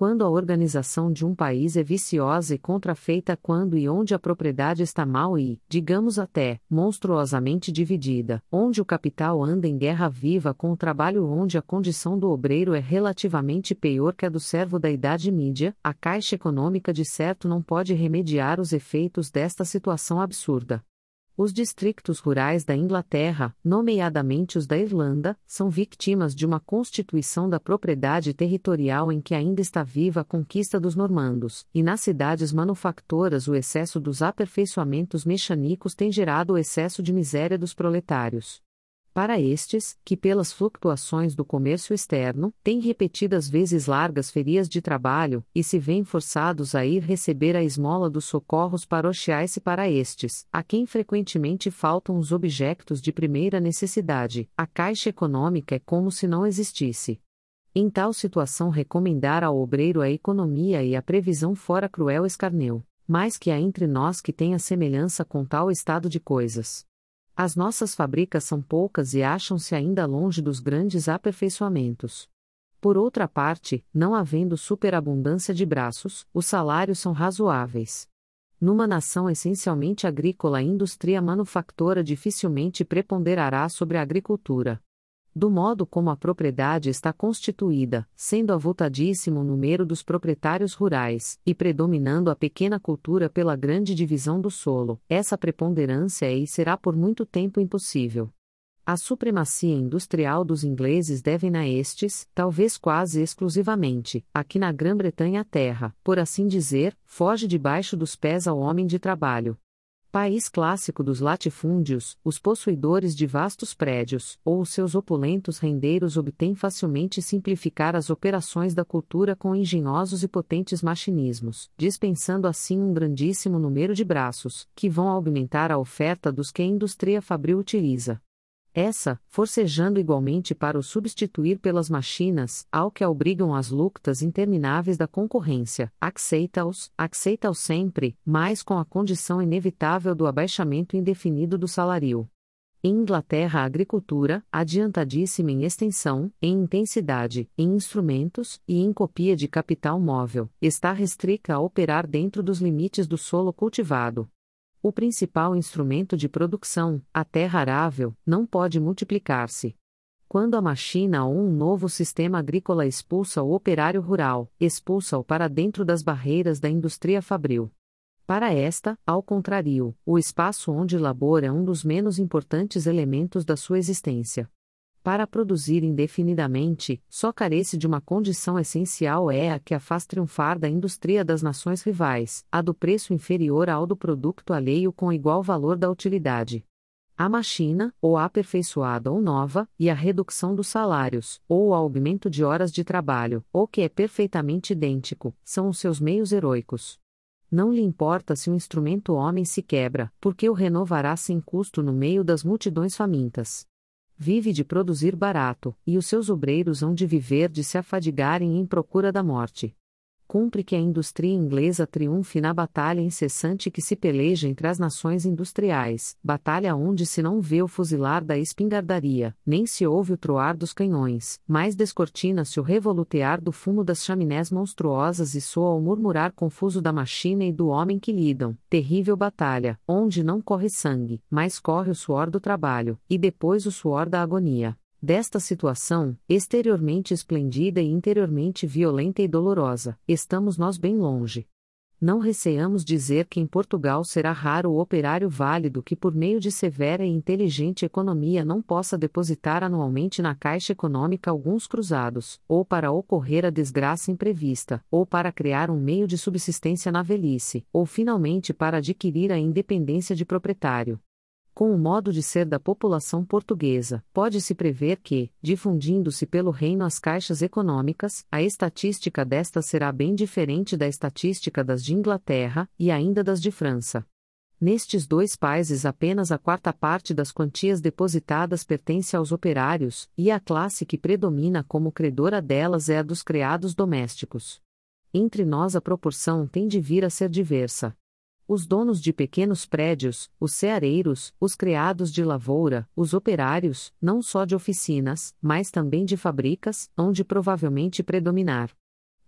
Quando a organização de um país é viciosa e contrafeita quando e onde a propriedade está mal e, digamos até, monstruosamente dividida, onde o capital anda em guerra viva com o trabalho, onde a condição do obreiro é relativamente pior que a do servo da Idade Média, a Caixa Econômica de certo não pode remediar os efeitos desta situação absurda. Os distritos rurais da Inglaterra, nomeadamente os da Irlanda, são vítimas de uma constituição da propriedade territorial em que ainda está viva a conquista dos normandos, e nas cidades manufatoras o excesso dos aperfeiçoamentos mecânicos tem gerado o excesso de miséria dos proletários. Para estes, que pelas flutuações do comércio externo, têm repetidas vezes largas férias de trabalho, e se veem forçados a ir receber a esmola dos socorros paroquiais e para estes, a quem frequentemente faltam os objetos de primeira necessidade, a Caixa Econômica é como se não existisse. Em tal situação recomendar ao obreiro a economia e a previsão fora cruel escarneu, mais que há entre nós que tenha semelhança com tal estado de coisas. As nossas fábricas são poucas e acham-se ainda longe dos grandes aperfeiçoamentos. Por outra parte, não havendo superabundância de braços, os salários são razoáveis. Numa nação essencialmente agrícola, a indústria manufactora dificilmente preponderará sobre a agricultura. Do modo como a propriedade está constituída, sendo avultadíssimo o número dos proprietários rurais, e predominando a pequena cultura pela grande divisão do solo, essa preponderância é e será por muito tempo impossível. A supremacia industrial dos ingleses devem a estes, talvez quase exclusivamente, aqui na Grã-Bretanha a terra, por assim dizer, foge debaixo dos pés ao homem de trabalho. País clássico dos latifúndios, os possuidores de vastos prédios, ou os seus opulentos rendeiros obtêm facilmente simplificar as operações da cultura com engenhosos e potentes maquinismos, dispensando assim um grandíssimo número de braços, que vão aumentar a oferta dos que a indústria fabril utiliza. Essa, forcejando igualmente para o substituir pelas machinas, ao que a obrigam as lutas intermináveis da concorrência, aceita-os sempre, mas com a condição inevitável do abaixamento indefinido do salário. Em Inglaterra a agricultura, adiantadíssima em extensão, em intensidade, em instrumentos, e em copia de capital móvel, está restrita a operar dentro dos limites do solo cultivado. O principal instrumento de produção, a terra arável, não pode multiplicar-se. Quando a máquina ou um novo sistema agrícola expulsa o operário rural, expulsa-o para dentro das barreiras da indústria fabril. Para esta, ao contrário, o espaço onde labora é um dos menos importantes elementos da sua existência. Para produzir indefinidamente, só carece de uma condição essencial é a que a faz triunfar da indústria das nações rivais, a do preço inferior ao do produto alheio com igual valor da utilidade. A máquina, ou aperfeiçoada ou nova, e a redução dos salários, ou o aumento de horas de trabalho, ou que é perfeitamente idêntico, são os seus meios heroicos. Não lhe importa se o instrumento homem se quebra, porque o renovará sem custo no meio das multidões famintas. Vive de produzir barato, e os seus obreiros hão de viver de se afadigarem em procura da morte. Cumpre que a indústria inglesa triunfe na batalha incessante que se peleja entre as nações industriais, batalha onde se não vê o fuzilar da espingardaria, nem se ouve o troar dos canhões, mas descortina-se o revolutear do fumo das chaminés monstruosas e soa o murmurar confuso da máquina e do homem que lidam, terrível batalha, onde não corre sangue, mas corre o suor do trabalho, e depois o suor da agonia. Desta situação, exteriormente esplendida e interiormente violenta e dolorosa, estamos nós bem longe. Não receamos dizer que em Portugal será raro o operário válido que por meio de severa e inteligente economia não possa depositar anualmente na Caixa Econômica alguns cruzados, ou para ocorrer a desgraça imprevista, ou para criar um meio de subsistência na velhice, ou finalmente para adquirir a independência de proprietário. Com o modo de ser da população portuguesa, pode-se prever que, difundindo-se pelo reino as caixas econômicas, a estatística desta será bem diferente da estatística das de Inglaterra, e ainda das de França. Nestes dois países apenas a quarta parte das quantias depositadas pertence aos operários, e a classe que predomina como credora delas é a dos criados domésticos. Entre nós a proporção tem de vir a ser diversa. Os donos de pequenos prédios, os ceareiros, os criados de lavoura, os operários, não só de oficinas, mas também de fábricas, hão de provavelmente predominar.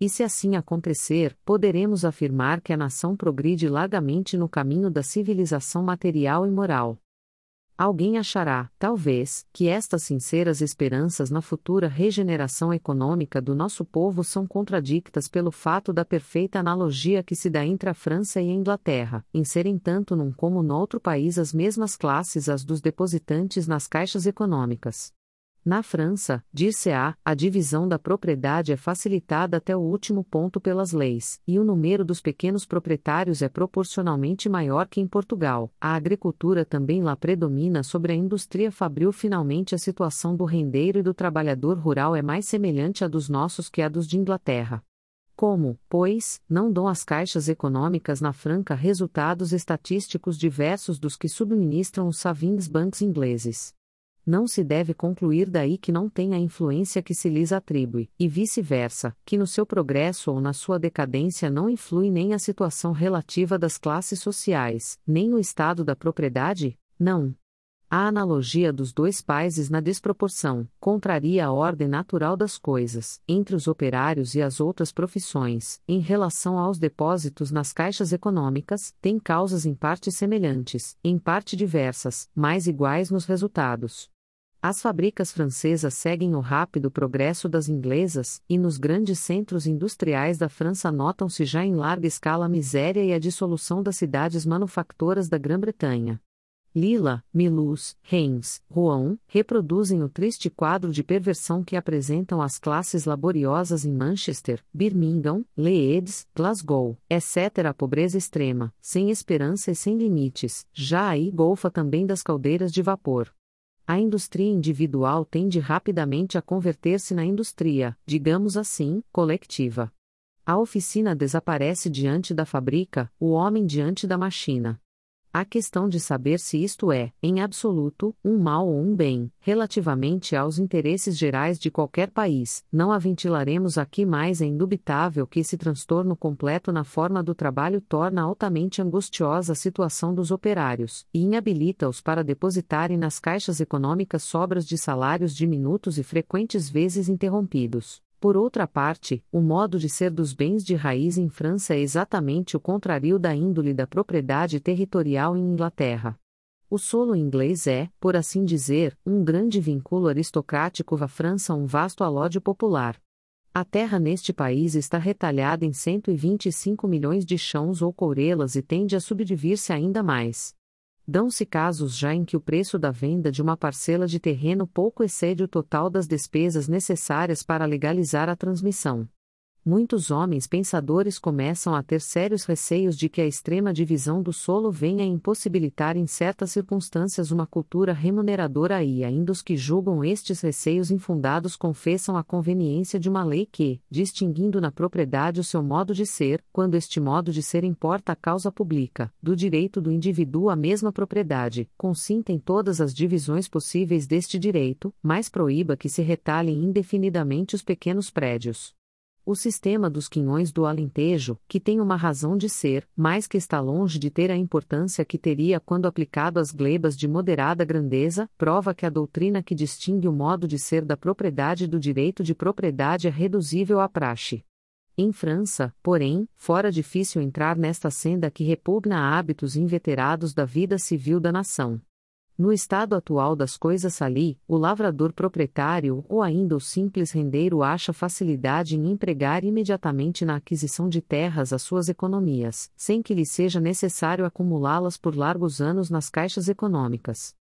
E se assim acontecer, poderemos afirmar que a nação progride largamente no caminho da civilização material e moral. Alguém achará, talvez, que estas sinceras esperanças na futura regeneração econômica do nosso povo são contradictas pelo fato da perfeita analogia que se dá entre a França e a Inglaterra, em serem tanto num como no outro país as mesmas classes as dos depositantes nas caixas econômicas. Na França, dir-se-á, a divisão da propriedade é facilitada até o último ponto pelas leis, e o número dos pequenos proprietários é proporcionalmente maior que em Portugal. A agricultura também lá predomina sobre a indústria fabril. Finalmente, a situação do rendeiro e do trabalhador rural é mais semelhante à dos nossos que à dos de Inglaterra. Como, pois, não dão as caixas econômicas na França resultados estatísticos diversos dos que subministram os savings banks ingleses? Não se deve concluir daí que não tem a influência que se lhes atribui, e vice-versa, que no seu progresso ou na sua decadência não influi nem a situação relativa das classes sociais, nem o estado da propriedade? Não. A analogia dos dois países na desproporção, contraria a ordem natural das coisas, entre os operários e as outras profissões, em relação aos depósitos nas caixas econômicas, tem causas em parte semelhantes, em parte diversas, mas iguais nos resultados. As fábricas francesas seguem o rápido progresso das inglesas, e nos grandes centros industriais da França notam-se já em larga escala a miséria e a dissolução das cidades manufactoras da Grã-Bretanha. Lille, Mulhouse, Reims, Rouen, reproduzem o triste quadro de perversão que apresentam as classes laboriosas em Manchester, Birmingham, Leeds, Glasgow, etc. A pobreza extrema, sem esperança e sem limites, já aí golfa também das caldeiras de vapor. A indústria individual tende rapidamente a converter-se na indústria, digamos assim, coletiva. A oficina desaparece diante da fábrica, o homem diante da máquina. A questão de saber se isto é, em absoluto, um mal ou um bem, relativamente aos interesses gerais de qualquer país, não a ventilaremos aqui, mas é indubitável que esse transtorno completo na forma do trabalho torna altamente angustiosa a situação dos operários, e inabilita-os para depositarem nas caixas econômicas sobras de salários diminutos e frequentes vezes interrompidos. Por outra parte, o modo de ser dos bens de raiz em França é exatamente o contrário da índole da propriedade territorial em Inglaterra. O solo inglês é, por assim dizer, um grande vínculo aristocrático à França, um vasto alódio popular. A terra neste país está retalhada em 125 milhões de chãos ou courelas e tende a subdividir-se ainda mais. Dão-se casos já em que o preço da venda de uma parcela de terreno pouco excede o total das despesas necessárias para legalizar a transmissão. Muitos homens pensadores começam a ter sérios receios de que a extrema divisão do solo venha a impossibilitar em certas circunstâncias uma cultura remuneradora, e ainda os que julgam estes receios infundados confessam a conveniência de uma lei que, distinguindo na propriedade o seu modo de ser, quando este modo de ser importa a causa pública, do direito do indivíduo à mesma propriedade, consinta em todas as divisões possíveis deste direito, mas proíba que se retalhem indefinidamente os pequenos prédios. O sistema dos quinhões do Alentejo, que tem uma razão de ser, mas que está longe de ter a importância que teria quando aplicado às glebas de moderada grandeza, prova que a doutrina que distingue o modo de ser da propriedade do direito de propriedade é reduzível à praxe. Em França, porém, fora difícil entrar nesta senda que repugna a hábitos inveterados da vida civil da nação. No estado atual das coisas ali, o lavrador proprietário ou ainda o simples rendeiro acha facilidade em empregar imediatamente na aquisição de terras as suas economias, sem que lhe seja necessário acumulá-las por largos anos nas caixas econômicas.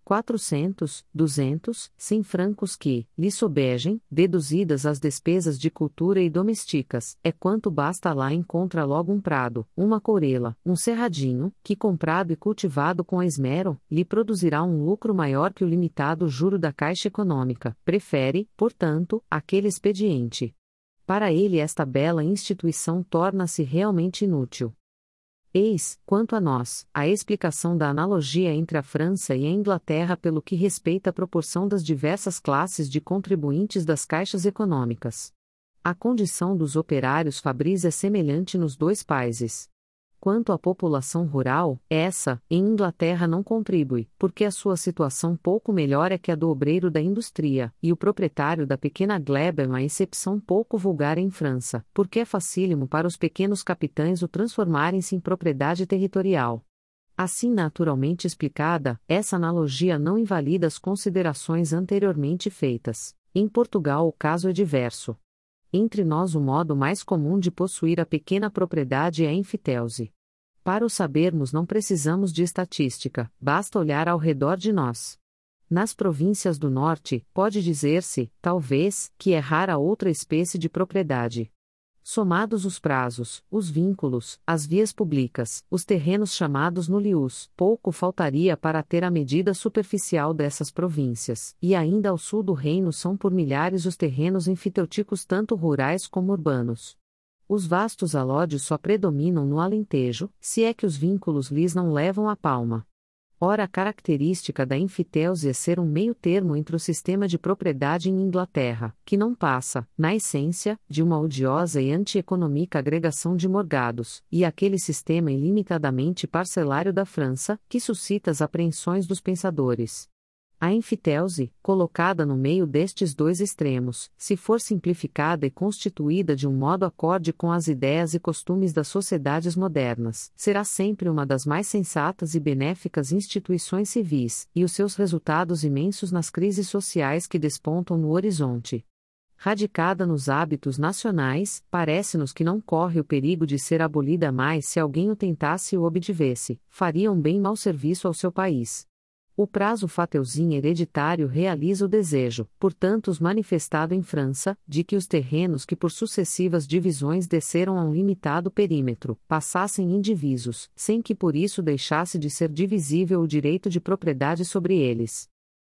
400, 200, 100 francos que, lhe sobejem, deduzidas as despesas de cultura e domésticas, é quanto basta. Lá encontra logo um prado, uma courela, um cerradinho, que comprado e cultivado com esmero, lhe produzirá um lucro maior que o limitado juro da Caixa Econômica. Prefere, portanto, aquele expediente. Para ele esta bela instituição torna-se realmente inútil. Eis, quanto a nós, a explicação da analogia entre a França e a Inglaterra pelo que respeita à proporção das diversas classes de contribuintes das caixas econômicas. A condição dos operários fabris é semelhante nos dois países. Quanto à população rural, essa, em Inglaterra não contribui, porque a sua situação pouco melhor é que a do obreiro da indústria, e o proprietário da pequena gleba é uma exceção pouco vulgar em França, porque é facílimo para os pequenos capitães o transformarem-se em propriedade territorial. Assim naturalmente explicada, essa analogia não invalida as considerações anteriormente feitas. Em Portugal o caso é diverso. Entre nós o modo mais comum de possuir a pequena propriedade é a enfitelse. Para o sabermos não precisamos de estatística, basta olhar ao redor de nós. Nas províncias do norte, pode dizer-se, talvez, que é rara outra espécie de propriedade. Somados os prazos, os vínculos, as vias públicas, os terrenos chamados nullius, pouco faltaria para ter a medida superficial dessas províncias, e ainda ao sul do reino são por milhares os terrenos enfiteuticos tanto rurais como urbanos. Os vastos alódios só predominam no Alentejo, se é que os vínculos lhes não levam a palma. Ora, a característica da enfitelse é ser um meio-termo entre o sistema de propriedade em Inglaterra, que não passa, na essência, de uma odiosa e antieconômica agregação de morgados, e aquele sistema ilimitadamente parcelário da França, que suscita as apreensões dos pensadores. A enfitelse, colocada no meio destes dois extremos, se for simplificada e constituída de um modo acorde com as ideias e costumes das sociedades modernas, será sempre uma das mais sensatas e benéficas instituições civis, e os seus resultados imensos nas crises sociais que despontam no horizonte. Radicada nos hábitos nacionais, parece-nos que não corre o perigo de ser abolida mais se alguém o tentasse e o obtivesse, faria um bem mau serviço ao seu país. O prazo fateuzinho hereditário realiza o desejo, por tantos manifestado em França, de que os terrenos que por sucessivas divisões desceram a um limitado perímetro, passassem indivisos, sem que por isso deixasse de ser divisível o direito de propriedade sobre eles.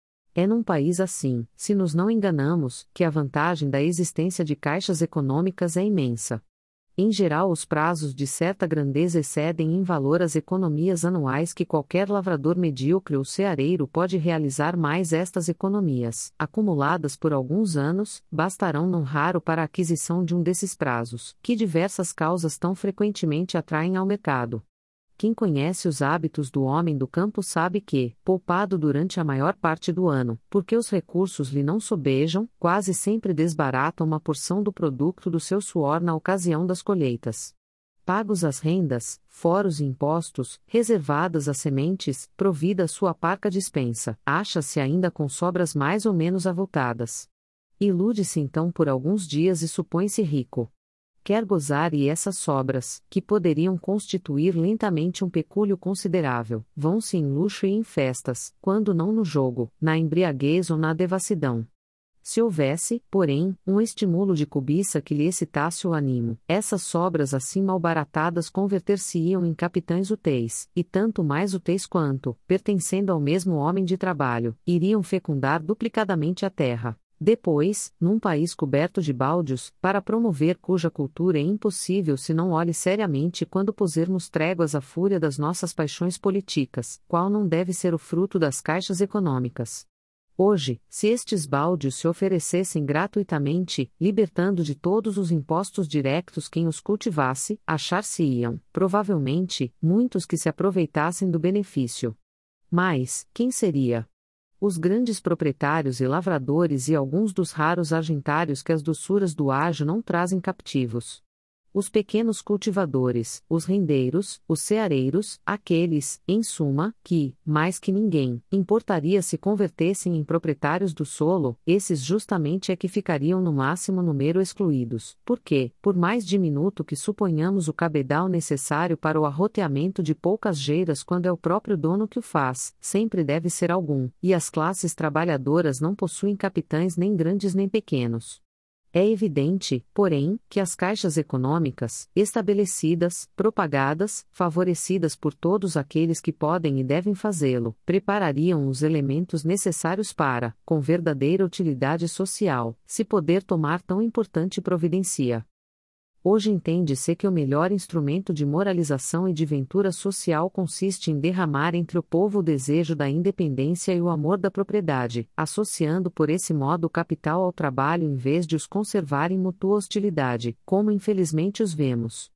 É num país assim, se nos não enganamos, que a vantagem da existência de caixas econômicas é imensa. Em geral, os prazos de certa grandeza excedem em valor as economias anuais que qualquer lavrador medíocre ou ceareiro pode realizar, mais estas economias, acumuladas por alguns anos, bastarão não raro para a aquisição de um desses prazos, que diversas causas tão frequentemente atraem ao mercado. Quem conhece os hábitos do homem do campo sabe que, poupado durante a maior parte do ano, porque os recursos lhe não sobejam, quase sempre desbarata uma porção do produto do seu suor na ocasião das colheitas. Pagos as rendas, fora os impostos, reservadas as sementes, provida a sua parca dispensa, acha-se ainda com sobras mais ou menos avultadas. Ilude-se então por alguns dias e supõe-se rico. Quer gozar e essas sobras, que poderiam constituir lentamente um pecúlio considerável, vão-se em luxo e em festas, quando não no jogo, na embriaguez ou na devassidão. Se houvesse, porém, um estímulo de cobiça que lhe excitasse o ânimo, essas sobras assim malbaratadas converter-se-iam em capitães úteis, e tanto mais úteis quanto, pertencendo ao mesmo homem de trabalho, iriam fecundar duplicadamente a terra. Depois, num país coberto de baldios, para promover cuja cultura é impossível se não olhe seriamente quando pusermos tréguas à fúria das nossas paixões políticas, qual não deve ser o fruto das caixas econômicas. Hoje, se estes baldios se oferecessem gratuitamente, libertando de todos os impostos diretos quem os cultivasse, achar-se-iam, provavelmente, muitos que se aproveitassem do benefício. Mas, quem seria? Os grandes proprietários e lavradores e alguns dos raros argentários que as doçuras do ágio não trazem captivos. Os pequenos cultivadores, os rendeiros, os ceareiros, aqueles, em suma, que, mais que ninguém, importaria se convertessem em proprietários do solo, esses justamente é que ficariam no máximo número excluídos, porque, por mais diminuto que suponhamos o cabedal necessário para o arroteamento de poucas geiras quando é o próprio dono que o faz, sempre deve ser algum, e as classes trabalhadoras não possuem capitães nem grandes nem pequenos. É evidente, porém, que as caixas econômicas, estabelecidas, propagadas, favorecidas por todos aqueles que podem e devem fazê-lo, preparariam os elementos necessários para, com verdadeira utilidade social, se poder tomar tão importante providência. Hoje entende-se que o melhor instrumento de moralização e de ventura social consiste em derramar entre o povo o desejo da independência e o amor da propriedade, associando por esse modo o capital ao trabalho em vez de os conservar em mútua hostilidade, como infelizmente os vemos.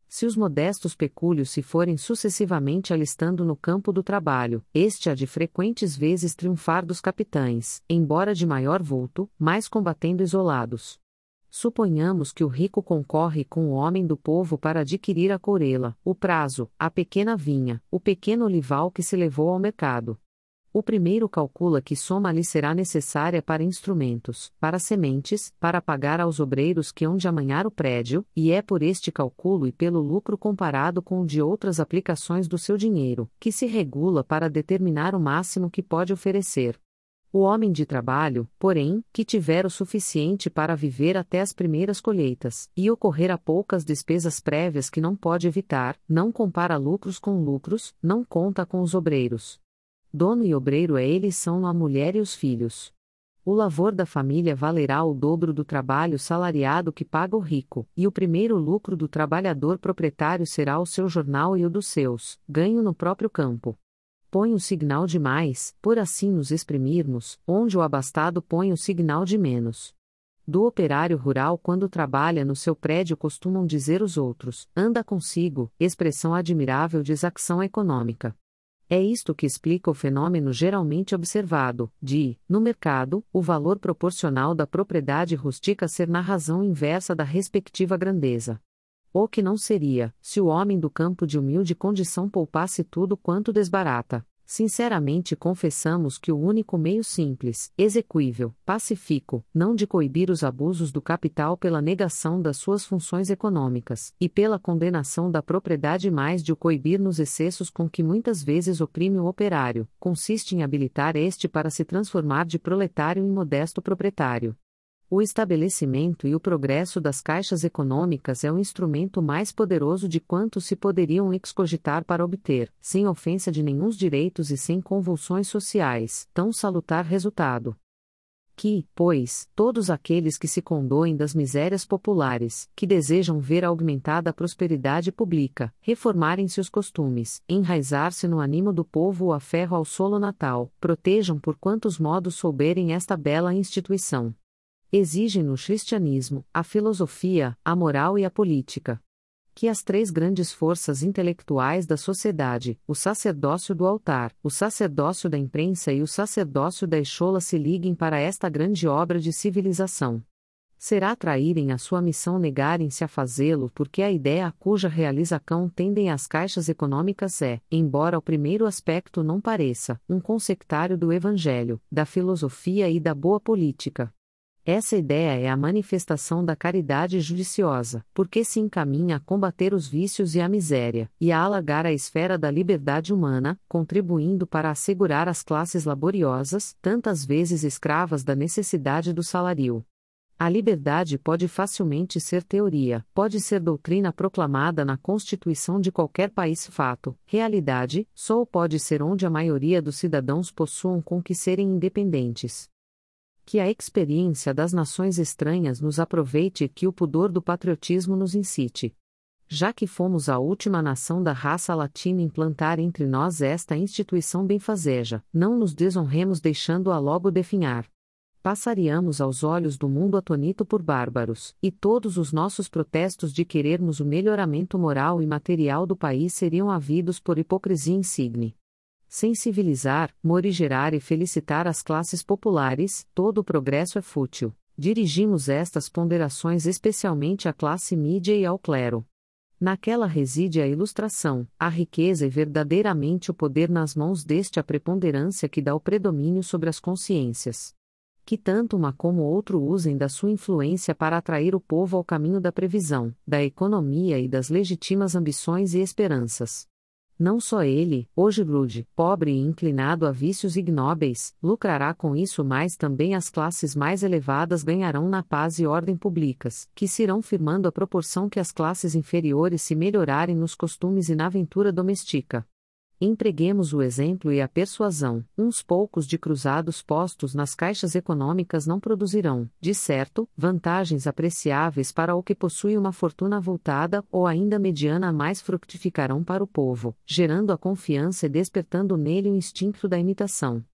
Se os modestos pecúlios se forem sucessivamente alistando no campo do trabalho, este há de frequentes vezes triunfar dos capitães, embora de maior vulto, mais combatendo isolados. Suponhamos que o rico concorre com o homem do povo para adquirir a courela, o prazo, a pequena vinha, o pequeno olival que se levou ao mercado. O primeiro calcula que soma lhe será necessária para instrumentos, para sementes, para pagar aos obreiros que hão de amanhar o prédio, e é por este cálculo e pelo lucro comparado com o de outras aplicações do seu dinheiro, que se regula para determinar o máximo que pode oferecer. O homem de trabalho, porém, que tiver o suficiente para viver até as primeiras colheitas, e ocorrer a poucas despesas prévias que não pode evitar, não compara lucros com lucros, não conta com os obreiros. Dono e obreiro eles são a mulher e os filhos. O lavor da família valerá o dobro do trabalho salariado que paga o rico, e o primeiro lucro do trabalhador proprietário será o seu jornal e o dos seus, ganho no próprio campo. Põe o signal de mais, por assim nos exprimirmos, onde o abastado põe o signal de menos. Do operário rural quando trabalha no seu prédio costumam dizer os outros, anda consigo, expressão admirável de exacção econômica. É isto que explica o fenômeno geralmente observado, de, no mercado, o valor proporcional da propriedade rústica ser na razão inversa da respectiva grandeza. Ou que não seria, se o homem do campo de humilde condição poupasse tudo quanto desbarata. Sinceramente confessamos que o único meio simples, execuível, pacífico, não de coibir os abusos do capital pela negação das suas funções econômicas, e pela condenação da propriedade mais de o coibir nos excessos com que muitas vezes oprime o operário, consiste em habilitar este para se transformar de proletário em modesto proprietário. O estabelecimento e o progresso das caixas econômicas é o instrumento mais poderoso de quantos se poderiam excogitar para obter, sem ofensa de nenhuns direitos e sem convulsões sociais, tão salutar resultado. Que, pois, todos aqueles que se condoem das misérias populares, que desejam ver aumentada a prosperidade pública, reformarem-se os costumes, enraizar-se no ânimo do povo o aferro ao solo natal, protejam por quantos modos souberem esta bela instituição. Exigem no cristianismo, a filosofia, a moral e a política. Que as três grandes forças intelectuais da sociedade, o sacerdócio do altar, o sacerdócio da imprensa e o sacerdócio da escola se liguem para esta grande obra de civilização. Será traírem a sua missão negarem-se a fazê-lo porque a ideia a cuja realização tendem as caixas econômicas é, embora ao primeiro aspecto não pareça, um consectário do evangelho, da filosofia e da boa política. Essa ideia é a manifestação da caridade judiciosa, porque se encaminha a combater os vícios e a miséria, e a alargar a esfera da liberdade humana, contribuindo para assegurar às classes laboriosas, tantas vezes escravas da necessidade do salário. A liberdade pode facilmente ser teoria, pode ser doutrina proclamada na Constituição de qualquer país fato, realidade, só pode ser onde a maioria dos cidadãos possuam com que serem independentes. Que a experiência das nações estranhas nos aproveite e que o pudor do patriotismo nos incite. Já que fomos a última nação da raça latina implantar entre nós esta instituição benfazeja, não nos desonremos deixando-a logo definhar. Passaríamos aos olhos do mundo atônito por bárbaros, e todos os nossos protestos de querermos o melhoramento moral e material do país seriam havidos por hipocrisia insigne. Sem civilizar, morigerar e felicitar as classes populares, todo o progresso é fútil. Dirigimos estas ponderações especialmente à classe mídia e ao clero. Naquela reside a ilustração, a riqueza e verdadeiramente o poder nas mãos deste a preponderância que dá o predomínio sobre as consciências. Que tanto uma como outro usem da sua influência para atrair o povo ao caminho da previsão, da economia e das legítimas ambições e esperanças. Não só ele, hoje rude, pobre e inclinado a vícios ignóbeis, lucrará com isso, mas também as classes mais elevadas ganharão na paz e ordem públicas, que se irão firmando à proporção que as classes inferiores se melhorarem nos costumes e na ventura doméstica. Empreguemos o exemplo e a persuasão, uns poucos de cruzados postos nas caixas econômicas não produzirão, de certo, vantagens apreciáveis para o que possui uma fortuna avultada ou ainda mediana mais fructificarão para o povo, gerando a confiança e despertando nele o instinto da imitação.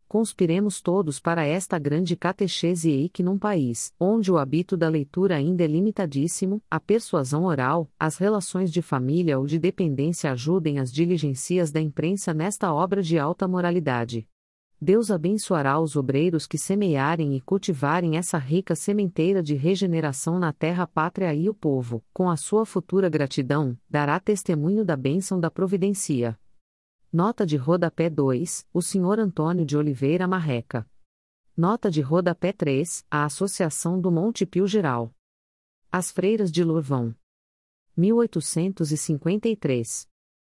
Conspiremos todos para esta grande catechese e que num país, onde o hábito da leitura ainda é limitadíssimo, a persuasão oral, as relações de família ou de dependência ajudem as diligências da imprensa nesta obra de alta moralidade. Deus abençoará os obreiros que semearem e cultivarem essa rica sementeira de regeneração na terra pátria e o povo, com a sua futura gratidão, dará testemunho da bênção da providência. Nota de rodapé 2, o Sr. Antônio de Oliveira Marreca. Nota de rodapé 3, a Associação do Monte Pio Geral. As Freiras de Lourvão. 1853.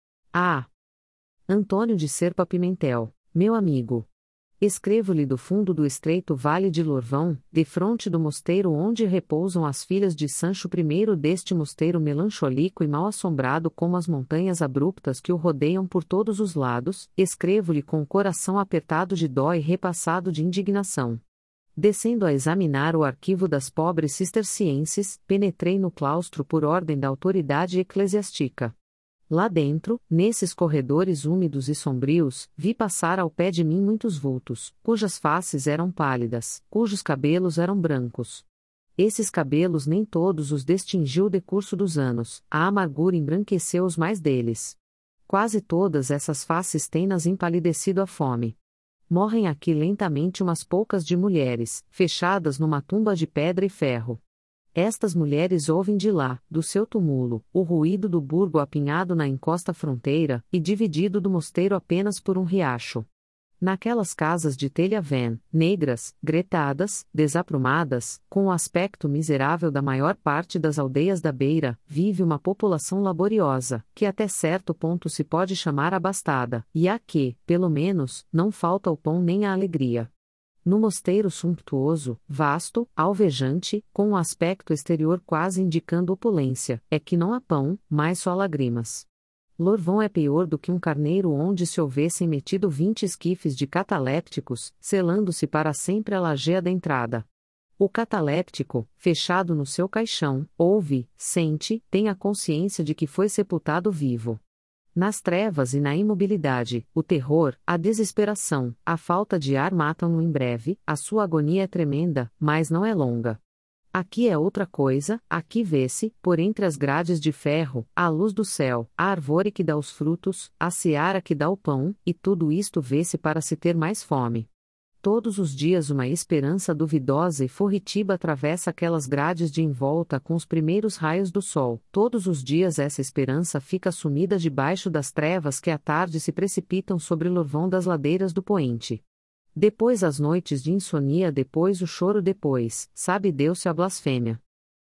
A. Antônio de Serpa Pimentel, meu amigo. Escrevo-lhe do fundo do estreito vale de Lourvão, defronte do mosteiro onde repousam as filhas de Sancho I deste mosteiro melancholico e mal assombrado como as montanhas abruptas que o rodeiam por todos os lados, escrevo-lhe com o coração apertado de dó e repassado de indignação. Descendo a examinar o arquivo das pobres cistercienses, penetrei no claustro por ordem da autoridade eclesiástica. Lá dentro, nesses corredores úmidos e sombrios, vi passar ao pé de mim muitos vultos, cujas faces eram pálidas, cujos cabelos eram brancos. Esses cabelos nem todos os destingiu o decurso dos anos, a amargura embranqueceu os mais deles. Quase todas essas faces têm-nas empalidecido a fome. Morrem aqui lentamente umas poucas de mulheres, fechadas numa tumba de pedra e ferro. Estas mulheres ouvem de lá, do seu túmulo, o ruído do burgo apinhado na encosta fronteira, e dividido do mosteiro apenas por um riacho. Naquelas casas de telha vã, negras, gretadas, desaprumadas, com o aspecto miserável da maior parte das aldeias da beira, vive uma população laboriosa, que até certo ponto se pode chamar abastada, e a que, pelo menos, não falta o pão nem a alegria. No mosteiro sumptuoso, vasto, alvejante, com um aspecto exterior quase indicando opulência, é que não há pão, mas só lágrimas. Lourvão é pior do que um carneiro onde se houvessem metido 20 esquifes de catalépticos, selando-se para sempre a lajeia da entrada. O cataléptico, fechado no seu caixão, ouve, sente, tem a consciência de que foi sepultado vivo. Nas trevas e na imobilidade, o terror, a desesperação, a falta de ar matam-no em breve, a sua agonia é tremenda, mas não é longa. Aqui é outra coisa, aqui vê-se, por entre as grades de ferro, a luz do céu, a arvore que dá os frutos, a seara que dá o pão, e tudo isto vê-se para se ter mais fome. Todos os dias uma esperança duvidosa e furtiva atravessa aquelas grades de envolta com os primeiros raios do sol. Todos os dias essa esperança fica sumida debaixo das trevas que à tarde se precipitam sobre o Lourvão das ladeiras do poente. Depois as noites de insônia, depois o choro, depois, sabe Deus se a blasfêmia.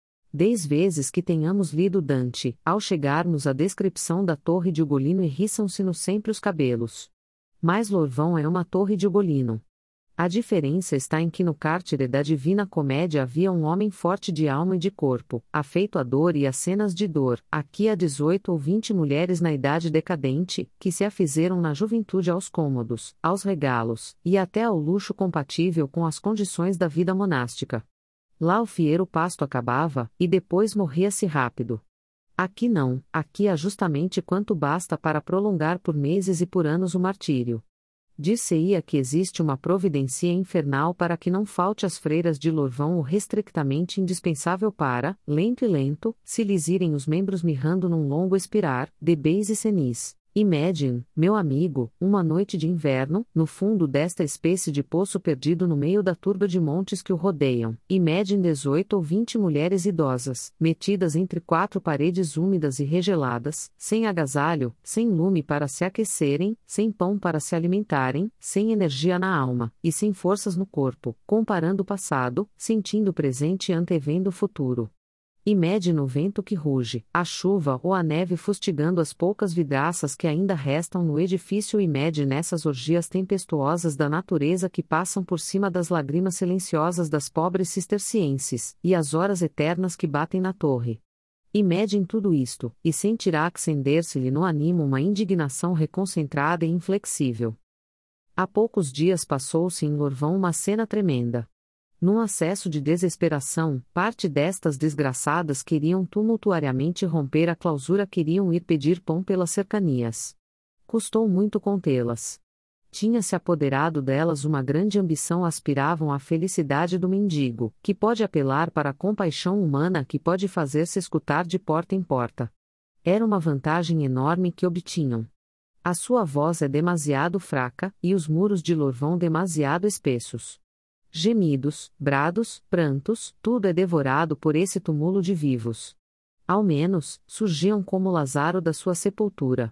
10 vezes que tenhamos lido Dante, ao chegarmos à descrição da torre de Ugolino erriçam-se-nos sempre os cabelos. Mas Lourvão é uma torre de Ugolino. A diferença está em que no cárcere da Divina Comédia havia um homem forte de alma e de corpo, afeito à dor e às cenas de dor, aqui há 18 ou 20 mulheres na idade decadente, que se afizeram na juventude aos cômodos, aos regalos, e até ao luxo compatível com as condições da vida monástica. Lá o fiero pasto acabava, e depois morria-se rápido. Aqui não, aqui há justamente quanto basta para prolongar por meses e por anos o martírio. Dir-se-ia que existe uma providência infernal para que não falte às freiras de Lourvão o restrictamente indispensável para, lento e lento, se lhes irem os membros mirrando num longo expirar, de beis e senis. Imagine, meu amigo, uma noite de inverno, no fundo desta espécie de poço perdido no meio da turba de montes que o rodeiam. Imagine 18 ou 20 mulheres idosas, metidas entre 4 paredes úmidas e regeladas, sem agasalho, sem lume para se aquecerem, sem pão para se alimentarem, sem energia na alma, e sem forças no corpo, comparando o passado, sentindo o presente e antevendo o futuro. Imagine o vento que ruge, a chuva ou a neve fustigando as poucas vidraças que ainda restam no edifício. Imagine essas orgias tempestuosas da natureza que passam por cima das lágrimas silenciosas das pobres cistercienses, e as horas eternas que batem na torre. Imagine tudo isto, e sentirá acender-se-lhe no ânimo uma indignação reconcentrada e inflexível. Há poucos dias passou-se em Lourvão uma cena tremenda. Num acesso de desesperação, parte destas desgraçadas queriam tumultuariamente romper a clausura, queriam ir pedir pão pelas cercanias. Custou muito contê-las. Tinha-se apoderado delas uma grande ambição, aspiravam à felicidade do mendigo, que pode apelar para a compaixão humana, que pode fazer-se escutar de porta em porta. Era uma vantagem enorme que obtinham. A sua voz é demasiado fraca, e os muros de Lorvão demasiado espessos. Gemidos, brados, prantos, tudo é devorado por esse túmulo de vivos. Ao menos, surgiam como Lázaro da sua sepultura.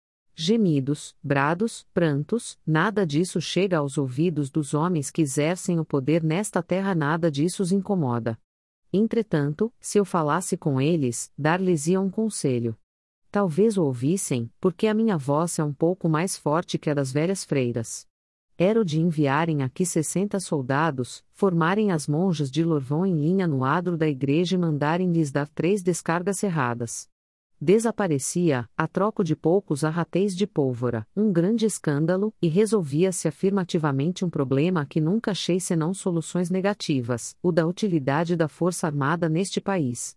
Gemidos, brados, prantos, nada disso chega aos ouvidos dos homens que exercem o poder nesta terra, nada disso os incomoda. Entretanto, se eu falasse com eles, dar-lhes-ia um conselho. Talvez o ouvissem, porque a minha voz é um pouco mais forte que a das velhas freiras. Era o de enviarem aqui 60 soldados, formarem as monjas de Lorvão em linha no adro da igreja e mandarem-lhes dar 3 descargas cerradas. Desaparecia, a troco de poucos arratéis de pólvora, um grande escândalo, e resolvia-se afirmativamente um problema que nunca achei senão soluções negativas, o da utilidade da força armada neste país.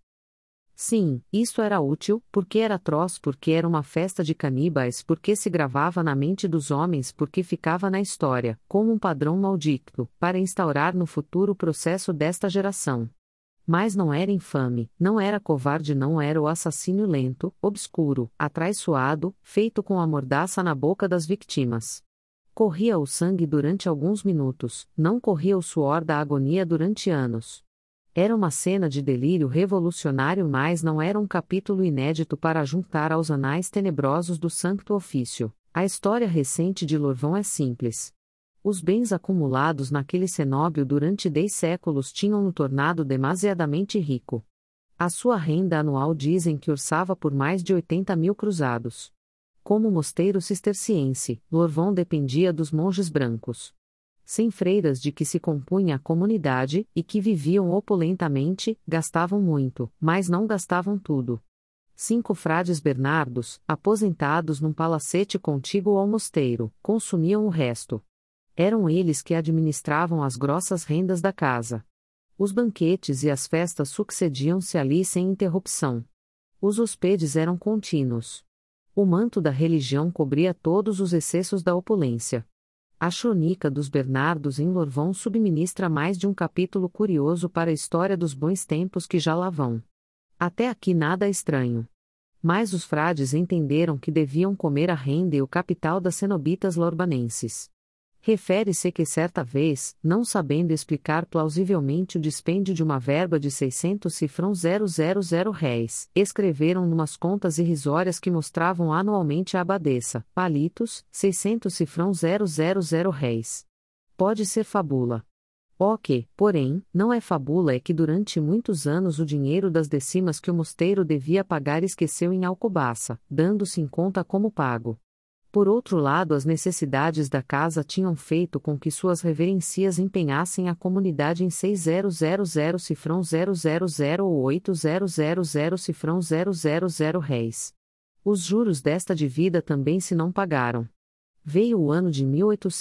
Sim, isto era útil, porque era atroz, porque era uma festa de caníbais, porque se gravava na mente dos homens, porque ficava na história, como um padrão maldito, para instaurar no futuro o processo desta geração. Mas não era infame, não era covarde, não era o assassínio lento, obscuro, atraiçoado, feito com a mordaça na boca das vítimas. Corria o sangue durante alguns minutos, não corria o suor da agonia durante anos. Era uma cena de delírio revolucionário, mas não era um capítulo inédito para juntar aos anais tenebrosos do Sancto Ofício. A história recente de Lorvão é simples. Os bens acumulados naquele cenóbio durante 10 séculos tinham-no tornado demasiadamente rico. A sua renda anual dizem que orçava por mais de 80.000 cruzados. Como mosteiro cisterciense, Lorvão dependia dos monges brancos. Sem freiras de que se compunha a comunidade, e que viviam opulentamente, gastavam muito, mas não gastavam tudo. 5 frades bernardos, aposentados num palacete contíguo ao mosteiro, consumiam o resto. Eram eles que administravam as grossas rendas da casa. Os banquetes e as festas sucediam-se ali sem interrupção. Os hospedes eram contínuos. O manto da religião cobria todos os excessos da opulência. A crônica dos Bernardos em Lorvão subministra mais de um capítulo curioso para a história dos bons tempos que já lá vão. Até aqui nada estranho. Mas os frades entenderam que deviam comer a renda e o capital das cenobitas lorbanenses. Refere-se que certa vez, não sabendo explicar plausivelmente o dispêndio de uma verba de 600 cifrões 000 réis, escreveram numas contas irrisórias que mostravam anualmente a abadesa, palitos, 600 cifrões 000 réis. Pode ser fabula. O que, porém, não é fabula é que durante muitos anos o dinheiro das décimas que o mosteiro devia pagar esqueceu em Alcobaça, dando-se em conta como pago. Por outro lado, as necessidades da casa tinham feito com que suas reverencias empenhassem a comunidade em 6000 cifrões 000 ou 8000 cifrões 000 réis. Os juros desta dívida também se não pagaram. Veio o ano de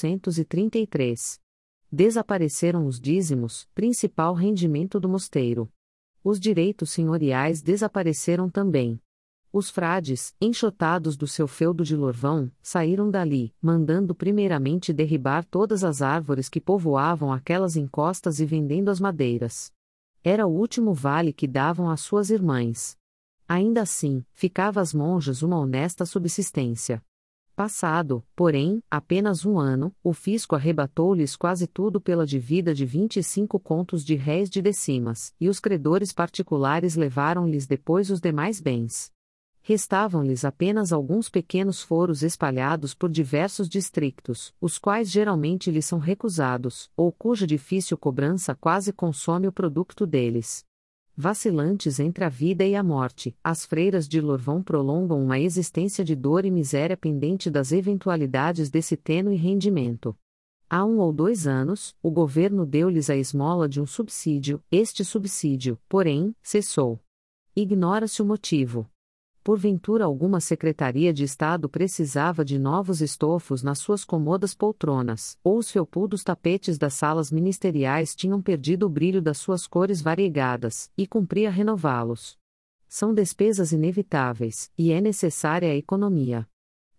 1833. Desapareceram os dízimos, principal rendimento do mosteiro. Os direitos senhoriais desapareceram também. Os frades, enxotados do seu feudo de Lorvão, saíram dali, mandando primeiramente derribar todas as árvores que povoavam aquelas encostas e vendendo as madeiras. Era o último vale que davam às suas irmãs. Ainda assim, ficava às monjas uma honesta subsistência. Passado, porém, apenas um ano, o fisco arrebatou-lhes quase tudo pela dívida de 25 contos de réis de décimas, e os credores particulares levaram-lhes depois os demais bens. Restavam-lhes apenas alguns pequenos foros espalhados por diversos distritos, os quais geralmente lhes são recusados, ou cuja difícil cobrança quase consome o produto deles. Vacilantes entre a vida e a morte, as freiras de Lorvão prolongam uma existência de dor e miséria pendente das eventualidades desse tênue rendimento. Há 1 ou 2 anos, o governo deu-lhes a esmola de um subsídio, este subsídio, porém, cessou. Ignora-se o motivo. Porventura alguma secretaria de Estado precisava de novos estofos nas suas cômodas poltronas, ou os felpudos tapetes das salas ministeriais tinham perdido o brilho das suas cores variegadas, e cumpria renová-los. São despesas inevitáveis, e é necessária a economia.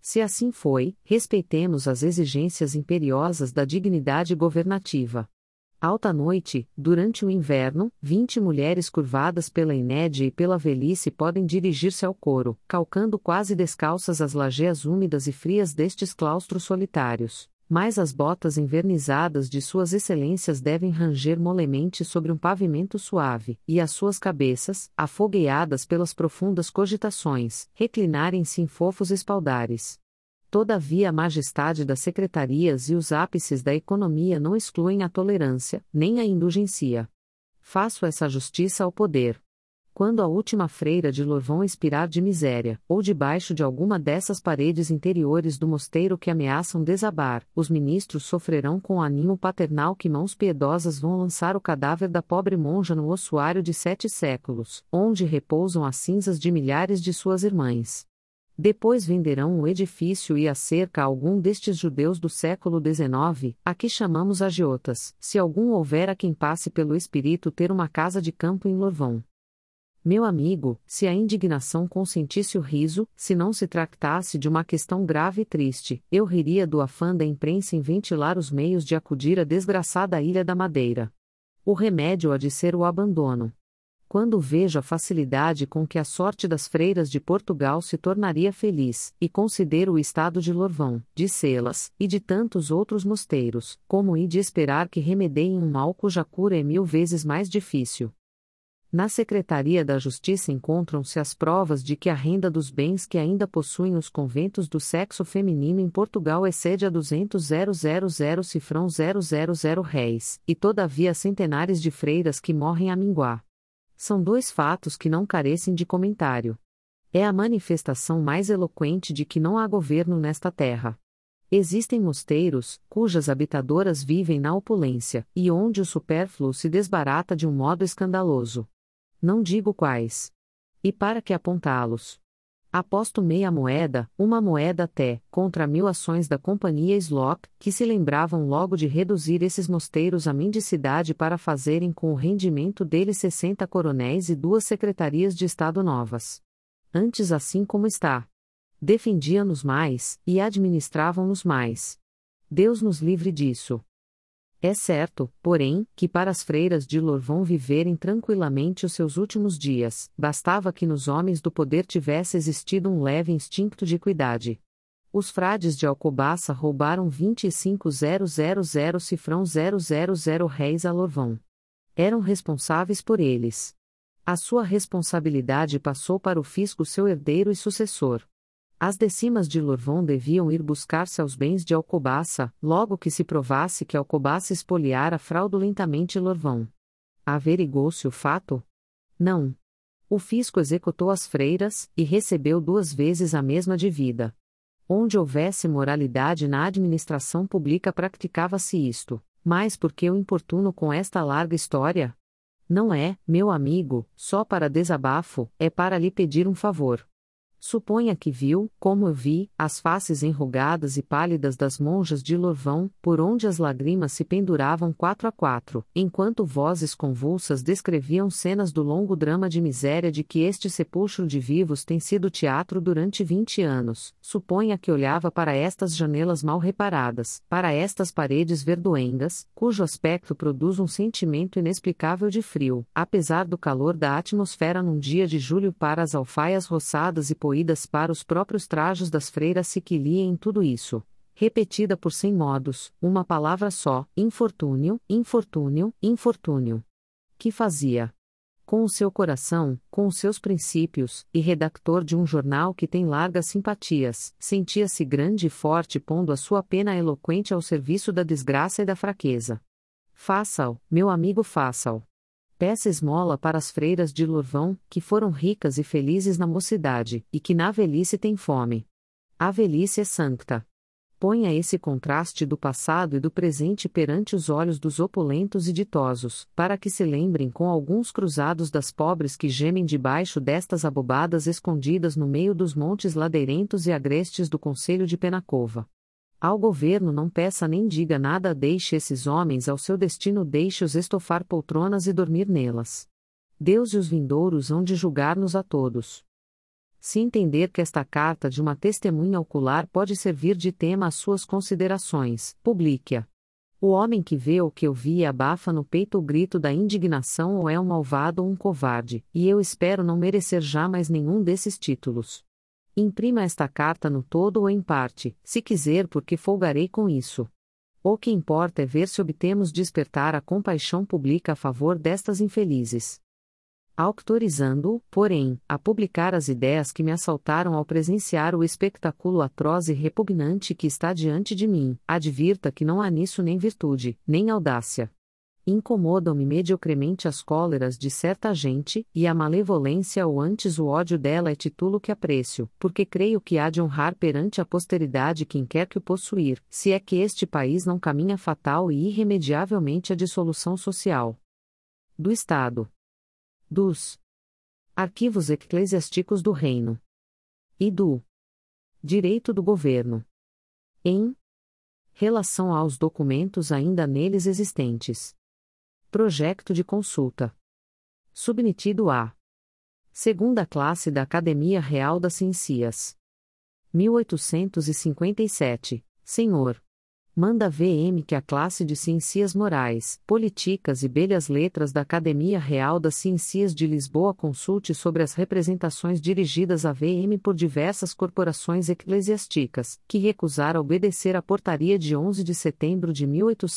Se assim foi, respeitemos as exigências imperiosas da dignidade governativa. Alta noite, durante o inverno, 20 mulheres curvadas pela inédia e pela velhice podem dirigir-se ao coro, calcando quase descalças as lajeias úmidas e frias destes claustros solitários, mas as botas envernizadas de suas excelências devem ranger molemente sobre um pavimento suave, e as suas cabeças, afogueadas pelas profundas cogitações, reclinarem-se em fofos espaldares. Todavia a majestade das secretarias e os ápices da economia não excluem a tolerância, nem a indulgência. Faço essa justiça ao poder. Quando a última freira de Lorvão expirar de miséria, ou debaixo de alguma dessas paredes interiores do mosteiro que ameaçam desabar, os ministros sofrerão com o animo paternal que mãos piedosas vão lançar o cadáver da pobre monja no ossuário de 7 séculos, onde repousam as cinzas de milhares de suas irmãs. Depois venderão o edifício e a cerca a algum destes judeus do século XIX, a que chamamos agiotas, se algum houver a quem passe pelo espírito ter uma casa de campo em Lorvão. Meu amigo, se a indignação consentisse o riso, se não se tratasse de uma questão grave e triste, eu riria do afã da imprensa em ventilar os meios de acudir à desgraçada Ilha da Madeira. O remédio há de ser o abandono. Quando vejo a facilidade com que a sorte das freiras de Portugal se tornaria feliz, e considero o estado de Lorvão, de Celas, e de tantos outros mosteiros, como hei de esperar que remedeiem um mal cuja cura é 1000 vezes mais difícil. Na Secretaria da Justiça encontram-se as provas de que a renda dos bens que ainda possuem os conventos do sexo feminino em Portugal excede a 200.000 cifrão 000 réis, e todavia centenares de freiras que morrem a minguar. São 2 fatos que não carecem de comentário. É a manifestação mais eloquente de que não há governo nesta terra. Existem mosteiros, cujas habitadoras vivem na opulência, e onde o supérfluo se desbarata de um modo escandaloso. Não digo quais. E para que apontá-los? Aposto meia moeda, uma moeda até, contra 1000 ações da Companhia Slop, que se lembravam logo de reduzir esses mosteiros à mendicidade para fazerem com o rendimento deles 60 coronéis e 2 secretarias de Estado novas. Antes assim como está. Defendiam-nos mais, e administravam-nos mais. Deus nos livre disso. É certo, porém, que para as freiras de Lorvão viverem tranquilamente os seus últimos dias, bastava que nos homens do poder tivesse existido um leve instinto de equidade. Os frades de Alcobaça roubaram 25.000 cifrão 000 réis a Lorvão. Eram responsáveis por eles. A sua responsabilidade passou para o fisco seu herdeiro e sucessor. As décimas de Lorvão deviam ir buscar-se aos bens de Alcobaça, logo que se provasse que Alcobaça espoliara fraudulentamente Lorvão. Averigou-se o fato? Não. O fisco executou as freiras, e recebeu 2 vezes a mesma dívida. Onde houvesse moralidade na administração pública praticava-se isto, mas por que eu importuno com esta larga história? Não é, meu amigo, só para desabafo, é para lhe pedir um favor. Suponha que viu, como eu vi, as faces enrugadas e pálidas das monjas de Lorvão, por onde as lágrimas se penduravam 4 a 4, enquanto vozes convulsas descreviam cenas do longo drama de miséria de que este sepulcro de vivos tem sido teatro durante 20 anos. Suponha que olhava para estas janelas mal reparadas, para estas paredes verdoengas, cujo aspecto produz um sentimento inexplicável de frio, apesar do calor da atmosfera num dia de julho, para as alfaias roçadas e poídas para os próprios trajos das freiras se que lia em tudo isso, repetida por 100 modos, uma palavra só: infortúnio, infortúnio, infortúnio. Que fazia? Com o seu coração, com os seus princípios, e redactor de um jornal que tem largas simpatias, sentia-se grande e forte pondo a sua pena eloquente ao serviço da desgraça e da fraqueza. Faça-o, meu amigo, faça-o. Peça esmola para as freiras de Lorvão, que foram ricas e felizes na mocidade, e que na velhice têm fome. A velhice é sancta. Ponha esse contraste do passado e do presente perante os olhos dos opulentos e ditosos, para que se lembrem com alguns cruzados das pobres que gemem debaixo destas abobadas escondidas no meio dos montes ladeirentos e agrestes do concelho de Penacova. Ao governo não peça nem diga nada, deixe esses homens ao seu destino, deixe-os estofar poltronas e dormir nelas. Deus e os vindouros hão de julgar-nos a todos. Se entender que esta carta de uma testemunha ocular pode servir de tema às suas considerações, publique-a. O homem que vê o que eu vi e abafa no peito o grito da indignação ou é um malvado ou um covarde, e eu espero não merecer jamais nenhum desses títulos. Imprima esta carta no todo ou em parte, se quiser, porque folgarei com isso. O que importa é ver se obtemos despertar a compaixão pública a favor destas infelizes. Autorizando-o, porém, a publicar as ideias que me assaltaram ao presenciar o espectáculo atroz e repugnante que está diante de mim, advirta que não há nisso nem virtude, nem audácia. Incomodam-me mediocremente as cóleras de certa gente, e a malevolência ou antes o ódio dela é título que aprecio, porque creio que há de honrar perante a posteridade quem quer que o possuir, se é que este país não caminha fatal e irremediavelmente à dissolução social. Do Estado. Dos arquivos eclesiásticos do Reino e do direito do governo, em relação aos documentos ainda neles existentes. Projeto de consulta submetido à segunda classe da Academia Real das Ciências. 1857, Senhor. Manda VM que a classe de Ciências Morais, Políticas e Belas Letras da Academia Real das Ciências de Lisboa consulte sobre as representações dirigidas à VM por diversas corporações eclesiásticas, que recusaram obedecer à portaria de 11 de setembro de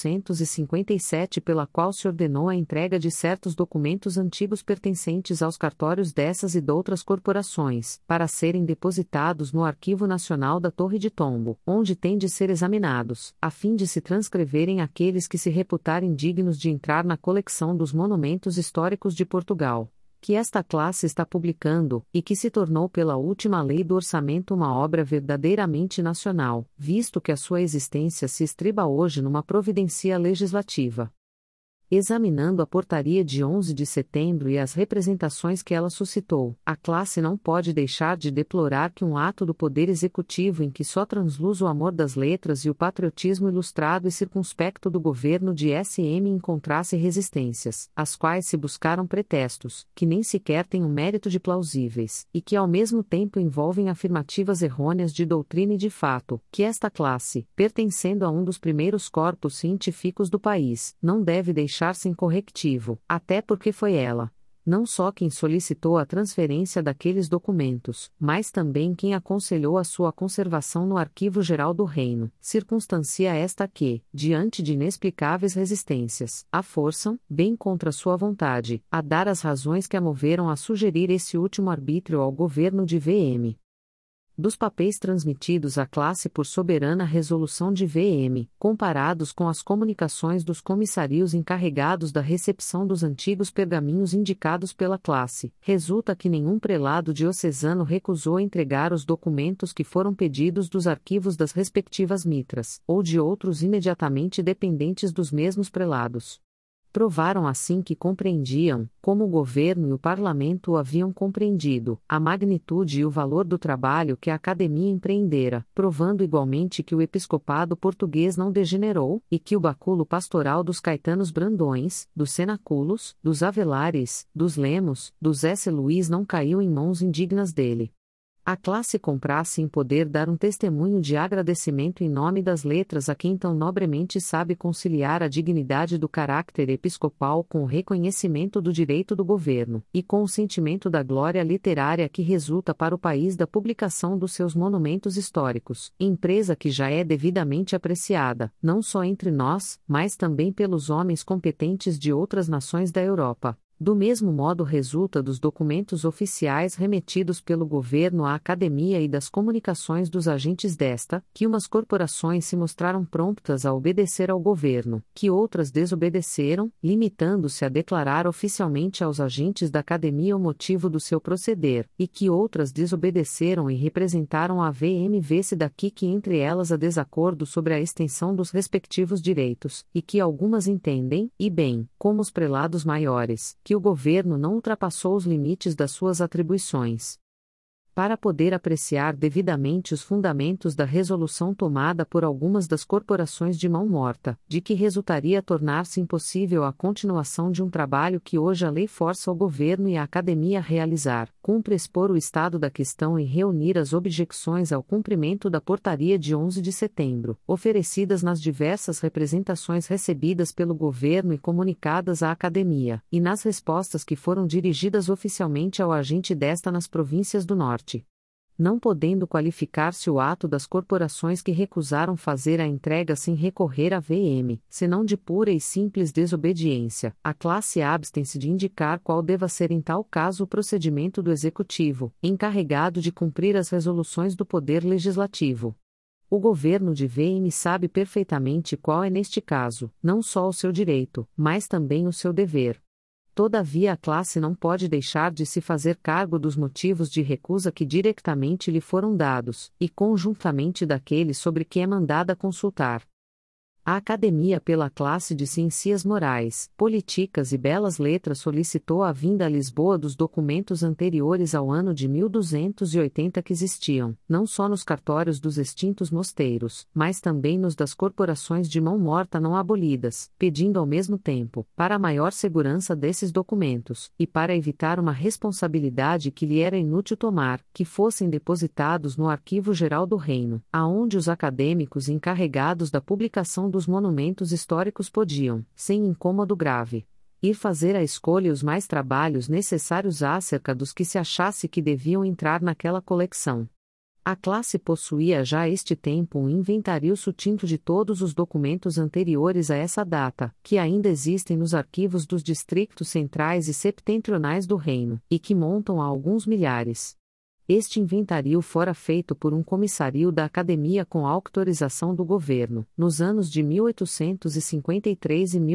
1857 pela qual se ordenou a entrega de certos documentos antigos pertencentes aos cartórios dessas e doutras corporações, para serem depositados no Arquivo Nacional da Torre de Tombo, onde têm de ser examinados, a fim de se transcreverem aqueles que se reputarem dignos de entrar na coleção dos monumentos históricos de Portugal, que esta classe está publicando, e que se tornou pela última lei do orçamento uma obra verdadeiramente nacional, visto que a sua existência se estriba hoje numa providência legislativa. Examinando a portaria de 11 de setembro e as representações que ela suscitou, a classe não pode deixar de deplorar que um ato do Poder Executivo em que só transluz o amor das letras e o patriotismo ilustrado e circunspecto do governo de SM encontrasse resistências, às quais se buscaram pretextos, que nem sequer têm o mérito de plausíveis, e que ao mesmo tempo envolvem afirmativas errôneas de doutrina e de fato, que esta classe, pertencendo a um dos primeiros corpos científicos do país, não deve deixar sem correctivo, até porque foi ela, não só quem solicitou a transferência daqueles documentos, mas também quem aconselhou a sua conservação no Arquivo Geral do Reino, circunstância esta que, diante de inexplicáveis resistências, a forçam, bem contra sua vontade, a dar as razões que a moveram a sugerir esse último arbítrio ao governo de VM. Dos papéis transmitidos à classe por soberana resolução de VM, comparados com as comunicações dos comissarios encarregados da recepção dos antigos pergaminhos indicados pela classe, resulta que nenhum prelado diocesano recusou entregar os documentos que foram pedidos dos arquivos das respectivas mitras, ou de outros imediatamente dependentes dos mesmos prelados. Provaram assim que compreendiam, como o governo e o parlamento o haviam compreendido, a magnitude e o valor do trabalho que a academia empreendera, provando igualmente que o episcopado português não degenerou, e que o báculo pastoral dos Caetanos Brandões, dos Cenaculos, dos Avelares, dos Lemos, dos S. Luís não caiu em mãos indignas dele. A classe comprasse em poder dar um testemunho de agradecimento em nome das letras a quem tão nobremente sabe conciliar a dignidade do caráter episcopal com o reconhecimento do direito do governo, e com o sentimento da glória literária que resulta para o país da publicação dos seus monumentos históricos, empresa que já é devidamente apreciada, não só entre nós, mas também pelos homens competentes de outras nações da Europa. Do mesmo modo resulta dos documentos oficiais remetidos pelo governo à Academia e das comunicações dos agentes desta, que umas corporações se mostraram promptas a obedecer ao governo, que outras desobedeceram, limitando-se a declarar oficialmente aos agentes da Academia o motivo do seu proceder, e que outras desobedeceram e representaram a VMV-se daqui que entre elas há desacordo sobre a extensão dos respectivos direitos, e que algumas entendem, e bem, como os prelados maiores, que o governo não ultrapassou os limites das suas atribuições. Para poder apreciar devidamente os fundamentos da resolução tomada por algumas das corporações de mão morta, de que resultaria tornar-se impossível a continuação de um trabalho que hoje a lei força o governo e a academia a realizar, cumpre expor o estado da questão e reunir as objeções ao cumprimento da portaria de 11 de setembro, oferecidas nas diversas representações recebidas pelo governo e comunicadas à Academia, e nas respostas que foram dirigidas oficialmente ao agente desta nas províncias do Norte. Não podendo qualificar-se o ato das corporações que recusaram fazer a entrega sem recorrer à VM, senão de pura e simples desobediência, a classe abstém-se de indicar qual deva ser em tal caso o procedimento do Executivo, encarregado de cumprir as resoluções do Poder Legislativo. O governo de VM sabe perfeitamente qual é neste caso, não só o seu direito, mas também o seu dever. Todavia a classe não pode deixar de se fazer cargo dos motivos de recusa que diretamente lhe foram dados, e conjuntamente daqueles sobre que é mandada consultar. A Academia pela classe de Ciências Morais, Políticas e Belas Letras solicitou a vinda a Lisboa dos documentos anteriores ao ano de 1280 que existiam, não só nos cartórios dos extintos mosteiros, mas também nos das corporações de mão morta não abolidas, pedindo ao mesmo tempo, para a maior segurança desses documentos, e para evitar uma responsabilidade que lhe era inútil tomar, que fossem depositados no Arquivo Geral do Reino, aonde os acadêmicos encarregados da publicação dos monumentos históricos podiam, sem incômodo grave, ir fazer a escolha e os mais trabalhos necessários acerca dos que se achasse que deviam entrar naquela coleção. A classe possuía já a este tempo um inventário sucinto de todos os documentos anteriores a essa data, que ainda existem nos arquivos dos distritos centrais e septentrionais do Reino, e que montam a alguns milhares. Este inventário fora feito por um comissário da Academia com autorização do governo, nos anos de 1853 e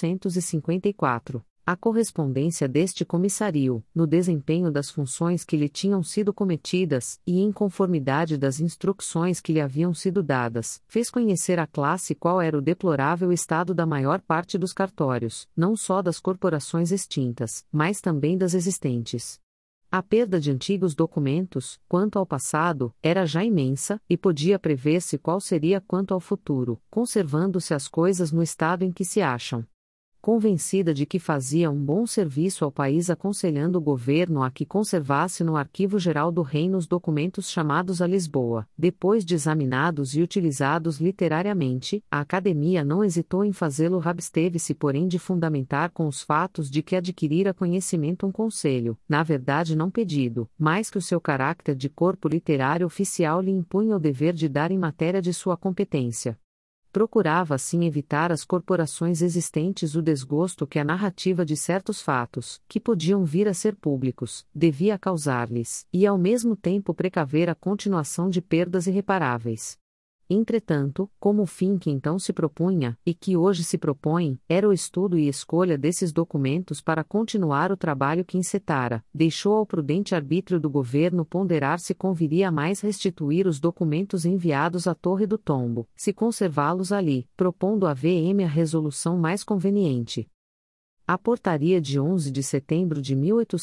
1854. A correspondência deste comissário, no desempenho das funções que lhe tinham sido cometidas, e em conformidade das instruções que lhe haviam sido dadas, fez conhecer à classe qual era o deplorável estado da maior parte dos cartórios, não só das corporações extintas, mas também das existentes. A perda de antigos documentos, quanto ao passado, era já imensa, e podia prever-se qual seria quanto ao futuro, conservando-se as coisas no estado em que se acham. Convencida de que fazia um bom serviço ao país aconselhando o governo a que conservasse no Arquivo Geral do Reino os documentos chamados a Lisboa, depois de examinados e utilizados literariamente, a Academia não hesitou em fazê-lo, absteve-se porém de fundamentar com os fatos de que adquirira conhecimento um conselho, na verdade não pedido, mas que o seu caráter de corpo literário oficial lhe impunha o dever de dar em matéria de sua competência. Procurava assim evitar às corporações existentes o desgosto que a narrativa de certos fatos, que podiam vir a ser públicos, devia causar-lhes, e ao mesmo tempo precaver a continuação de perdas irreparáveis. Entretanto, como o fim que então se propunha, e que hoje se propõe, era o estudo e escolha desses documentos para continuar o trabalho que encetara, deixou ao prudente arbítrio do governo ponderar se conviria mais restituir os documentos enviados à Torre do Tombo, se conservá-los ali, propondo à VM a resolução mais conveniente. A portaria de 11 de setembro de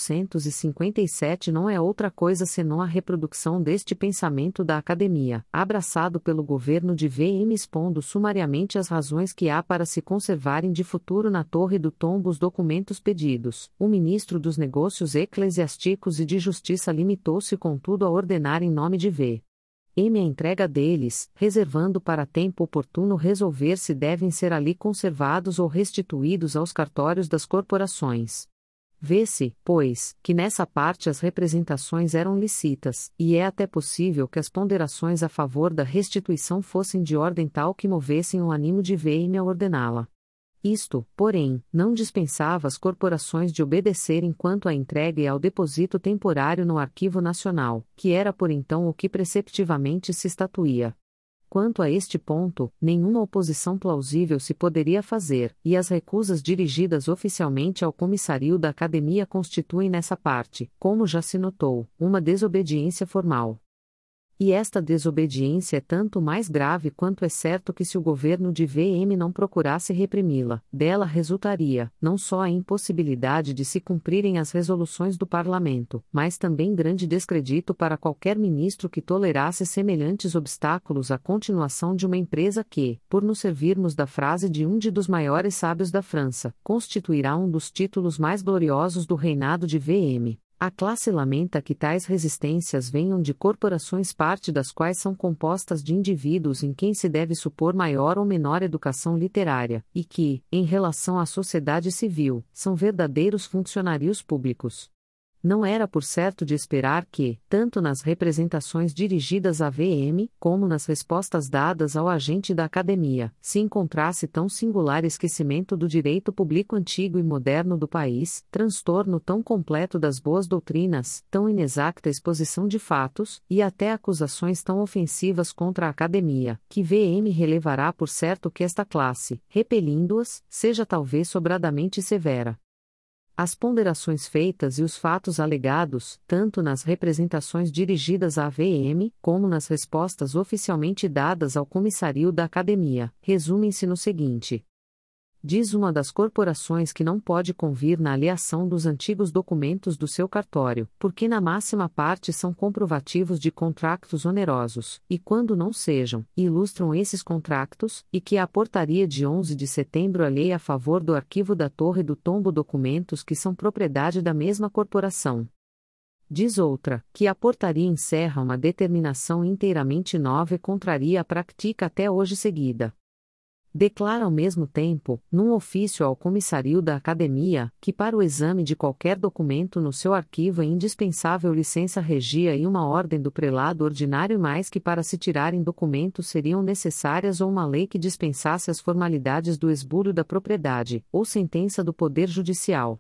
1857 não é outra coisa senão a reprodução deste pensamento da Academia, abraçado pelo governo de VM, expondo sumariamente as razões que há para se conservarem de futuro na Torre do Tombo os documentos pedidos. O ministro dos Negócios Eclesiásticos e de Justiça limitou-se contudo a ordenar em nome de V. M a entrega deles, reservando para tempo oportuno resolver se devem ser ali conservados ou restituídos aos cartórios das corporações. Vê-se, pois, que nessa parte as representações eram lícitas, e é até possível que as ponderações a favor da restituição fossem de ordem tal que movessem o ânimo de VM a ordená-la. Isto, porém, não dispensava as corporações de obedecerem quanto à entrega e ao deposito temporário no Arquivo Nacional, que era por então o que preceptivamente se estatuía. Quanto a este ponto, nenhuma oposição plausível se poderia fazer, e as recusas dirigidas oficialmente ao comissário da Academia constituem nessa parte, como já se notou, uma desobediência formal. E esta desobediência é tanto mais grave quanto é certo que se o governo de VM não procurasse reprimi-la, dela resultaria, não só a impossibilidade de se cumprirem as resoluções do Parlamento, mas também grande descredito para qualquer ministro que tolerasse semelhantes obstáculos à continuação de uma empresa que, por nos servirmos da frase de um dos maiores sábios da França, constituirá um dos títulos mais gloriosos do reinado de VM. A classe lamenta que tais resistências venham de corporações, parte das quais são compostas de indivíduos em quem se deve supor maior ou menor educação literária, e que, em relação à sociedade civil, são verdadeiros funcionários públicos. Não era por certo de esperar que, tanto nas representações dirigidas à VM, como nas respostas dadas ao agente da Academia, se encontrasse tão singular esquecimento do direito público antigo e moderno do país, transtorno tão completo das boas doutrinas, tão inexacta exposição de fatos, e até acusações tão ofensivas contra a Academia, que VM relevará por certo que esta classe, repelindo-as, seja talvez sobradamente severa. As ponderações feitas e os fatos alegados, tanto nas representações dirigidas à VM, como nas respostas oficialmente dadas ao comissário da Academia, resumem-se no seguinte. Diz uma das corporações que não pode convir na aliação dos antigos documentos do seu cartório, porque na máxima parte são comprovativos de contratos onerosos, e quando não sejam, ilustram esses contratos, e que a portaria de 11 de setembro alheia a favor do arquivo da Torre do Tombo documentos que são propriedade da mesma corporação. Diz outra, que a portaria encerra uma determinação inteiramente nova e contraria a prática até hoje seguida. Declara ao mesmo tempo, num ofício ao comissário da Academia, que para o exame de qualquer documento no seu arquivo é indispensável licença regia e uma ordem do prelado ordinário, mais que para se tirarem documentos seriam necessárias ou uma lei que dispensasse as formalidades do esbulho da propriedade, ou sentença do Poder Judicial.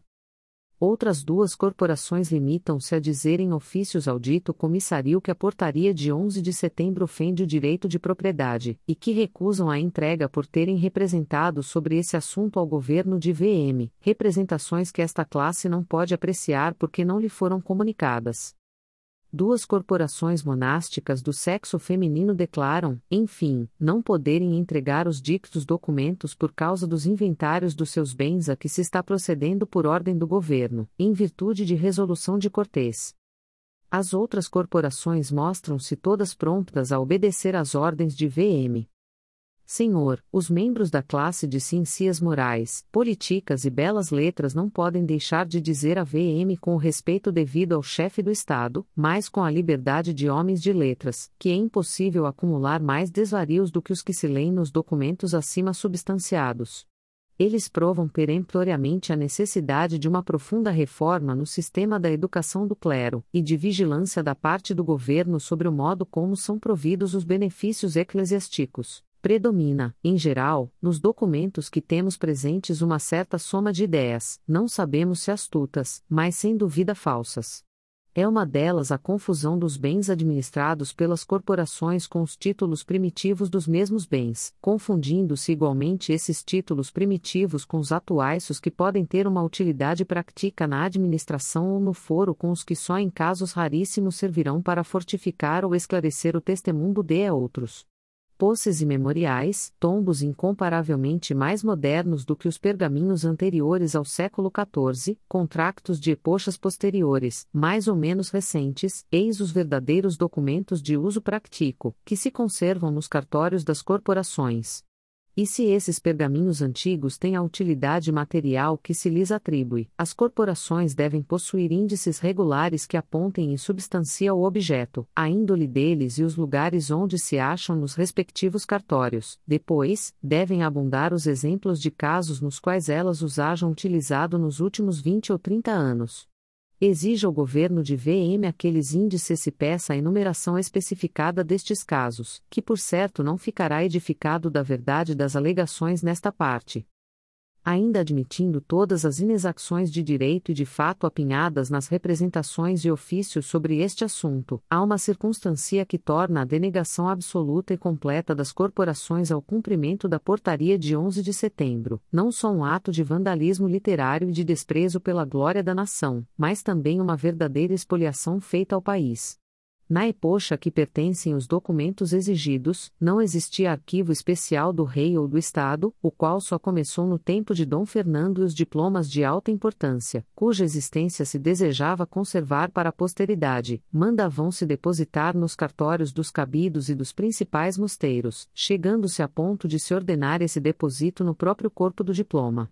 Outras duas corporações limitam-se a dizer em ofícios ao dito comissário que a portaria de 11 de setembro ofende o direito de propriedade, e que recusam a entrega por terem representado sobre esse assunto ao governo de VM, representações que esta classe não pode apreciar porque não lhe foram comunicadas. Duas corporações monásticas do sexo feminino declaram, enfim, não poderem entregar os dictos documentos por causa dos inventários dos seus bens a que se está procedendo por ordem do governo, em virtude de resolução de Cortes. As outras corporações mostram-se todas prontas a obedecer às ordens de VM. Senhor, os membros da classe de ciências morais, políticas e belas letras não podem deixar de dizer a VM com o respeito devido ao chefe do Estado, mas com a liberdade de homens de letras, que é impossível acumular mais desvarios do que os que se leem nos documentos acima substanciados. Eles provam peremptoriamente a necessidade de uma profunda reforma no sistema da educação do clero, e de vigilância da parte do governo sobre o modo como são providos os benefícios eclesiásticos. Predomina, em geral, nos documentos que temos presentes uma certa soma de ideias, não sabemos se astutas, mas sem dúvida falsas. É uma delas a confusão dos bens administrados pelas corporações com os títulos primitivos dos mesmos bens, confundindo-se igualmente esses títulos primitivos com os atuais, os que podem ter uma utilidade prática na administração ou no foro, com os que só em casos raríssimos servirão para fortificar ou esclarecer o testemunho de outros. Posses e memoriais, tombos incomparavelmente mais modernos do que os pergaminhos anteriores ao século XIV, contratos de epochas posteriores, mais ou menos recentes, eis os verdadeiros documentos de uso prático, que se conservam nos cartórios das corporações. E se esses pergaminhos antigos têm a utilidade material que se lhes atribui, as corporações devem possuir índices regulares que apontem e substanciem o objeto, a índole deles e os lugares onde se acham nos respectivos cartórios. Depois, devem abundar os exemplos de casos nos quais elas os hajam utilizado nos últimos 20 ou 30 anos. Exija o governo de VM aqueles índices e peça a enumeração especificada destes casos, que por certo não ficará edificado da verdade das alegações nesta parte. Ainda admitindo todas as inexações de direito e de fato apinhadas nas representações e ofícios sobre este assunto, há uma circunstância que torna a denegação absoluta e completa das corporações ao cumprimento da portaria de 11 de setembro, não só um ato de vandalismo literário e de desprezo pela glória da nação, mas também uma verdadeira expoliação feita ao país. Na epocha a que pertencem os documentos exigidos, não existia arquivo especial do rei ou do Estado, o qual só começou no tempo de Dom Fernando, e os diplomas de alta importância, cuja existência se desejava conservar para a posteridade, mandavam-se depositar nos cartórios dos cabidos e dos principais mosteiros, chegando-se a ponto de se ordenar esse depósito no próprio corpo do diploma.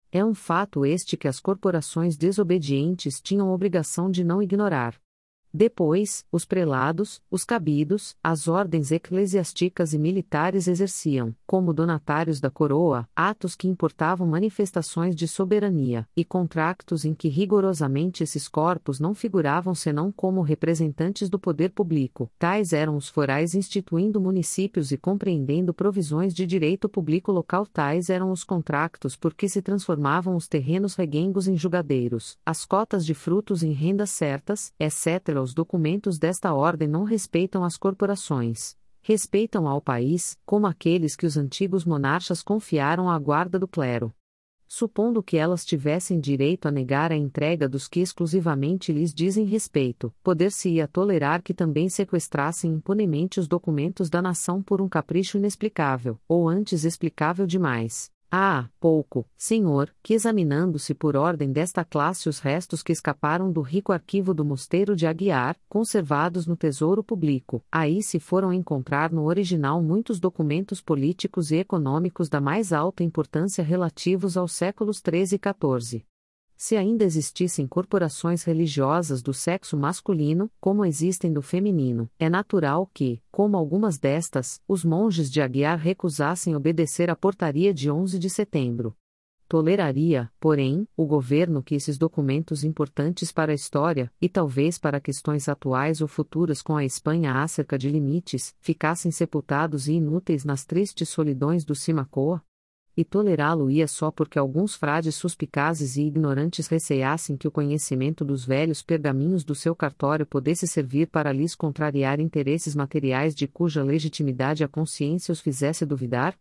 É um fato este que as corporações desobedientes tinham obrigação de não ignorar. Depois, os prelados, os cabidos, as ordens eclesiásticas e militares exerciam, como donatários da coroa, atos que importavam manifestações de soberania, e contratos em que rigorosamente esses corpos não figuravam senão como representantes do poder público. Tais eram os forais instituindo municípios e compreendendo provisões de direito público local. Tais eram os contratos por que se transformavam os terrenos reguengos em julgadeiros, as cotas de frutos em rendas certas, etc. Os documentos desta ordem não respeitam as corporações. Respeitam ao país, como aqueles que os antigos monarcas confiaram à guarda do clero. Supondo que elas tivessem direito a negar a entrega dos que exclusivamente lhes dizem respeito, poder-se-ia tolerar que também sequestrassem impunemente os documentos da nação por um capricho inexplicável, ou antes explicável demais. Pouco, senhor, que examinando-se por ordem desta classe os restos que escaparam do rico arquivo do mosteiro de Aguiar, conservados no Tesouro Público, aí se foram encontrar no original muitos documentos políticos e econômicos da mais alta importância relativos aos séculos XIII e XIV. Se ainda existissem corporações religiosas do sexo masculino, como existem do feminino, é natural que, como algumas destas, os monges de Aguiar recusassem obedecer à portaria de 11 de setembro. Toleraria, porém, o governo que esses documentos importantes para a história, e talvez para questões atuais ou futuras com a Espanha acerca de limites, ficassem sepultados e inúteis nas tristes solidões do Simacoa? E tolerá-lo-ia só porque alguns frades suspicazes e ignorantes receassem que o conhecimento dos velhos pergaminhos do seu cartório pudesse servir para lhes contrariar interesses materiais de cuja legitimidade a consciência os fizesse duvidar?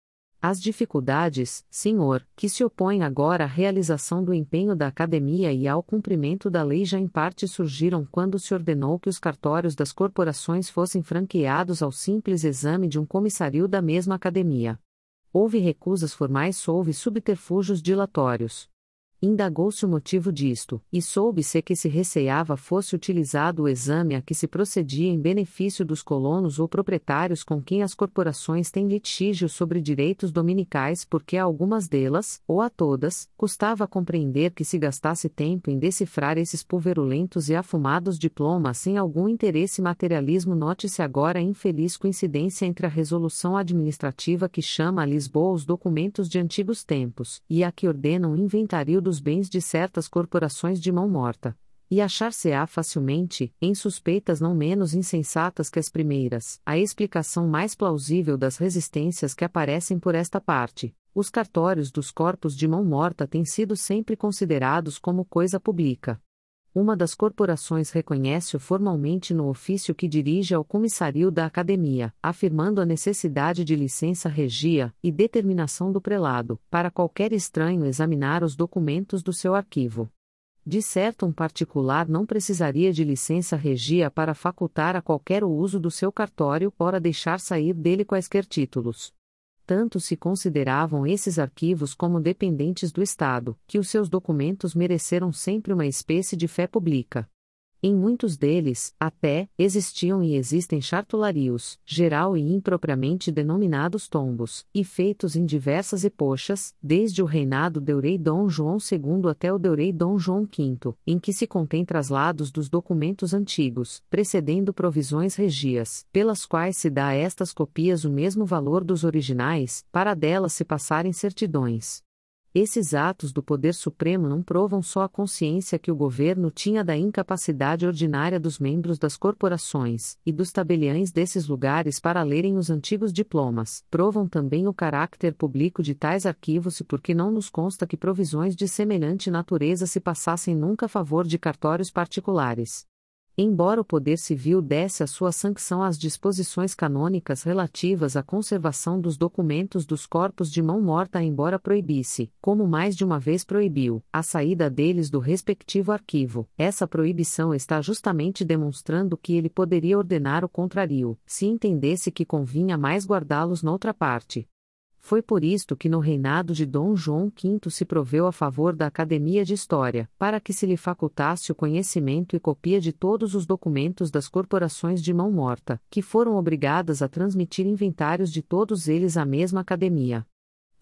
As dificuldades, senhor, que se opõem agora à realização do empenho da Academia e ao cumprimento da lei já em parte surgiram quando se ordenou que os cartórios das corporações fossem franqueados ao simples exame de um comissário da mesma Academia. Houve recusas formais, houve subterfúgios dilatórios. Indagou-se o motivo disto, e soube-se que se receava fosse utilizado o exame a que se procedia em benefício dos colonos ou proprietários com quem as corporações têm litígio sobre direitos dominicais porque a algumas delas, ou a todas, custava compreender que se gastasse tempo em decifrar esses pulverulentos e afumados diplomas sem algum interesse e materialismo. Note-se agora a infeliz coincidência entre a resolução administrativa que chama a Lisboa os documentos de antigos tempos, e a que ordena um inventário dos bens de certas corporações de mão morta. E achar-se-á facilmente, em suspeitas não menos insensatas que as primeiras, a explicação mais plausível das resistências que aparecem por esta parte. Os cartórios dos corpos de mão morta têm sido sempre considerados como coisa pública. Uma das corporações reconhece-o formalmente no ofício que dirige ao comissário da Academia, afirmando a necessidade de licença regia e determinação do prelado, para qualquer estranho examinar os documentos do seu arquivo. De certo, um particular não precisaria de licença regia para facultar a qualquer o uso do seu cartório, ora deixar sair dele quaisquer títulos. Tanto se consideravam esses arquivos como dependentes do Estado, que os seus documentos mereceram sempre uma espécie de fé pública. Em muitos deles, até, existiam e existem chartularios, geral e impropriamente denominados tombos, e feitos em diversas epochas, desde o reinado do rei Dom João II até o do rei Dom João V, em que se contém traslados dos documentos antigos, precedendo provisões regias, pelas quais se dá a estas copias o mesmo valor dos originais, para delas se passarem certidões. Esses atos do Poder Supremo não provam só a consciência que o governo tinha da incapacidade ordinária dos membros das corporações e dos tabeliães desses lugares para lerem os antigos diplomas, provam também o caráter público de tais arquivos e porque não nos consta que provisões de semelhante natureza se passassem nunca a favor de cartórios particulares. Embora o Poder Civil desse a sua sanção às disposições canônicas relativas à conservação dos documentos dos corpos de mão morta, embora proibisse, como mais de uma vez proibiu, a saída deles do respectivo arquivo, essa proibição está justamente demonstrando que ele poderia ordenar o contrário, se entendesse que convinha mais guardá-los noutra parte. Foi por isto que no reinado de Dom João V se proveu a favor da Academia de História, para que se lhe facultasse o conhecimento e copia de todos os documentos das corporações de mão morta, que foram obrigadas a transmitir inventários de todos eles à mesma Academia.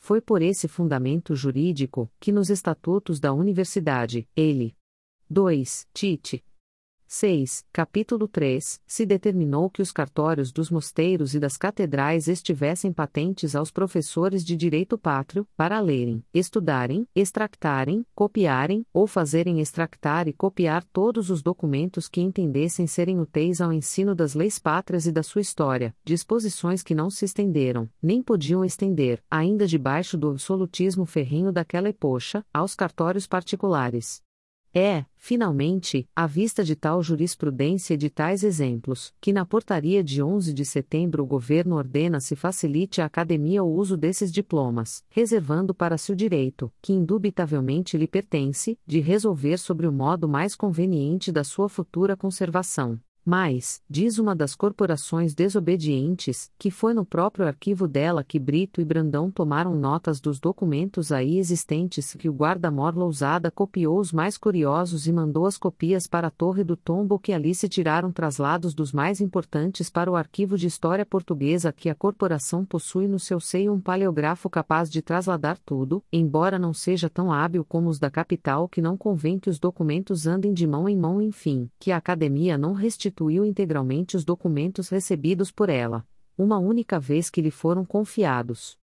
Foi por esse fundamento jurídico, que nos Estatutos da Universidade, ele. 2. Tit. 6. Capítulo 3, se determinou que os cartórios dos mosteiros e das catedrais estivessem patentes aos professores de direito pátrio, para lerem, estudarem, extractarem, copiarem, ou fazerem extractar e copiar todos os documentos que entendessem serem úteis ao ensino das leis pátrias e da sua história, disposições que não se estenderam, nem podiam estender, ainda debaixo do absolutismo ferrenho daquela epocha, aos cartórios particulares. É, finalmente, à vista de tal jurisprudência e de tais exemplos, que na portaria de 11 de setembro o governo ordena se facilite à academia o uso desses diplomas, reservando para si o direito, que indubitavelmente lhe pertence, de resolver sobre o modo mais conveniente da sua futura conservação. Mas, diz uma das corporações desobedientes, que foi no próprio arquivo dela que Brito e Brandão tomaram notas dos documentos aí existentes que o guarda-mor Lousada copiou os mais curiosos e mandou as copias para a Torre do Tombo que ali se tiraram traslados dos mais importantes para o arquivo de história portuguesa que a corporação possui no seu seio um paleógrafo capaz de trasladar tudo, embora não seja tão hábil como os da capital que não convém que os documentos andem de mão em mão enfim, que a academia não restituiu integralmente os documentos recebidos por ela, uma única vez que lhe foram confiados.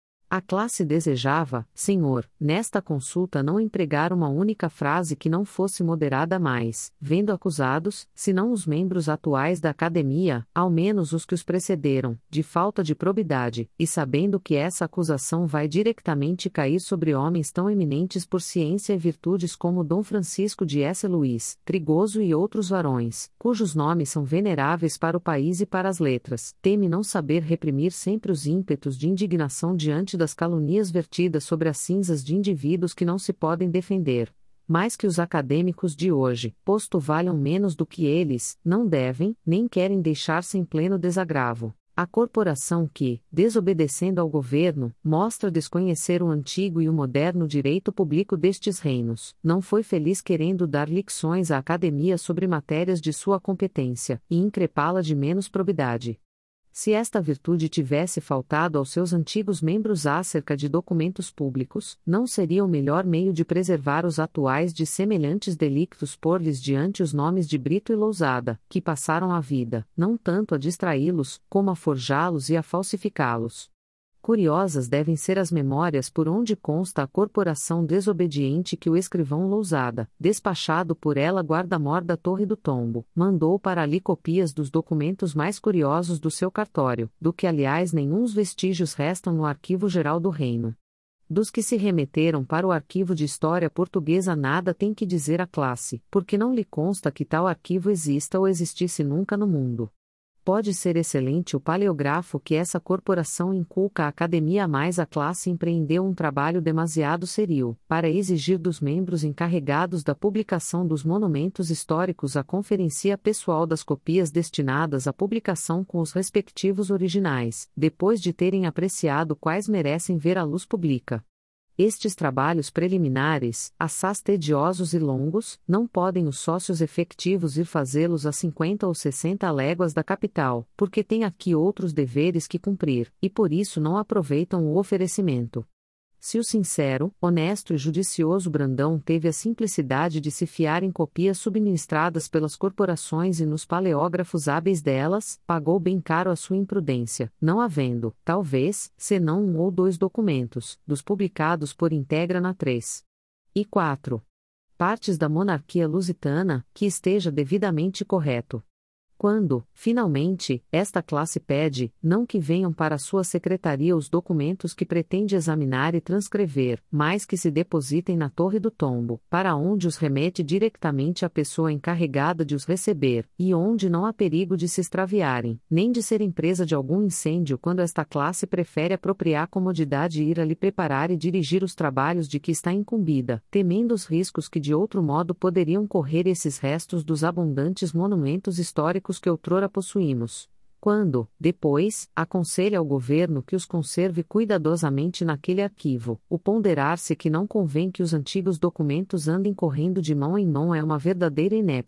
A classe desejava, senhor, nesta consulta não empregar uma única frase que não fosse moderada mais, vendo acusados, se não os membros atuais da academia, ao menos os que os precederam, de falta de probidade, e sabendo que essa acusação vai diretamente cair sobre homens tão eminentes por ciência e virtudes como Dom Francisco de S. Luís, Trigoso e outros varões, cujos nomes são veneráveis para o país e para as letras, teme não saber reprimir sempre os ímpetos de indignação diante das calunias vertidas sobre as cinzas de indivíduos que não se podem defender. Mais que os acadêmicos de hoje, posto valham menos do que eles, não devem, nem querem deixar-se em pleno desagravo. A corporação que, desobedecendo ao governo, mostra desconhecer o antigo e o moderno direito público destes reinos, não foi feliz querendo dar lições à academia sobre matérias de sua competência, e increpá-la de menos probidade. Se esta virtude tivesse faltado aos seus antigos membros acerca de documentos públicos, não seria o melhor meio de preservar os atuais de semelhantes delictos pôr-lhes diante os nomes de Brito e Lousada, que passaram a vida, não tanto a distraí-los, como a forjá-los e a falsificá-los. Curiosas devem ser as memórias por onde consta a corporação desobediente que o escrivão Lousada, despachado por ela guarda-mor da Torre do Tombo, mandou para ali copias dos documentos mais curiosos do seu cartório, do que aliás nenhuns vestígios restam no Arquivo Geral do Reino. Dos que se remeteram para o Arquivo de História Portuguesa nada tem que dizer a classe, porque não lhe consta que tal arquivo exista ou existisse nunca no mundo. Pode ser excelente o paleógrafo que essa corporação inculca à academia, mas a classe empreendeu um trabalho demasiado seril, para exigir dos membros encarregados da publicação dos monumentos históricos a conferência pessoal das copias destinadas à publicação com os respectivos originais, depois de terem apreciado quais merecem ver a luz pública. Estes trabalhos preliminares, assaz tediosos e longos, não podem os sócios efetivos ir fazê-los a 50 ou 60 léguas da capital, porque têm aqui outros deveres que cumprir, e por isso não aproveitam o oferecimento. Se o sincero, honesto e judicioso Brandão teve a simplicidade de se fiar em copias subministradas pelas corporações e nos paleógrafos hábeis delas, pagou bem caro a sua imprudência, não havendo, talvez, senão um ou dois documentos, dos publicados por íntegra na 3 e 4 partes da monarquia lusitana, que esteja devidamente correto. Quando, finalmente, esta classe pede, não que venham para sua secretaria os documentos que pretende examinar e transcrever, mas que se depositem na Torre do Tombo, para onde os remete diretamente a pessoa encarregada de os receber, e onde não há perigo de se extraviarem, nem de serem presa de algum incêndio quando esta classe prefere apropriar comodidade e ir ali preparar e dirigir os trabalhos de que está incumbida, temendo os riscos que de outro modo poderiam correr esses restos dos abundantes monumentos históricos que outrora possuímos. Quando, depois, aconselha ao governo que os conserve cuidadosamente naquele arquivo, o ponderar-se que não convém que os antigos documentos andem correndo de mão em mão é uma verdadeira inépcia,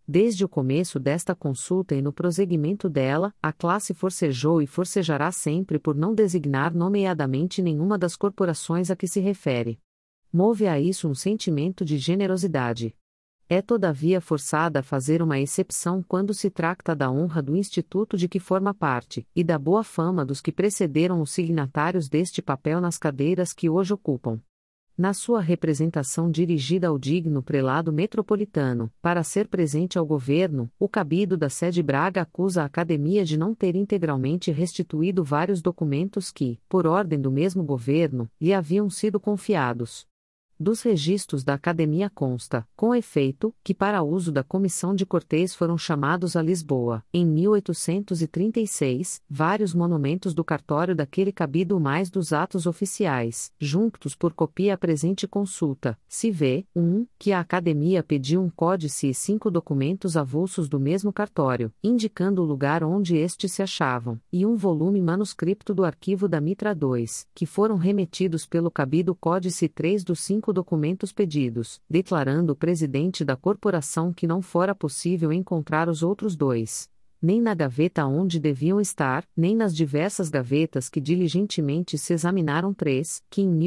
Desde o começo desta consulta e no prosseguimento dela, a classe forcejou e forcejará sempre por não designar nomeadamente nenhuma das corporações a que se refere. Move a isso um sentimento de generosidade. É todavia forçada a fazer uma exceção quando se trata da honra do instituto de que forma parte, e da boa fama dos que precederam os signatários deste papel nas cadeiras que hoje ocupam. Na sua representação dirigida ao digno prelado metropolitano, para ser presente ao governo, o cabido da sede Braga acusa a Academia de não ter integralmente restituído vários documentos que, por ordem do mesmo governo, lhe haviam sido confiados. Dos registros da Academia consta, com efeito, que para uso da Comissão de Cortes foram chamados a Lisboa, em 1836, vários monumentos do cartório daquele cabido mais dos atos oficiais, juntos por copia à presente consulta, se vê, 1, que a Academia pediu um códice e 5 documentos avulsos do mesmo cartório, indicando o lugar onde estes se achavam, e um volume manuscrito do arquivo da Mitra II, que foram remetidos pelo cabido códice 3 dos 5 documentos pedidos, declarando o presidente da corporação que não fora possível encontrar os outros 2, nem na gaveta onde deviam estar, nem nas diversas gavetas que diligentemente se examinaram 3, que em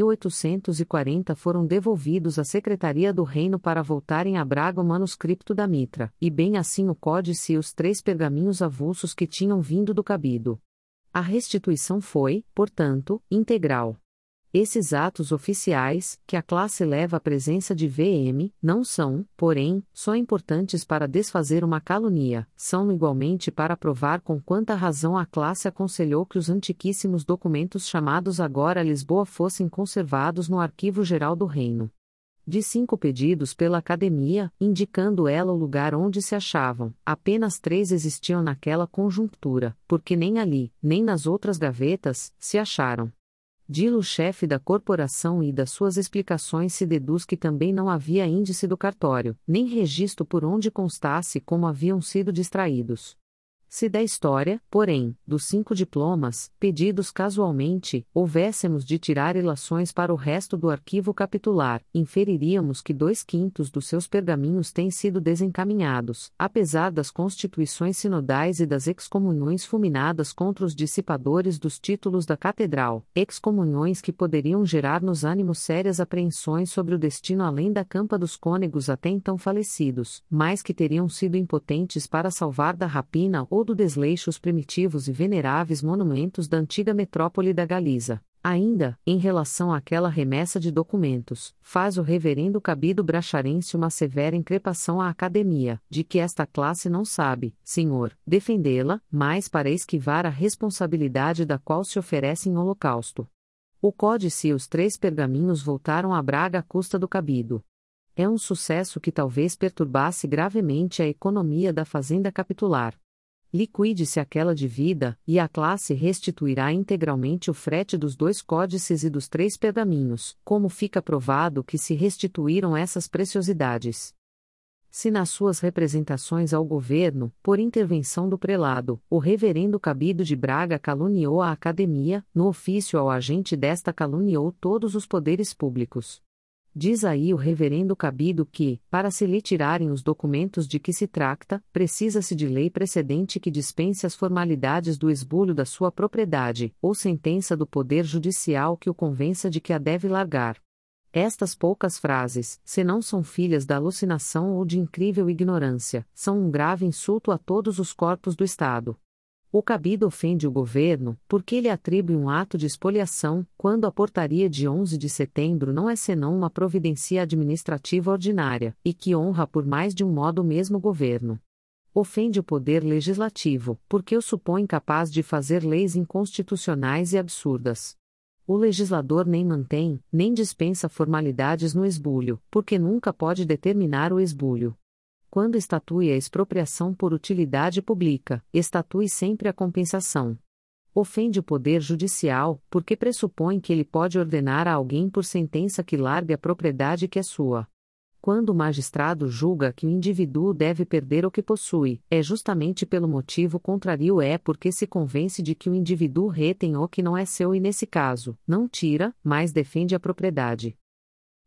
1840 foram devolvidos à Secretaria do Reino para voltarem a Braga o manuscrito da Mitra, e bem assim o códice e os 3 pergaminhos avulsos que tinham vindo do cabido. A restituição foi, portanto, integral. Esses atos oficiais, que a classe leva à presença de VM, não são, porém, só importantes para desfazer uma calunia, são igualmente para provar com quanta razão a classe aconselhou que os antiquíssimos documentos chamados agora Lisboa fossem conservados no Arquivo Geral do Reino. De 5 pedidos pela Academia, indicando ela o lugar onde se achavam, apenas 3 existiam naquela conjuntura, porque nem ali, nem nas outras gavetas, se acharam. Dilo chefe da corporação e das suas explicações se deduz que também não havia índice do cartório, nem registro por onde constasse como haviam sido distraídos. Se da história, porém, dos 5 diplomas, pedidos casualmente, houvéssemos de tirar ilações para o resto do arquivo capitular, inferiríamos que 2/5 dos seus pergaminhos têm sido desencaminhados, apesar das constituições sinodais e das excomunhões fulminadas contra os dissipadores dos títulos da catedral, excomunhões que poderiam gerar nos ânimos sérias apreensões sobre o destino além da campa dos cônegos até então falecidos, mas que teriam sido impotentes para salvar da rapina ou do desleixo os primitivos e veneráveis monumentos da antiga metrópole da Galiza. Ainda, em relação àquela remessa de documentos, faz o reverendo cabido bracharense uma severa increpação à Academia, de que esta classe não sabe, senhor, defendê-la, mas para esquivar a responsabilidade da qual se oferece em holocausto. O códice e os 3 pergaminhos voltaram a Braga à custa do cabido. É um sucesso que talvez perturbasse gravemente a economia da fazenda capitular. Liquide-se aquela dívida, e a classe restituirá integralmente o frete dos 2 códices e dos 3 pergaminhos, como fica provado que se restituíram essas preciosidades. Se nas suas representações ao governo, por intervenção do prelado, o reverendo cabido de Braga caluniou a Academia, no ofício ao agente desta caluniou todos os poderes públicos. Diz aí o reverendo cabido que, para se lhe tirarem os documentos de que se trata, precisa-se de lei precedente que dispense as formalidades do esbulho da sua propriedade, ou sentença do poder judicial que o convença de que a deve largar. Estas poucas frases, se não são filhas da alucinação ou de incrível ignorância, são um grave insulto a todos os corpos do Estado. O cabido ofende o governo, porque lhe atribui um ato de expoliação, quando a portaria de 11 de setembro não é senão uma providência administrativa ordinária, e que honra por mais de um modo o mesmo governo. Ofende o poder legislativo, porque o supõe capaz de fazer leis inconstitucionais e absurdas. O legislador nem mantém, nem dispensa formalidades no esbulho, porque nunca pode determinar o esbulho. Quando estatui a expropriação por utilidade pública, estatui sempre a compensação. Ofende o poder judicial, porque pressupõe que ele pode ordenar a alguém por sentença que largue a propriedade que é sua. Quando o magistrado julga que o indivíduo deve perder o que possui, é justamente pelo motivo contrário porque se convence de que o indivíduo retém o que não é seu e nesse caso, não tira, mas defende a propriedade.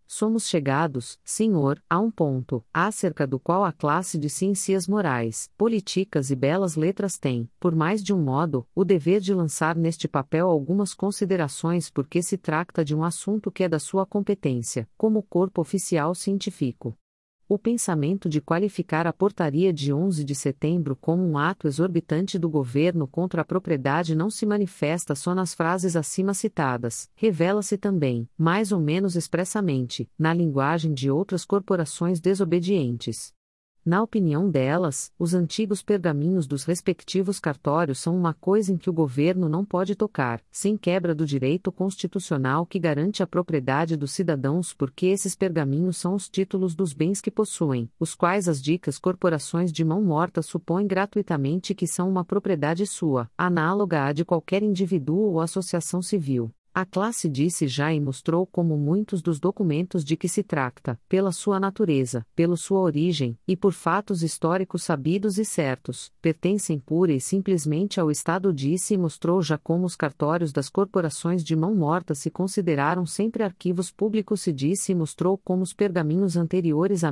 Somos chegados, Senhor, a um ponto, acerca do qual a classe de ciências morais, políticas e belas letras tem, por mais de um modo, o dever de lançar neste papel algumas considerações porque se trata de um assunto que é da sua competência, como corpo oficial científico. O pensamento de qualificar a Portaria de 11 de setembro como um ato exorbitante do governo contra a propriedade não se manifesta só nas frases acima citadas, revela-se também, mais ou menos expressamente, na linguagem de outras corporações desobedientes. Na opinião delas, os antigos pergaminhos dos respectivos cartórios são uma coisa em que o governo não pode tocar, sem quebra do direito constitucional que garante a propriedade dos cidadãos porque esses pergaminhos são os títulos dos bens que possuem, os quais as ditas corporações de mão morta supõem gratuitamente que são uma propriedade sua, análoga à de qualquer indivíduo ou associação civil. A classe disse já e mostrou como muitos dos documentos de que se trata, pela sua natureza, pela sua origem, e por fatos históricos sabidos e certos, pertencem pura e simplesmente ao Estado disse e mostrou já como os cartórios das corporações de mão morta se consideraram sempre arquivos públicos se disse e mostrou como os pergaminhos anteriores a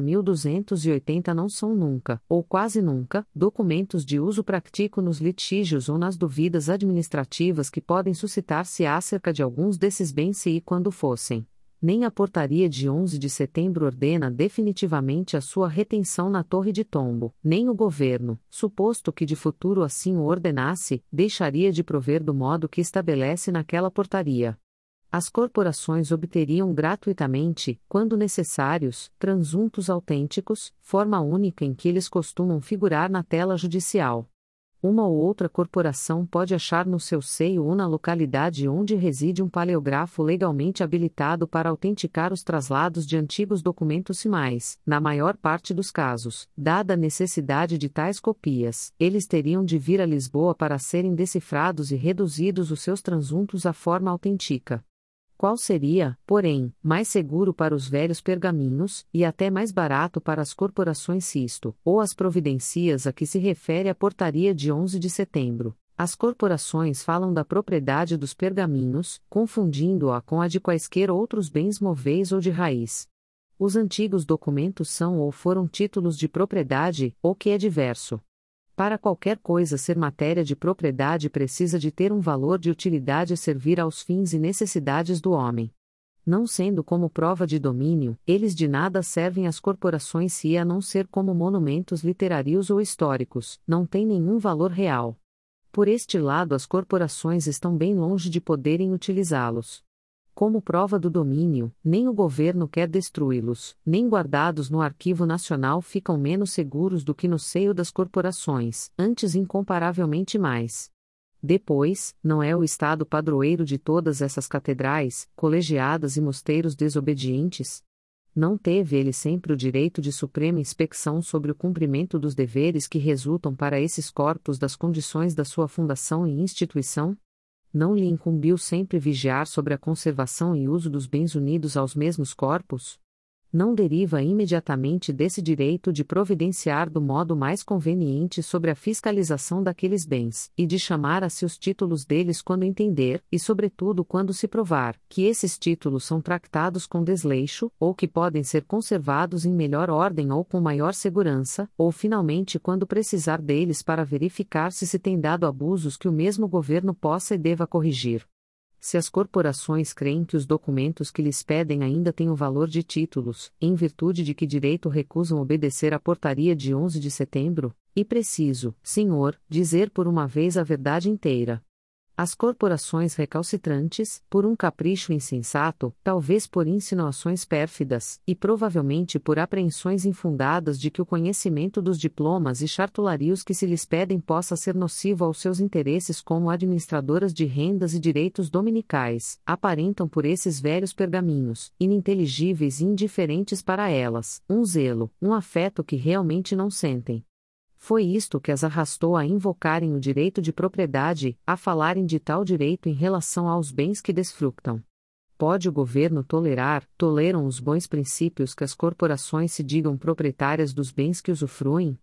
1280 não são nunca, ou quase nunca, documentos de uso prático nos litígios ou nas dúvidas administrativas que podem suscitar-se acerca de alguns desses bens se e quando fossem. Nem a Portaria de 11 de setembro ordena definitivamente a sua retenção na Torre de Tombo, nem o governo, suposto que de futuro assim o ordenasse, deixaria de prover do modo que estabelece naquela portaria. As corporações obteriam gratuitamente, quando necessários, transuntos autênticos, forma única em que eles costumam figurar na tela judicial. Uma ou outra corporação pode achar no seu seio ou na localidade onde reside um paleógrafo legalmente habilitado para autenticar os traslados de antigos documentos simais. Na maior parte dos casos, dada a necessidade de tais copias, eles teriam de vir a Lisboa para serem decifrados e reduzidos os seus transuntos à forma autêntica. Qual seria, porém, mais seguro para os velhos pergaminhos, e até mais barato para as corporações se isto, ou as providencias a que se refere a Portaria de 11 de setembro. As corporações falam da propriedade dos pergaminhos, confundindo-a com a de quaisquer outros bens móveis ou de raiz. Os antigos documentos são ou foram títulos de propriedade, ou que é diverso. Para qualquer coisa ser matéria de propriedade precisa de ter um valor de utilidade a servir aos fins e necessidades do homem. Não sendo como prova de domínio, eles de nada servem às corporações se a não ser como monumentos literários ou históricos, não têm nenhum valor real. Por este lado as corporações estão bem longe de poderem utilizá-los. Como prova do domínio, nem o governo quer destruí-los, nem guardados no Arquivo Nacional ficam menos seguros do que no seio das corporações, antes incomparavelmente mais. Depois, não é o Estado padroeiro de todas essas catedrais, colegiadas e mosteiros desobedientes? Não teve ele sempre o direito de suprema inspeção sobre o cumprimento dos deveres que resultam para esses corpos das condições da sua fundação e instituição? Não lhe incumbiu sempre vigiar sobre a conservação e uso dos bens unidos aos mesmos corpos? Não deriva imediatamente desse direito de providenciar do modo mais conveniente sobre a fiscalização daqueles bens, e de chamar a si os títulos deles quando entender, e sobretudo quando se provar, que esses títulos são tratados com desleixo, ou que podem ser conservados em melhor ordem ou com maior segurança, ou finalmente quando precisar deles para verificar se tem dado abusos que o mesmo governo possa e deva corrigir. Se as corporações creem que os documentos que lhes pedem ainda têm o valor de títulos, em virtude de que direito recusam obedecer à Portaria de 11 de setembro, e preciso, Senhor, dizer por uma vez a verdade inteira. As corporações recalcitrantes, por um capricho insensato, talvez por insinuações pérfidas, e provavelmente por apreensões infundadas de que o conhecimento dos diplomas e chartularios que se lhes pedem possa ser nocivo aos seus interesses como administradoras de rendas e direitos dominicais, aparentam por esses velhos pergaminhos, ininteligíveis e indiferentes para elas, um zelo, um afeto que realmente não sentem. Foi isto que as arrastou a invocarem o direito de propriedade, a falarem de tal direito em relação aos bens que desfrutam. Pode o governo toleram os bons princípios que as corporações se digam proprietárias dos bens que usufruem?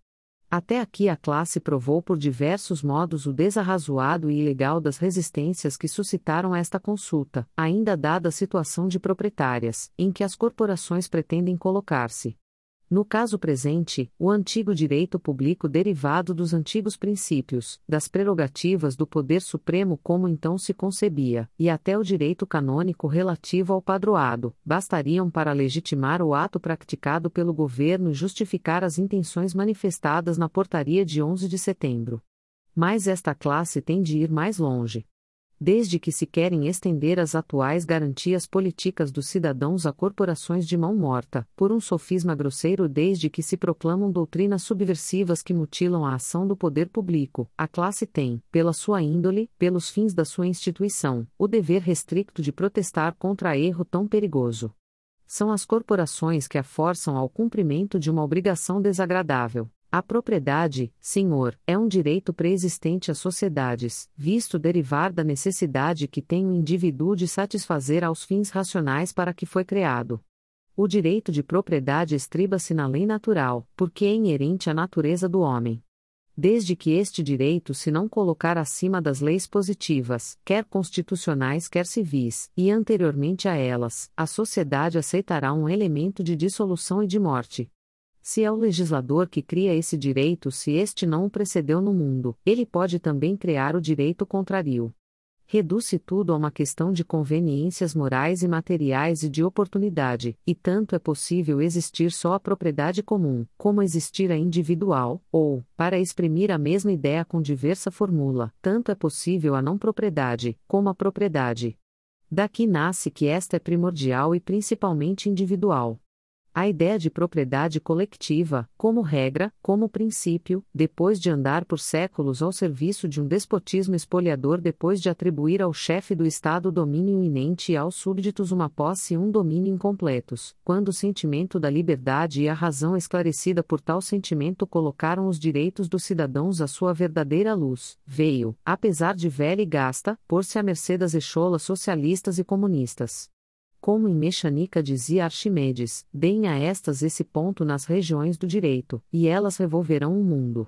Até aqui a classe provou por diversos modos o desarrazoado e ilegal das resistências que suscitaram esta consulta, ainda dada a situação de proprietárias, em que as corporações pretendem colocar-se. No caso presente, o antigo direito público derivado dos antigos princípios, das prerrogativas do Poder Supremo como então se concebia, e até o direito canônico relativo ao padroado, bastariam para legitimar o ato praticado pelo governo e justificar as intenções manifestadas na portaria de 11 de setembro. Mas esta classe tem de ir mais longe. Desde que se querem estender as atuais garantias políticas dos cidadãos a corporações de mão morta, por um sofisma grosseiro desde que se proclamam doutrinas subversivas que mutilam a ação do poder público, a classe tem, pela sua índole, pelos fins da sua instituição, o dever restricto de protestar contra erro tão perigoso. São as corporações que a forçam ao cumprimento de uma obrigação desagradável. A propriedade, senhor, é um direito pré-existente às sociedades, visto derivar da necessidade que tem o indivíduo de satisfazer aos fins racionais para que foi criado. O direito de propriedade estriba-se na lei natural, porque é inerente à natureza do homem. Desde que este direito se não colocar acima das leis positivas, quer constitucionais quer civis, e anteriormente a elas, a sociedade aceitará um elemento de dissolução e de morte. Se é o legislador que cria esse direito, se este não o precedeu no mundo, ele pode também criar o direito contrário. Reduz-se tudo a uma questão de conveniências morais e materiais e de oportunidade, e tanto é possível existir só a propriedade comum, como existir a individual, ou, para exprimir a mesma ideia com diversa formula, tanto é possível a não propriedade, como a propriedade. Daqui nasce que esta é primordial e principalmente individual. A ideia de propriedade coletiva, como regra, como princípio, depois de andar por séculos ao serviço de um despotismo espoliador, depois de atribuir ao chefe do Estado domínio iminente e aos súbditos uma posse e um domínio incompletos, quando o sentimento da liberdade e a razão esclarecida por tal sentimento colocaram os direitos dos cidadãos à sua verdadeira luz, veio, apesar de velha e gasta, pôr-se à mercê das écholas socialistas e comunistas. Como em Mexanica dizia Archimedes, deem a estas esse ponto nas regiões do direito, e elas revolverão o mundo.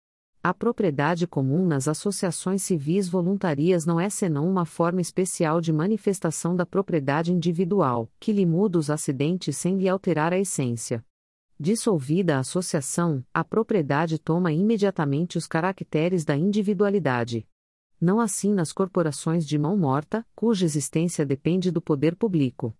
A propriedade comum nas associações civis voluntarias não é senão uma forma especial de manifestação da propriedade individual, que lhe muda os acidentes sem lhe alterar a essência. Dissolvida a associação, a propriedade toma imediatamente os caracteres da individualidade. Não assim nas corporações de mão morta, cuja existência depende do poder público.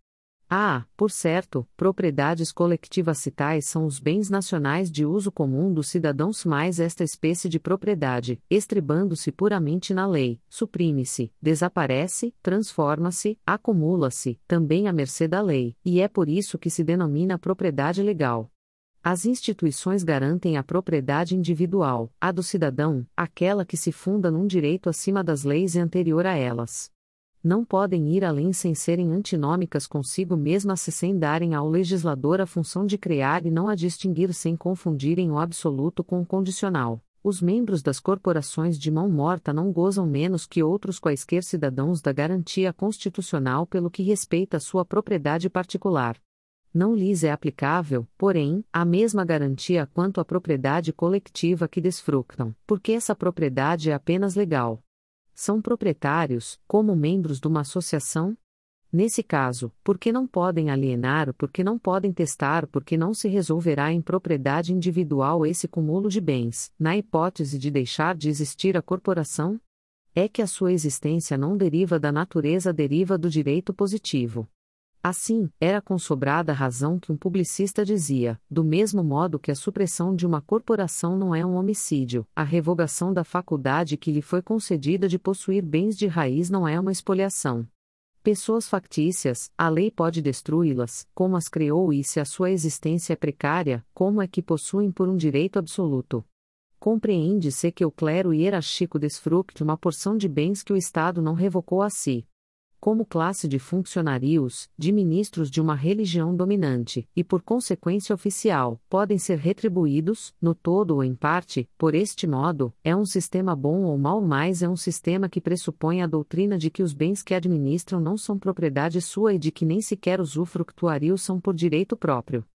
Por certo, propriedades coletivas tais são os bens nacionais de uso comum dos cidadãos, mais esta espécie de propriedade, estribando-se puramente na lei, suprime-se, desaparece, transforma-se, acumula-se, também à mercê da lei, e é por isso que se denomina propriedade legal. As instituições garantem a propriedade individual, a do cidadão, aquela que se funda num direito acima das leis e anterior a elas. Não podem ir além sem serem antinômicas consigo mesmas sem darem ao legislador a função de criar e não a distinguir sem confundirem o absoluto com o condicional. Os membros das corporações de mão morta não gozam menos que outros quaisquer cidadãos da garantia constitucional pelo que respeita à sua propriedade particular. Não lhes é aplicável, porém, a mesma garantia quanto à propriedade coletiva que desfrutam, porque essa propriedade é apenas legal. São proprietários, como membros de uma associação? Nesse caso, porque não podem alienar, porque não podem testar, porque não se resolverá em propriedade individual esse cúmulo de bens, na hipótese de deixar de existir a corporação? É que a sua existência não deriva da natureza, deriva do direito positivo. Assim, era com sobrada razão que um publicista dizia, do mesmo modo que a supressão de uma corporação não é um homicídio, a revogação da faculdade que lhe foi concedida de possuir bens de raiz não é uma expoliação. Pessoas factícias, a lei pode destruí-las, como as criou, e se a sua existência é precária, como é que possuem por um direito absoluto? Compreende-se que o clero hierárquico desfruta uma porção de bens que o Estado não revocou a si. Como classe de funcionários, de ministros de uma religião dominante, e por consequência oficial, podem ser retribuídos, no todo ou em parte, por este modo, é um sistema bom ou mau, mas é um sistema que pressupõe a doutrina de que os bens que administram não são propriedade sua e de que nem sequer os usufrutuários são por direito próprio.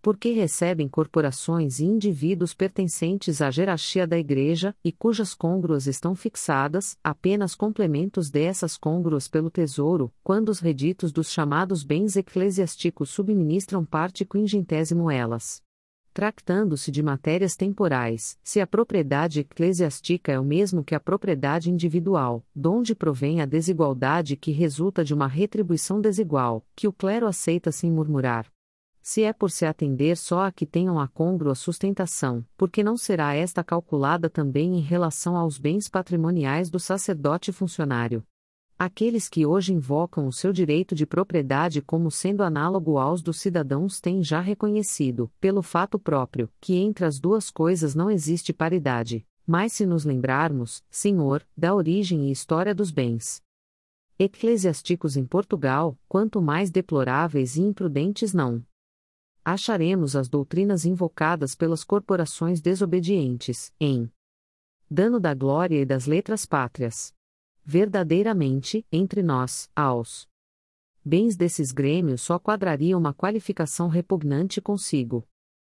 Porque recebem corporações e indivíduos pertencentes à hierarquia da Igreja, e cujas côngruas estão fixadas, apenas complementos dessas côngruas pelo Tesouro, quando os reditos dos chamados bens eclesiásticos subministram parte quingentésimo elas. Tratando-se de matérias temporais, se a propriedade eclesiástica é o mesmo que a propriedade individual, donde provém a desigualdade que resulta de uma retribuição desigual, que o clero aceita sem murmurar. Se é por se atender só a que tenham a côngrua sustentação, porque não será esta calculada também em relação aos bens patrimoniais do sacerdote funcionário? Aqueles que hoje invocam o seu direito de propriedade como sendo análogo aos dos cidadãos têm já reconhecido, pelo fato próprio, que entre as duas coisas não existe paridade, mas se nos lembrarmos, Senhor, da origem e história dos bens eclesiásticos em Portugal, quanto mais deploráveis e imprudentes não acharemos as doutrinas invocadas pelas corporações desobedientes, em dano da glória e das letras pátrias. Verdadeiramente, entre nós, aos bens desses grêmios só quadraria uma qualificação repugnante consigo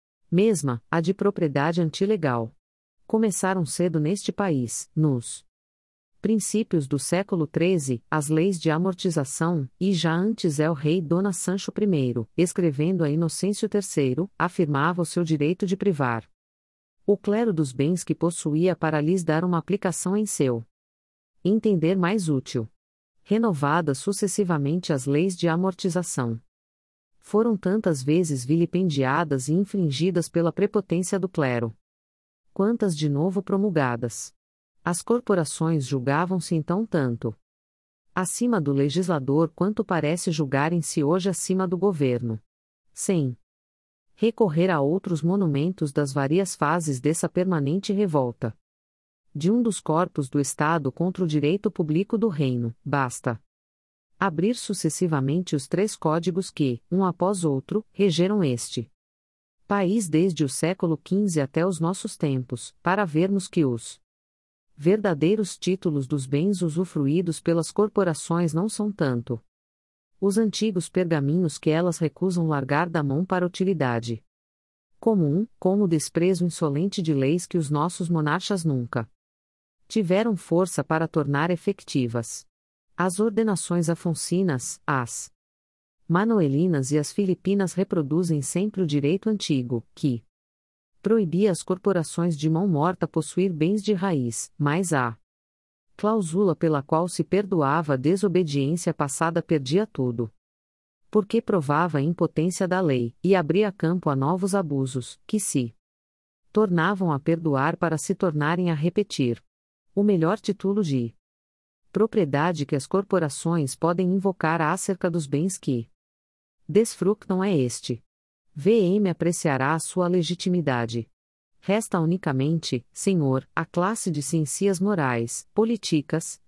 mesma, a de propriedade antilegal. Começaram cedo neste país, nos princípios do século XIII, as leis de amortização, e já antes o rei Dona Sancho I, escrevendo a Inocêncio III, afirmava o seu direito de privar o clero dos bens que possuía para lhes dar uma aplicação em seu entender mais útil. Renovadas sucessivamente as leis de amortização, foram tantas vezes vilipendiadas e infringidas pela prepotência do clero, quantas de novo promulgadas. As corporações julgavam-se então tanto acima do legislador quanto parece julgarem-se hoje acima do governo. Sem recorrer a outros monumentos das várias fases dessa permanente revolta de um dos corpos do Estado contra o direito público do reino, basta abrir sucessivamente os 3 códigos que, um após outro, regeram este país desde o século XV até os nossos tempos, para vermos que os verdadeiros títulos dos bens usufruídos pelas corporações não são tanto os antigos pergaminhos que elas recusam largar da mão para utilidade comum, como o desprezo insolente de leis que os nossos monarcas nunca tiveram força para tornar efetivas. As ordenações afoncinas, as manuelinas e as filipinas reproduzem sempre o direito antigo, que proibia às corporações de mão morta possuir bens de raiz, mas a cláusula pela qual se perdoava a desobediência passada perdia tudo. Porque provava a impotência da lei, e abria campo a novos abusos, que se tornavam a perdoar para se tornarem a repetir. O melhor título de propriedade que as corporações podem invocar acerca dos bens que desfrutam é este. VM apreciará a sua legitimidade. Resta unicamente, Senhor, a classe de ciências morais, políticas,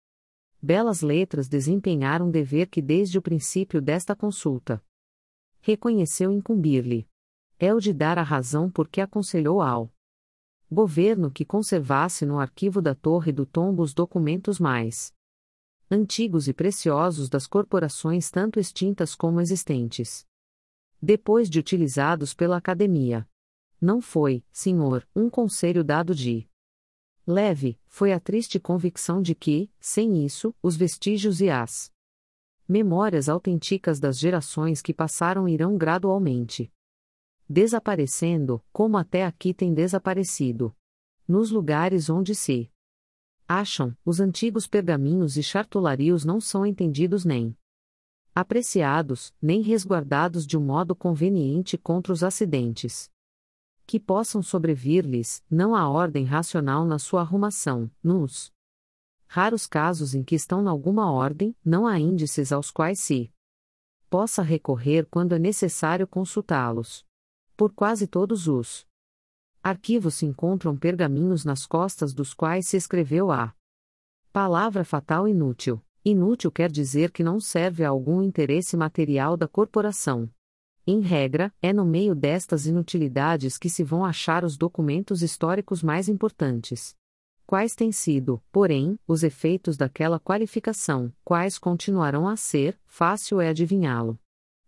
belas letras desempenhar um dever que desde o princípio desta consulta reconheceu incumbir-lhe. É o de dar a razão porque aconselhou ao governo que conservasse no arquivo da Torre do Tombo os documentos mais antigos e preciosos das corporações tanto extintas como existentes, depois de utilizados pela Academia. Não foi, Senhor, um conselho dado de leve, foi a triste convicção de que, sem isso, os vestígios e as memórias autênticas das gerações que passaram irão gradualmente desaparecendo, como até aqui tem desaparecido. Nos lugares onde se acham, os antigos pergaminhos e chartularios não são entendidos nem apreciados, nem resguardados de um modo conveniente contra os acidentes que possam sobrevir-lhes, não há ordem racional na sua arrumação, nos raros casos em que estão em alguma ordem, não há índices aos quais se possa recorrer quando é necessário consultá-los. Por quase todos os arquivos se encontram pergaminhos nas costas dos quais se escreveu a palavra fatal inútil. Inútil quer dizer que não serve a algum interesse material da corporação. Em regra, é no meio destas inutilidades que se vão achar os documentos históricos mais importantes. Quais têm sido, porém, os efeitos daquela qualificação, quais continuarão a ser, fácil é adivinhá-lo.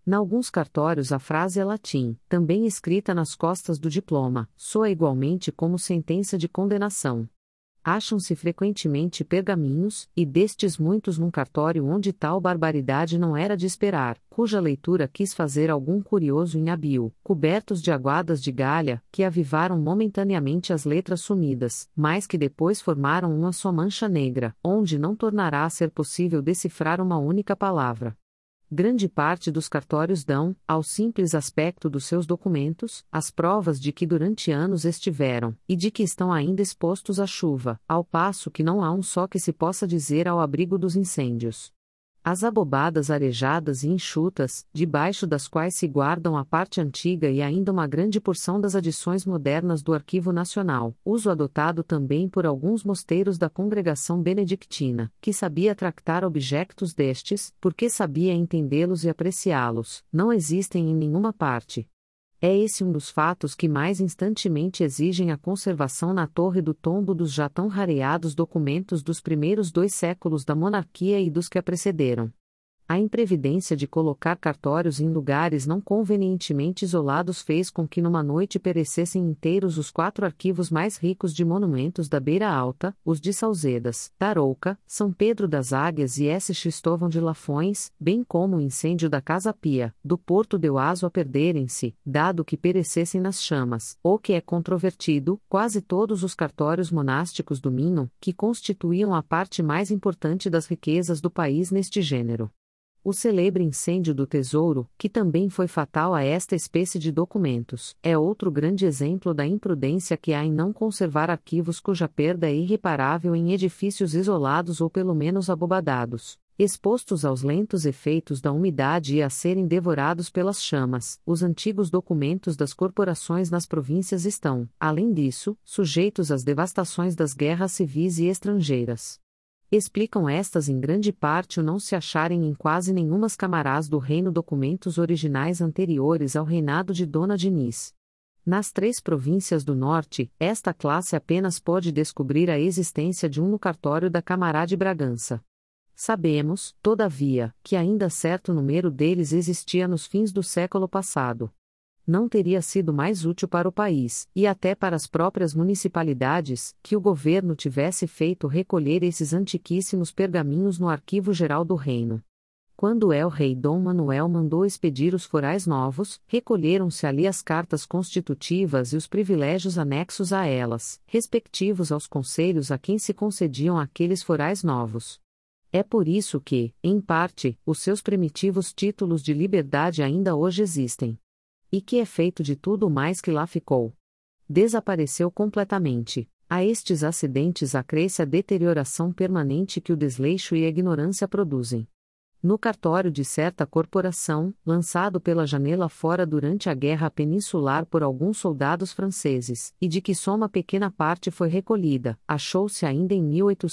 Alguns cartórios a frase é latim, também escrita nas costas do diploma, soa igualmente como sentença de condenação. Acham-se frequentemente pergaminhos, e destes muitos num cartório onde tal barbaridade não era de esperar, cuja leitura quis fazer algum curioso inhábil, cobertos de aguadas de galha, que avivaram momentaneamente as letras sumidas, mas que depois formaram uma só mancha negra, onde não tornará a ser possível decifrar uma única palavra. Grande parte dos cartórios dão, ao simples aspecto dos seus documentos, as provas de que durante anos estiveram, e de que estão ainda expostos à chuva, ao passo que não há um só que se possa dizer ao abrigo dos incêndios. As abobadas arejadas e enxutas, debaixo das quais se guardam a parte antiga e ainda uma grande porção das adições modernas do Arquivo Nacional, uso adotado também por alguns mosteiros da congregação benedictina, que sabia tractar objetos destes, porque sabia entendê-los e apreciá-los, não existem em nenhuma parte. É esse um dos fatos que mais instantemente exigem a conservação na Torre do Tombo dos já tão rareados documentos dos primeiros 2 séculos da monarquia e dos que a precederam. A imprevidência de colocar cartórios em lugares não convenientemente isolados fez com que numa noite perecessem inteiros os 4 arquivos mais ricos de monumentos da Beira Alta, os de Sauzedas, Tarouca, São Pedro das Águias e S. Cristóvão de Lafões, bem como o incêndio da Casa Pia, do Porto de Oazo a perderem-se, dado que perecessem nas chamas, o que é controvertido, quase todos os cartórios monásticos do Minho, que constituíam a parte mais importante das riquezas do país neste gênero. O celebre incêndio do Tesouro, que também foi fatal a esta espécie de documentos, é outro grande exemplo da imprudência que há em não conservar arquivos cuja perda é irreparável em edifícios isolados ou pelo menos abobadados, expostos aos lentos efeitos da umidade e a serem devorados pelas chamas. Os antigos documentos das corporações nas províncias estão, além disso, sujeitos às devastações das guerras civis e estrangeiras. Explicam estas em grande parte o não se acharem em quase nenhumas camarás do reino documentos originais anteriores ao reinado de Dona Diniz. Nas 3 províncias do norte, esta classe apenas pode descobrir a existência de um no cartório da Camará de Bragança. Sabemos, todavia, que ainda certo número deles existia nos fins do século passado. Não teria sido mais útil para o país, e até para as próprias municipalidades, que o governo tivesse feito recolher esses antiquíssimos pergaminhos no Arquivo Geral do Reino. Quando el-rei Dom Manuel mandou expedir os forais novos, recolheram-se ali as cartas constitutivas e os privilégios anexos a elas, respectivos aos conselhos a quem se concediam aqueles forais novos. É por isso que, em parte, os seus primitivos títulos de liberdade ainda hoje existem. E que é feito de tudo o mais que lá ficou. Desapareceu completamente. A estes acidentes acresce a deterioração permanente que o desleixo e a ignorância produzem. No cartório de certa corporação, lançado pela janela fora durante a Guerra Peninsular por alguns soldados franceses, e de que só uma pequena parte foi recolhida, achou-se ainda em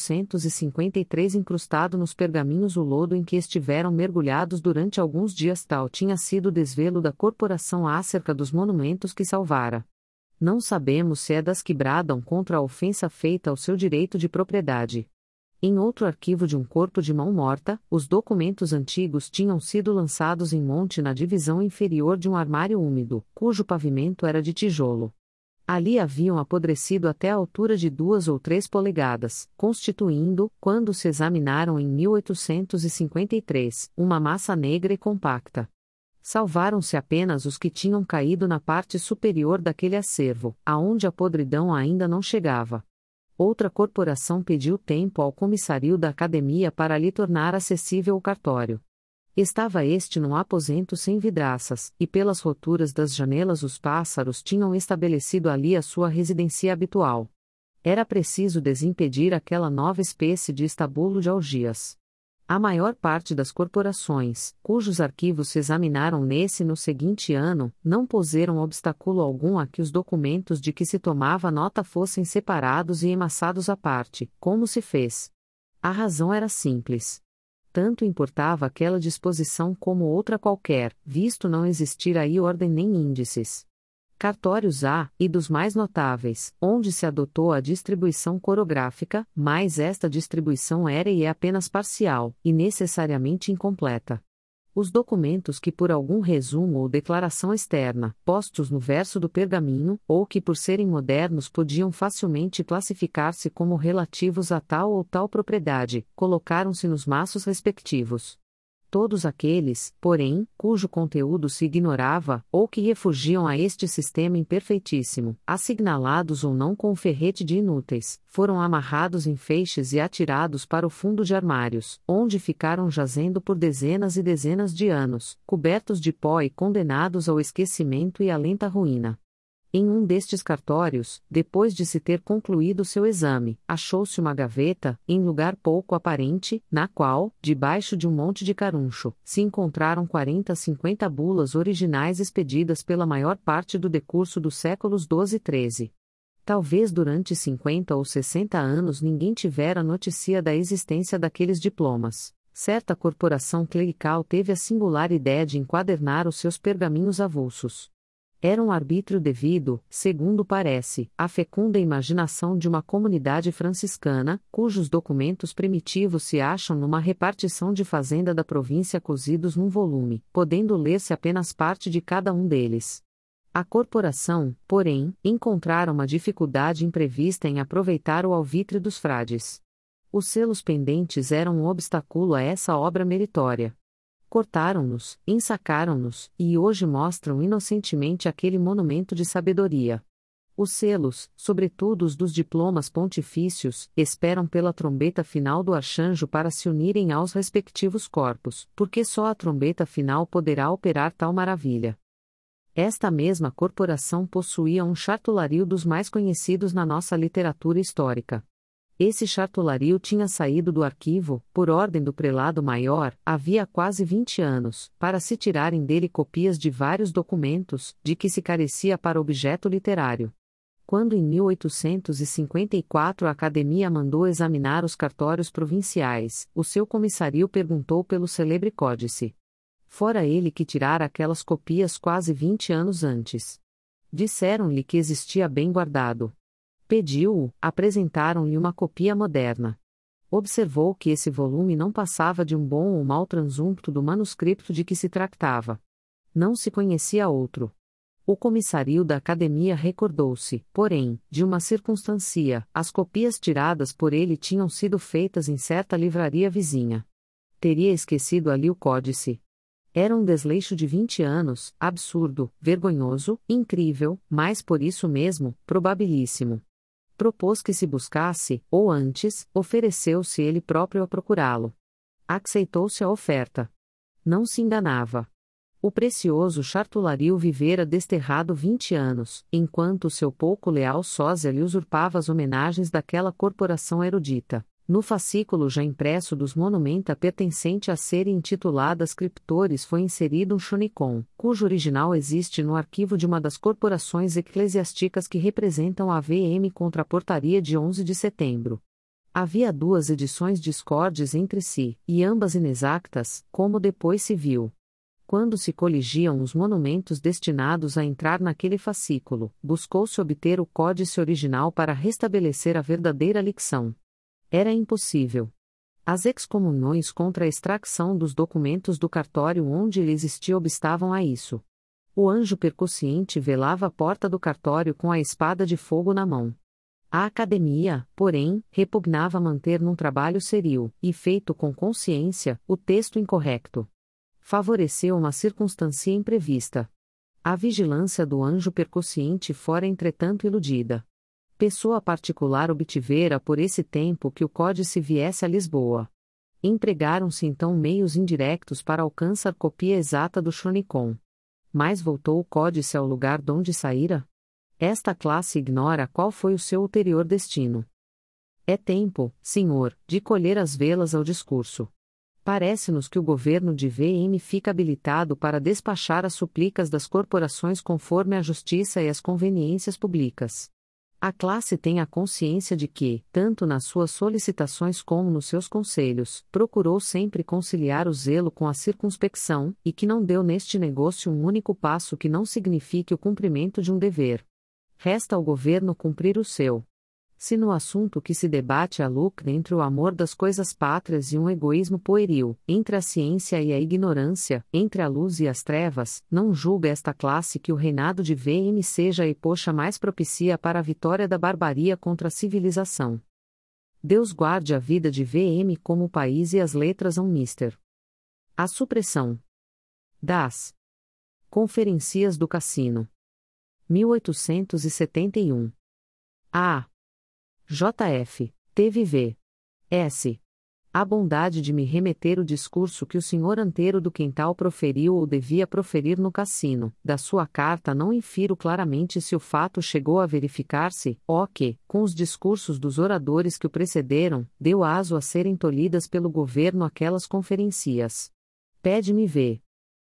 1853 incrustado nos pergaminhos o lodo em que estiveram mergulhados durante alguns dias. Tal tinha sido o desvelo da corporação acerca dos monumentos que salvara. Não sabemos se é das que bradam contra a ofensa feita ao seu direito de propriedade. Em outro arquivo de um corpo de mão morta, os documentos antigos tinham sido lançados em monte na divisão inferior de um armário úmido, cujo pavimento era de tijolo. Ali haviam apodrecido até a altura de 2 ou 3 polegadas, constituindo, quando se examinaram em 1853, uma massa negra e compacta. Salvaram-se apenas os que tinham caído na parte superior daquele acervo, aonde a podridão ainda não chegava. Outra corporação pediu tempo ao comissário da academia para lhe tornar acessível o cartório. Estava este num aposento sem vidraças, e pelas roturas das janelas os pássaros tinham estabelecido ali a sua residência habitual. Era preciso desimpedir aquela nova espécie de estábulo de algias. A maior parte das corporações, cujos arquivos se examinaram nesse e no seguinte ano, não puseram obstáculo algum a que os documentos de que se tomava nota fossem separados e emassados à parte, como se fez. A razão era simples. Tanto importava aquela disposição como outra qualquer, visto não existir aí ordem nem índices. Cartórios há, e dos mais notáveis, onde se adotou a distribuição corográfica, mas esta distribuição era e é apenas parcial, e necessariamente incompleta. Os documentos que por algum resumo ou declaração externa, postos no verso do pergaminho, ou que por serem modernos podiam facilmente classificar-se como relativos a tal ou tal propriedade, colocaram-se nos maços respectivos. Todos aqueles, porém, cujo conteúdo se ignorava, ou que refugiam a este sistema imperfeitíssimo, assinalados ou não com o ferrete de inúteis, foram amarrados em feixes e atirados para o fundo de armários, onde ficaram jazendo por dezenas e dezenas de anos, cobertos de pó e condenados ao esquecimento e à lenta ruína. Em um destes cartórios, depois de se ter concluído seu exame, achou-se uma gaveta, em lugar pouco aparente, na qual, debaixo de um monte de caruncho, se encontraram 40 a 50 bulas originais expedidas pela maior parte do decurso dos séculos XII e XIII. Talvez durante 50 ou 60 anos ninguém tivera notícia da existência daqueles diplomas. Certa corporação clerical teve a singular ideia de enquadernar os seus pergaminhos avulsos. Era um arbítrio devido, segundo parece, à fecunda imaginação de uma comunidade franciscana, cujos documentos primitivos se acham numa repartição de fazenda da província cozidos num volume, podendo ler-se apenas parte de cada um deles. A corporação, porém, encontrara uma dificuldade imprevista em aproveitar o alvitre dos frades. Os selos pendentes eram um obstáculo a essa obra meritória. Cortaram-nos, ensacaram-nos, e hoje mostram inocentemente aquele monumento de sabedoria. Os selos, sobretudo os dos diplomas pontifícios, esperam pela trombeta final do arcanjo para se unirem aos respectivos corpos, porque só a trombeta final poderá operar tal maravilha. Esta mesma corporação possuía um chartulario dos mais conhecidos na nossa literatura histórica. Esse chartulario tinha saído do arquivo, por ordem do prelado maior, havia quase 20 anos, para se tirarem dele copias de vários documentos, de que se carecia para objeto literário. Quando em 1854 a Academia mandou examinar os cartórios provinciais, o seu comissário perguntou pelo celebre códice. Fora ele que tirara aquelas copias quase 20 anos antes. Disseram-lhe que existia bem guardado. Pediu-o, apresentaram-lhe uma copia moderna. Observou que esse volume não passava de um bom ou mau transumpto do manuscrito de que se tratava. Não se conhecia outro. O comissário da Academia recordou-se, porém, de uma circunstância: as copias tiradas por ele tinham sido feitas em certa livraria vizinha. Teria esquecido ali o códice. Era um desleixo de 20 anos, absurdo, vergonhoso, incrível, mas por isso mesmo, probabilíssimo. Propôs que se buscasse, ou antes, ofereceu-se ele próprio a procurá-lo. Aceitou-se a oferta. Não se enganava. O precioso chartulario vivera desterrado 20 anos, enquanto o seu pouco leal sósia lhe usurpava as homenagens daquela corporação erudita. No fascículo já impresso dos Monumenta pertencente a serem intituladas Scriptores foi inserido um chonicon, cujo original existe no arquivo de uma das corporações eclesiásticas que representam a VM contra a portaria de 11 de setembro. Havia duas edições discordes entre si, e ambas inexactas, como depois se viu. Quando se coligiam os monumentos destinados a entrar naquele fascículo, buscou-se obter o códice original para restabelecer a verdadeira licção. Era impossível. As excomunhões contra a extração dos documentos do cartório onde ele existia obstavam a isso. O anjo percussiente velava a porta do cartório com a espada de fogo na mão. A Academia, porém, repugnava manter num trabalho serio, e feito com consciência, o texto incorrecto. Favoreceu uma circunstância imprevista. A vigilância do anjo percussiente fora entretanto iludida. Pessoa particular obtivera por esse tempo que o códice viesse a Lisboa. Empregaram-se então meios indiretos para alcançar copia exata do chonicon. Mas voltou o códice ao lugar donde saíra? Esta classe ignora qual foi o seu ulterior destino. É tempo, senhor, de colher as velas ao discurso. Parece-nos que o governo de VM fica habilitado para despachar as suplicas das corporações conforme a justiça e as conveniências públicas. A classe tem a consciência de que, tanto nas suas solicitações como nos seus conselhos, procurou sempre conciliar o zelo com a circunspecção, e que não deu neste negócio um único passo que não signifique o cumprimento de um dever. Resta ao governo cumprir o seu. Se no assunto que se debate há lucro entre o amor das coisas pátrias e um egoísmo pueril, entre a ciência e a ignorância, entre a luz e as trevas, não julga esta classe que o reinado de VM seja a epocha mais propicia para a vitória da barbaria contra a civilização. Deus guarde a vida de VM como o país e as letras um mister. A supressão das Conferencias do Cassino. 1871. A. JF, TVV. S. A bondade de me remeter o discurso que o senhor Antero do Quental proferiu ou devia proferir no cassino. Da sua carta não infiro claramente se o fato chegou a verificar-se, ó que, com os discursos dos oradores que o precederam, deu aso a serem tolhidas pelo governo aquelas conferencias. Pede-me v.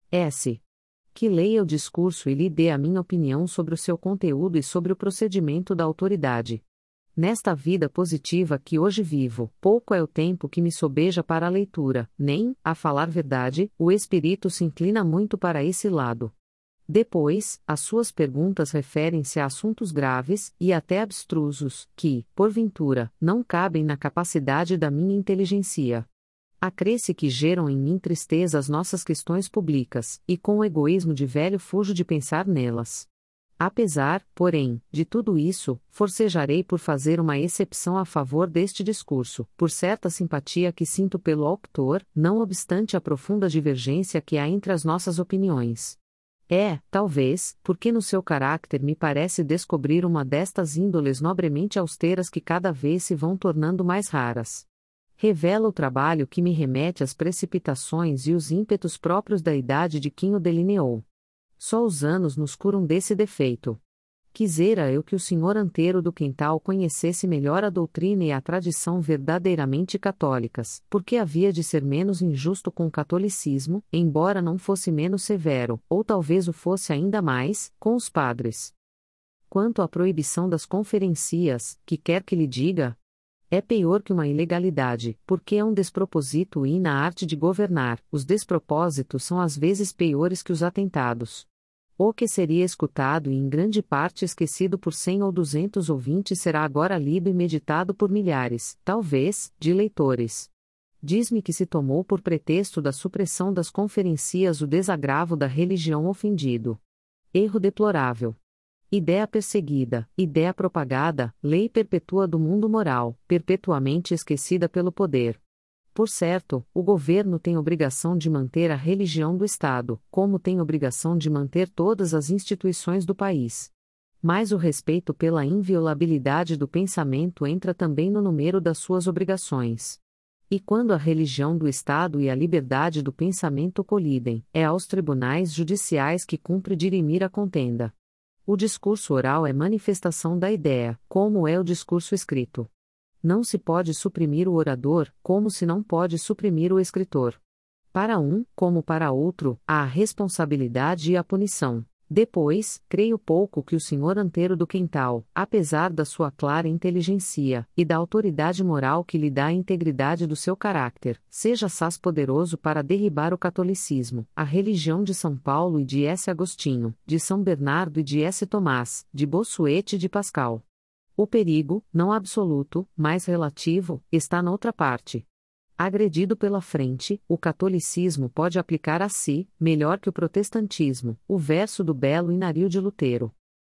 S. Que leia o discurso e lhe dê a minha opinião sobre o seu conteúdo e sobre o procedimento da autoridade. Nesta vida positiva que hoje vivo, pouco é o tempo que me sobeja para a leitura, nem, a falar verdade, o espírito se inclina muito para esse lado. Depois, as suas perguntas referem-se a assuntos graves, e até abstrusos, que, porventura, não cabem na capacidade da minha inteligência. Acresce que geram em mim tristeza as nossas questões públicas, e com o egoísmo de velho fujo de pensar nelas. Apesar, porém, de tudo isso, forcejarei por fazer uma exceção a favor deste discurso, por certa simpatia que sinto pelo autor, não obstante a profunda divergência que há entre as nossas opiniões. É, talvez, porque no seu caráter me parece descobrir uma destas índoles nobremente austeras que cada vez se vão tornando mais raras. Revela o trabalho que me remete às precipitações e os ímpetos próprios da idade de quem o delineou. Só os anos nos curam desse defeito. Quisera eu que o senhor Antero do Quental conhecesse melhor a doutrina e a tradição verdadeiramente católicas, porque havia de ser menos injusto com o catolicismo, embora não fosse menos severo, ou talvez o fosse ainda mais, com os padres. Quanto à proibição das conferencias, que quer que lhe diga, é pior que uma ilegalidade, porque é um despropósito e na arte de governar, os despropósitos são às vezes piores que os atentados. O que seria escutado e em grande parte esquecido por 100 ou 200 ouvintes será agora lido e meditado por milhares, talvez, de leitores. Diz-me que se tomou por pretexto da supressão das conferencias o desagravo da religião ofendido. Erro deplorável. Ideia perseguida, ideia propagada, lei perpétua do mundo moral, perpetuamente esquecida pelo poder. Por certo, o governo tem obrigação de manter a religião do Estado, como tem obrigação de manter todas as instituições do país. Mas o respeito pela inviolabilidade do pensamento entra também no número das suas obrigações. E quando a religião do Estado e a liberdade do pensamento colidem, é aos tribunais judiciais que cumpre dirimir a contenda. O discurso oral é manifestação da ideia, como é o discurso escrito. Não se pode suprimir o orador, como se não pode suprimir o escritor. Para um, como para outro, há a responsabilidade e a punição. Depois, creio pouco que o senhor Antero do Quental, apesar da sua clara inteligência, e da autoridade moral que lhe dá a integridade do seu caráter, seja assaz poderoso para derribar o catolicismo, a religião de São Paulo e de S. Agostinho, de São Bernardo e de S. Tomás, de Bossuet e de Pascal. O perigo, não absoluto, mas relativo, está noutra parte. Agredido pela frente, o catolicismo pode aplicar a si, melhor que o protestantismo, o verso do belo Inario de Lutero.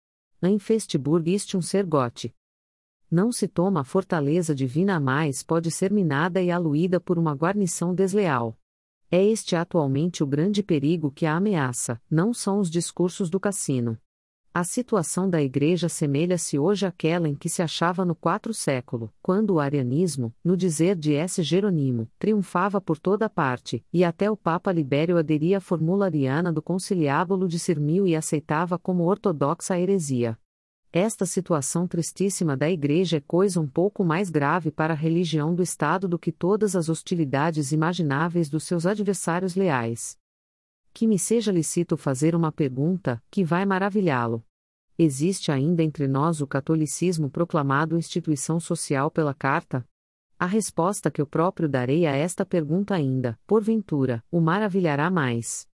Infestibur istium ser Gotti. Não se toma a fortaleza divina a mais pode ser minada e aluída por uma guarnição desleal. É este atualmente o grande perigo que a ameaça, não são os discursos do cassino. A situação da Igreja assemelha-se hoje àquela em que se achava no IV século, quando o arianismo, no dizer de S. Jerônimo, triunfava por toda parte, e até o Papa Libério aderia à formula ariana do Conciliábulo de Sirmio e aceitava como ortodoxa a heresia. Esta situação tristíssima da Igreja é coisa um pouco mais grave para a religião do Estado do que todas as hostilidades imagináveis dos seus adversários leais. Que me seja lícito fazer uma pergunta, que vai maravilhá-lo. Existe ainda entre nós o catolicismo proclamado instituição social pela Carta? A resposta que eu próprio darei a esta pergunta ainda, porventura, o maravilhará mais.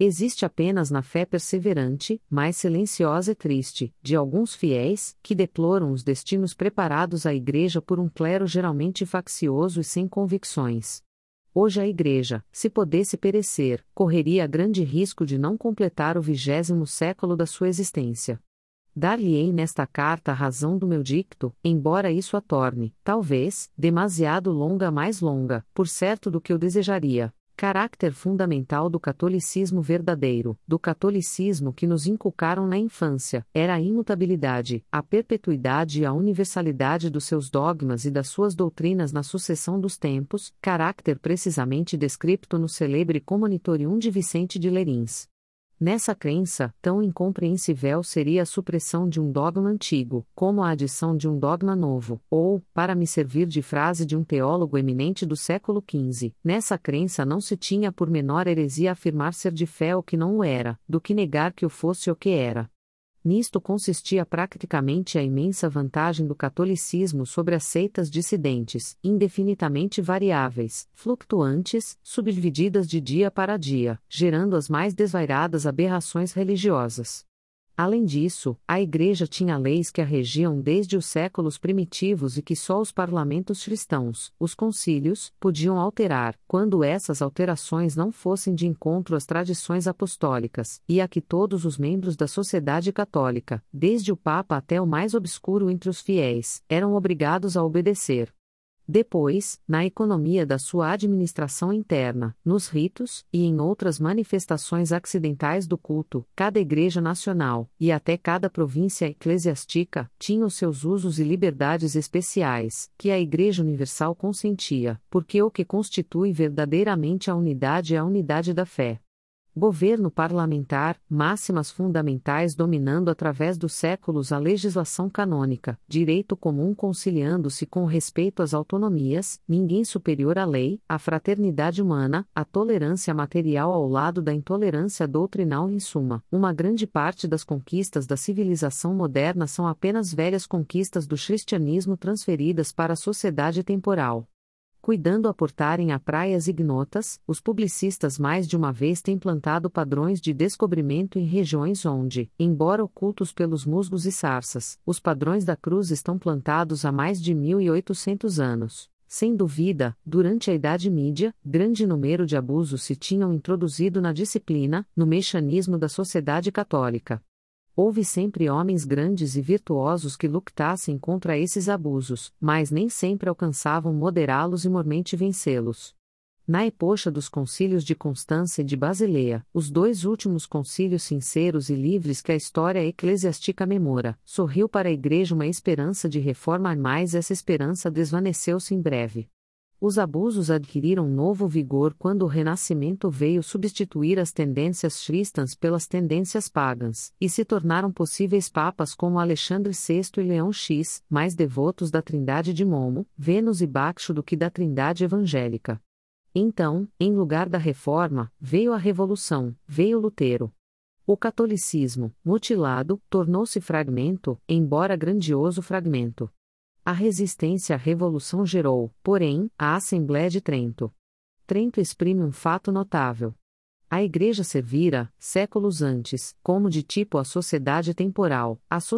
Existe apenas na fé perseverante, mais silenciosa e triste, de alguns fiéis, que deploram os destinos preparados à Igreja por um clero geralmente faccioso e sem convicções. Hoje a Igreja, se pudesse perecer, correria grande risco de não completar o 20º século da sua existência. Dar-lhe-ei nesta carta a razão do meu dicto, embora isso a torne, talvez, demasiado longa mais longa, por certo do que eu desejaria. Caráter fundamental do catolicismo verdadeiro, do catolicismo que nos inculcaram na infância, era a imutabilidade, a perpetuidade e a universalidade dos seus dogmas e das suas doutrinas na sucessão dos tempos, caráter precisamente descrito no celebre Comunitorium de Vicente de Lérins. Nessa crença, tão incompreensível seria a supressão de um dogma antigo, como a adição de um dogma novo, ou, para me servir de frase de um teólogo eminente do século XV, nessa crença não se tinha por menor heresia afirmar ser de fé o que não o era, do que negar que o fosse o que era. Nisto consistia praticamente a imensa vantagem do catolicismo sobre as seitas dissidentes, indefinidamente variáveis, flutuantes, subdivididas de dia para dia, gerando as mais desvairadas aberrações religiosas. Além disso, a Igreja tinha leis que a regiam desde os séculos primitivos e que só os parlamentos cristãos, os concílios, podiam alterar, quando essas alterações não fossem de encontro às tradições apostólicas, e a que todos os membros da sociedade católica, desde o Papa até o mais obscuro entre os fiéis, eram obrigados a obedecer. Depois, na economia da sua administração interna, nos ritos, e em outras manifestações acidentais do culto, cada igreja nacional, e até cada província eclesiástica, tinha os seus usos e liberdades especiais, que a Igreja Universal consentia, porque o que constitui verdadeiramente a unidade é a unidade da fé. Governo parlamentar, máximas fundamentais dominando através dos séculos a legislação canônica, direito comum conciliando-se com respeito às autonomias, ninguém superior à lei, a fraternidade humana, a tolerância material ao lado da intolerância doutrinal em suma, uma grande parte das conquistas da civilização moderna são apenas velhas conquistas do cristianismo transferidas para a sociedade temporal. Cuidando aportarem a praias ignotas, os publicistas mais de uma vez têm plantado padrões de descobrimento em regiões onde, embora ocultos pelos musgos e sarças, os padrões da cruz estão plantados há mais de 1800 anos. Sem dúvida, durante a Idade Mídia, grande número de abusos se tinham introduzido na disciplina, no mecanismo da sociedade católica. Houve sempre homens grandes e virtuosos que lutassem contra esses abusos, mas nem sempre alcançavam moderá-los e mormente vencê-los. Na epocha dos concílios de Constância e de Basileia, os dois últimos concílios sinceros e livres que a história eclesiástica memora, sorriu para a Igreja uma esperança de reforma, mas essa esperança desvaneceu-se em breve. Os abusos adquiriram novo vigor quando o Renascimento veio substituir as tendências cristãs pelas tendências pagãs, e se tornaram possíveis papas como Alexandre VI e Leão X, mais devotos da Trindade de Momo, Vênus e Baccho do que da Trindade evangélica. Então, em lugar da reforma, veio a Revolução, veio Lutero. O catolicismo, mutilado, tornou-se fragmento, embora grandioso fragmento. A resistência à Revolução gerou, porém, a Assembleia de Trento. Trento exprime um fato notável. A Igreja servira, séculos antes, como de tipo a sociedade temporal,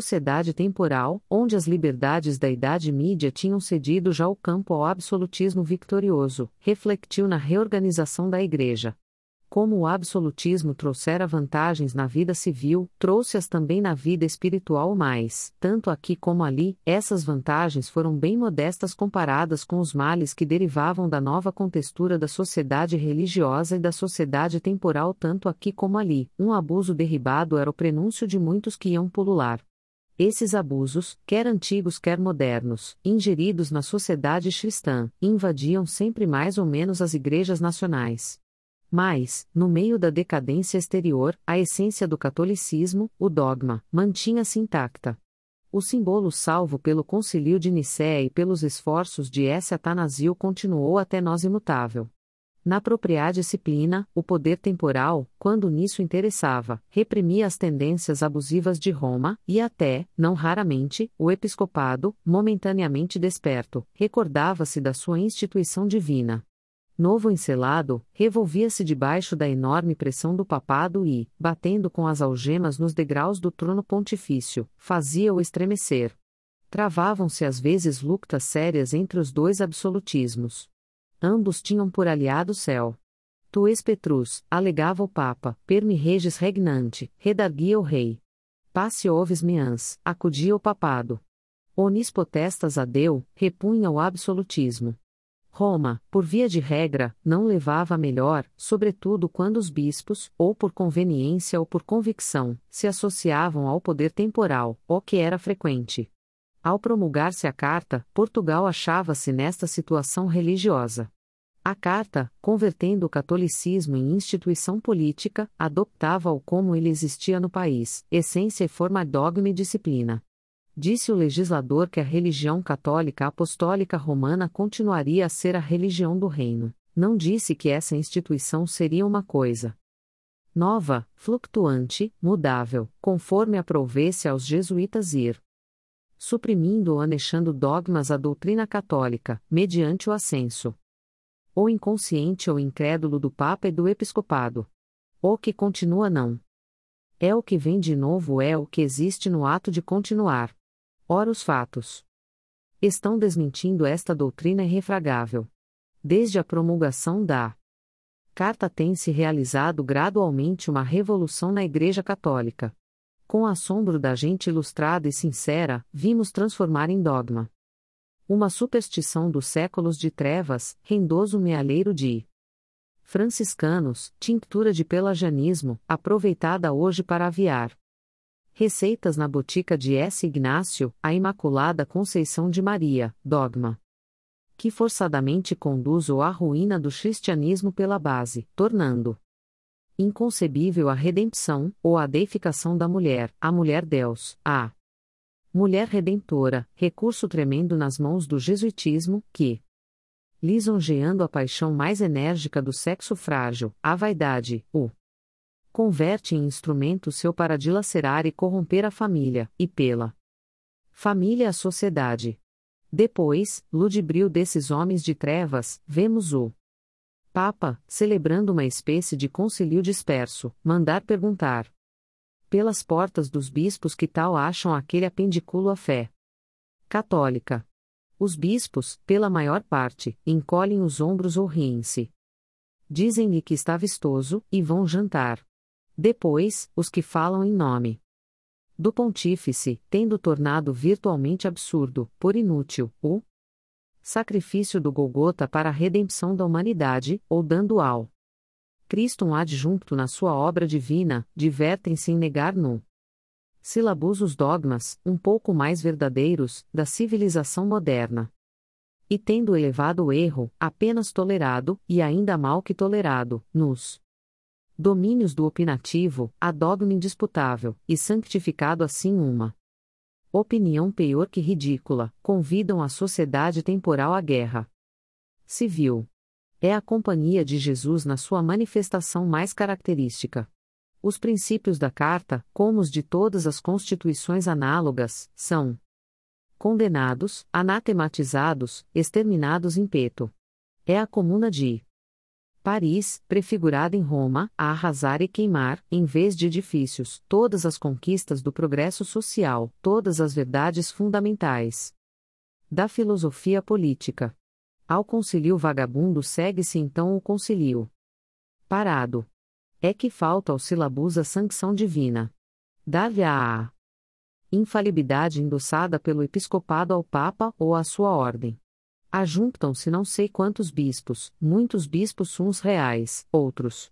onde as liberdades da Idade Mídia tinham cedido já o campo ao absolutismo vitorioso, refletiu na reorganização da Igreja. Como o absolutismo trouxera vantagens na vida civil, trouxe-as também na vida espiritual mais, tanto aqui como ali, essas vantagens foram bem modestas comparadas com os males que derivavam da nova contextura da sociedade religiosa e da sociedade temporal tanto aqui como ali, um abuso derribado era o prenúncio de muitos que iam pulular. Esses abusos, quer antigos quer modernos, ingeridos na sociedade cristã, invadiam sempre mais ou menos as igrejas nacionais. Mas, no meio da decadência exterior, a essência do catolicismo, o dogma, mantinha-se intacta. O símbolo salvo pelo Concílio de Nicéia e pelos esforços de S. Atanásio continuou até nós imutável. Na propriedade disciplina, o poder temporal, quando nisso interessava, reprimia as tendências abusivas de Roma, e até, não raramente, o episcopado, momentaneamente desperto, recordava-se da sua instituição divina. Novo encelado, revolvia-se debaixo da enorme pressão do papado e, batendo com as algemas nos degraus do trono pontifício, fazia-o estremecer. Travavam-se às vezes lutas sérias entre os dois absolutismos. Ambos tinham por aliado o céu. Tu és Petrus, alegava o Papa, per me regis regnante, redarguia o rei. Passe oves means, acudia o papado. Onis potestas adeu, repunha o absolutismo. Roma, por via de regra, não levava a melhor, sobretudo quando os bispos, ou por conveniência ou por convicção, se associavam ao poder temporal, o que era frequente. Ao promulgar-se a Carta, Portugal achava-se nesta situação religiosa. A Carta, convertendo o catolicismo em instituição política, adoptava-o como ele existia no país, essência e forma, dogma e disciplina. Disse o legislador que a religião católica apostólica romana continuaria a ser a religião do reino, não disse que essa instituição seria uma coisa nova, fluctuante, mudável, conforme aprovesse aos jesuítas ir suprimindo ou anexando dogmas à doutrina católica, mediante o ascenso ou inconsciente ou incrédulo do Papa e do Episcopado. O que continua não é o que vem de novo, é o que existe no ato de continuar. Ora, os fatos estão desmentindo esta doutrina irrefragável. Desde a promulgação da Carta tem-se realizado gradualmente uma revolução na Igreja Católica. Com assombro da gente ilustrada e sincera, vimos transformar em dogma uma superstição dos séculos de trevas, rendoso mealheiro de franciscanos, tinctura de pelagianismo, aproveitada hoje para aviar receitas na botica de S. Ignácio, a Imaculada Conceição de Maria, dogma que forçadamente conduz à ruína do cristianismo pela base, tornando inconcebível a redenção, ou a deificação da mulher, a mulher-Deus, a mulher redentora, recurso tremendo nas mãos do jesuitismo, que, lisonjeando a paixão mais enérgica do sexo frágil, a vaidade, o converte em instrumento seu para dilacerar e corromper a família, e pela família a sociedade. Depois, ludibrio desses homens de trevas, vemos o Papa, celebrando uma espécie de concílio disperso, mandar perguntar pelas portas dos bispos que tal acham aquele apendículo à fé católica. Os bispos, pela maior parte, encolhem os ombros ou riem-se. Dizem-lhe que está vistoso, e vão jantar. Depois, os que falam em nome do pontífice, tendo tornado virtualmente absurdo, por inútil, o sacrifício do Gólgota para a redenção da humanidade, ou dando ao Cristo um adjunto na sua obra divina, divertem-se em negar no sílabus os dogmas, um pouco mais verdadeiros, da civilização moderna. E tendo elevado o erro, apenas tolerado, e ainda mal que tolerado, nos domínios do opinativo, a dogma indisputável, e santificado assim uma opinião pior que ridícula, convidam a sociedade temporal à guerra civil. É a Companhia de Jesus na sua manifestação mais característica. Os princípios da Carta, como os de todas as constituições análogas, são condenados, anatematizados, exterminados in petto. É a Comuna de Paris, prefigurada em Roma, a arrasar e queimar, em vez de edifícios, todas as conquistas do progresso social, todas as verdades fundamentais da filosofia política. Ao concílio vagabundo segue-se então o concílio parado. É que falta ao sílabus a sanção divina. Dar-lhe a infalibilidade endossada pelo episcopado ao Papa ou à sua ordem. Ajuntam-se não sei quantos bispos, muitos bispos uns reais, outros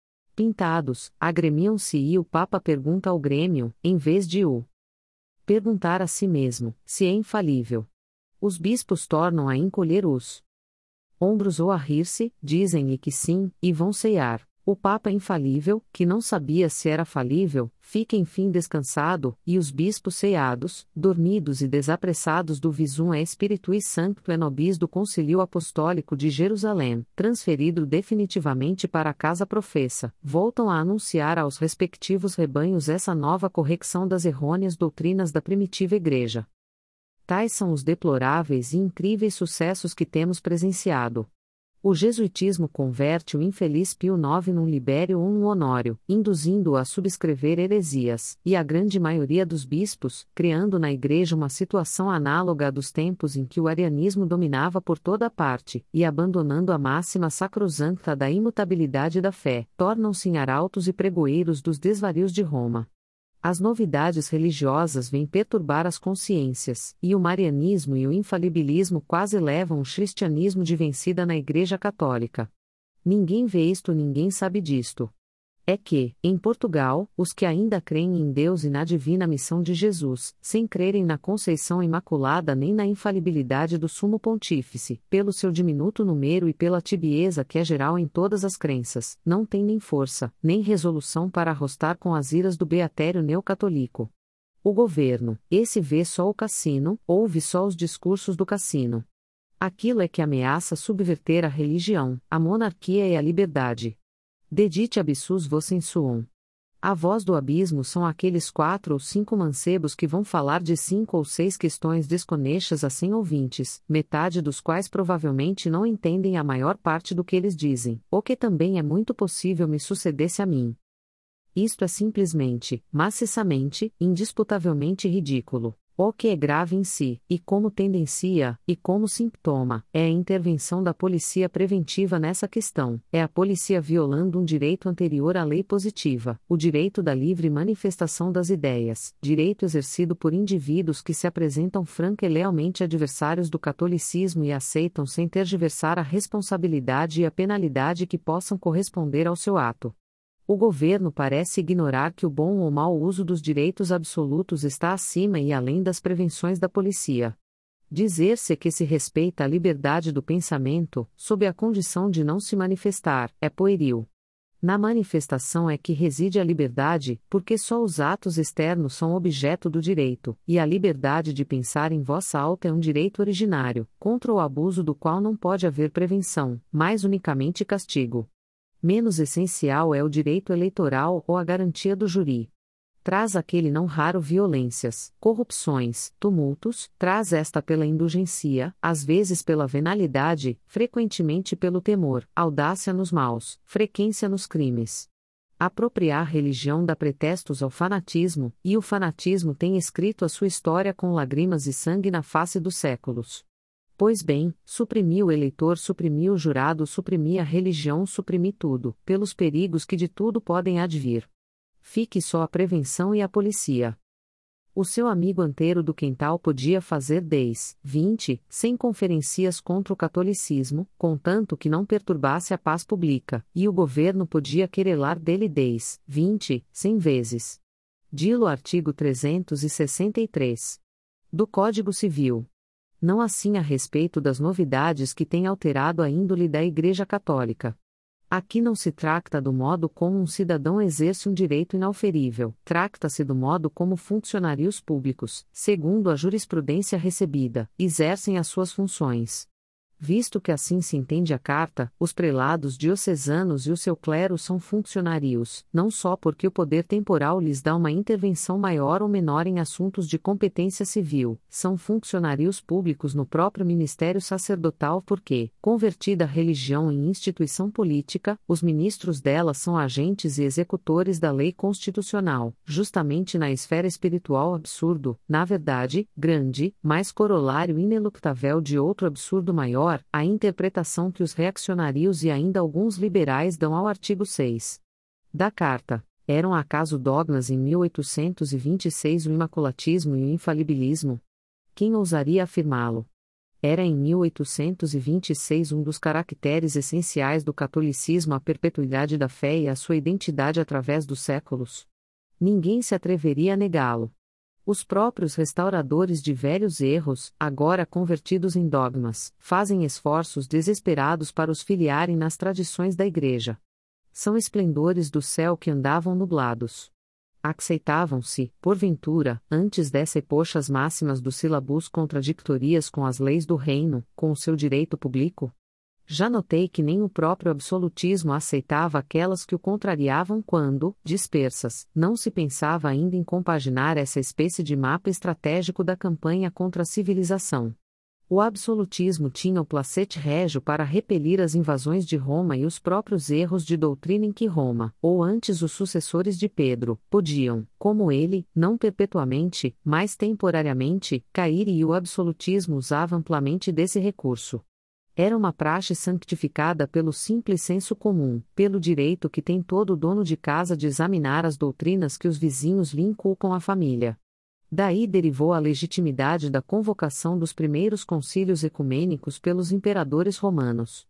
pintados, agremiam-se e o Papa pergunta ao grêmio, em vez de o perguntar a si mesmo, se é infalível. Os bispos tornam a encolher os ombros ou a rir-se, dizem-lhe que sim, e vão ceiar. O Papa infalível, que não sabia se era falível, fica enfim descansado, e os bispos ceados, dormidos e desapressados do visum Spiritus Sancto Nobis do Concílio Apostólico de Jerusalém, transferido definitivamente para a casa professa, voltam a anunciar aos respectivos rebanhos essa nova correção das errôneas doutrinas da primitiva Igreja. Tais são os deploráveis e incríveis sucessos que temos presenciado. O jesuitismo converte o infeliz Pio IX num libério ou num honório, induzindo-o a subscrever heresias, e a grande maioria dos bispos, criando na Igreja uma situação análoga à dos tempos em que o arianismo dominava por toda parte, e abandonando a máxima sacrosanta da imutabilidade da fé, tornam-se arautos e pregoeiros dos desvarios de Roma. As novidades religiosas vêm perturbar as consciências, e o marianismo e o infalibilismo quase levam o cristianismo de vencida na Igreja Católica. Ninguém vê isto, ninguém sabe disto. É que, em Portugal, os que ainda creem em Deus e na divina missão de Jesus, sem crerem na Conceição Imaculada nem na infalibilidade do Sumo Pontífice, pelo seu diminuto número e pela tibieza que é geral em todas as crenças, não têm nem força, nem resolução para arrostar com as iras do beatério neocatólico. O governo, esse vê só o cassino, ouve só os discursos do cassino. Aquilo é que ameaça subverter a religião, a monarquia e a liberdade. Dedite abssus vos sensuum. A voz do abismo são aqueles 4 ou 5 mancebos que vão falar de 5 ou 6 questões desconexas a 100 ouvintes, metade dos quais provavelmente não entendem a maior parte do que eles dizem, o que também é muito possível me sucedesse a mim. Isto é simplesmente, maciçamente, indisputavelmente ridículo. O que é grave em si, e como tendencia, e como sintoma, é a intervenção da polícia preventiva nessa questão, é a polícia violando um direito anterior à lei positiva, o direito da livre manifestação das ideias, direito exercido por indivíduos que se apresentam franca e lealmente adversários do catolicismo e aceitam sem tergiversar a responsabilidade e a penalidade que possam corresponder ao seu ato. O governo parece ignorar que o bom ou mau uso dos direitos absolutos está acima e além das prevenções da polícia. Dizer-se que se respeita a liberdade do pensamento, sob a condição de não se manifestar, é pueril. Na manifestação é que reside a liberdade, porque só os atos externos são objeto do direito, e a liberdade de pensar em voz alta é um direito originário, contra o abuso do qual não pode haver prevenção, mas unicamente castigo. Menos essencial é o direito eleitoral ou a garantia do júri. Traz aquele não raro violências, corrupções, tumultos, traz esta pela indulgência, às vezes pela venalidade, frequentemente pelo temor, audácia nos maus, frequência nos crimes. Apropriar religião dá pretextos ao fanatismo, e o fanatismo tem escrito a sua história com lágrimas e sangue na face dos séculos. Pois bem, suprimi o eleitor, suprimi o jurado, suprimi a religião, suprimi tudo, pelos perigos que de tudo podem advir. Fique só a prevenção e a polícia. O seu amigo Antero do Quental podia fazer 10, 20, 100 conferências contra o catolicismo, contanto que não perturbasse a paz pública, e o governo podia querelar dele 10, 20, 100 vezes. Dilo artigo 363. Do Código Civil. Não assim a respeito das novidades que têm alterado a índole da Igreja Católica. Aqui não se trata do modo como um cidadão exerce um direito inauferível, trata-se do modo como funcionários públicos, segundo a jurisprudência recebida, exercem as suas funções. Visto que assim se entende a carta, os prelados diocesanos e o seu clero são funcionários, não só porque o poder temporal lhes dá uma intervenção maior ou menor em assuntos de competência civil, são funcionários públicos no próprio ministério sacerdotal porque, convertida a religião em instituição política, os ministros dela são agentes e executores da lei constitucional, justamente na esfera espiritual absurdo, na verdade, grande, mas corolário ineluctável de outro absurdo maior, a interpretação que os reaccionários e ainda alguns liberais dão ao artigo 6 da Carta. Eram acaso dogmas em 1826 o imaculatismo e o infalibilismo? Quem ousaria afirmá-lo? Era em 1826 um dos caracteres essenciais do catolicismo a perpetuidade da fé e a sua identidade através dos séculos. Ninguém se atreveria a negá-lo. Os próprios restauradores de velhos erros, agora convertidos em dogmas, fazem esforços desesperados para os filiarem nas tradições da Igreja. São esplendores do céu que andavam nublados. Aceitavam-se, porventura, antes dessa epocha as máximas do sílabus contradictorias com as leis do reino, com o seu direito público? Já notei que nem o próprio absolutismo aceitava aquelas que o contrariavam quando, dispersas, não se pensava ainda em compaginar essa espécie de mapa estratégico da campanha contra a civilização. O absolutismo tinha o placete régio para repelir as invasões de Roma e os próprios erros de doutrina em que Roma, ou antes os sucessores de Pedro, podiam, como ele, não perpetuamente, mas temporariamente, cair, e o absolutismo usava amplamente desse recurso. Era uma praxe santificada pelo simples senso comum, pelo direito que tem todo dono de casa de examinar as doutrinas que os vizinhos lhe inculcam à família. Daí derivou a legitimidade da convocação dos primeiros concílios ecumênicos pelos imperadores romanos.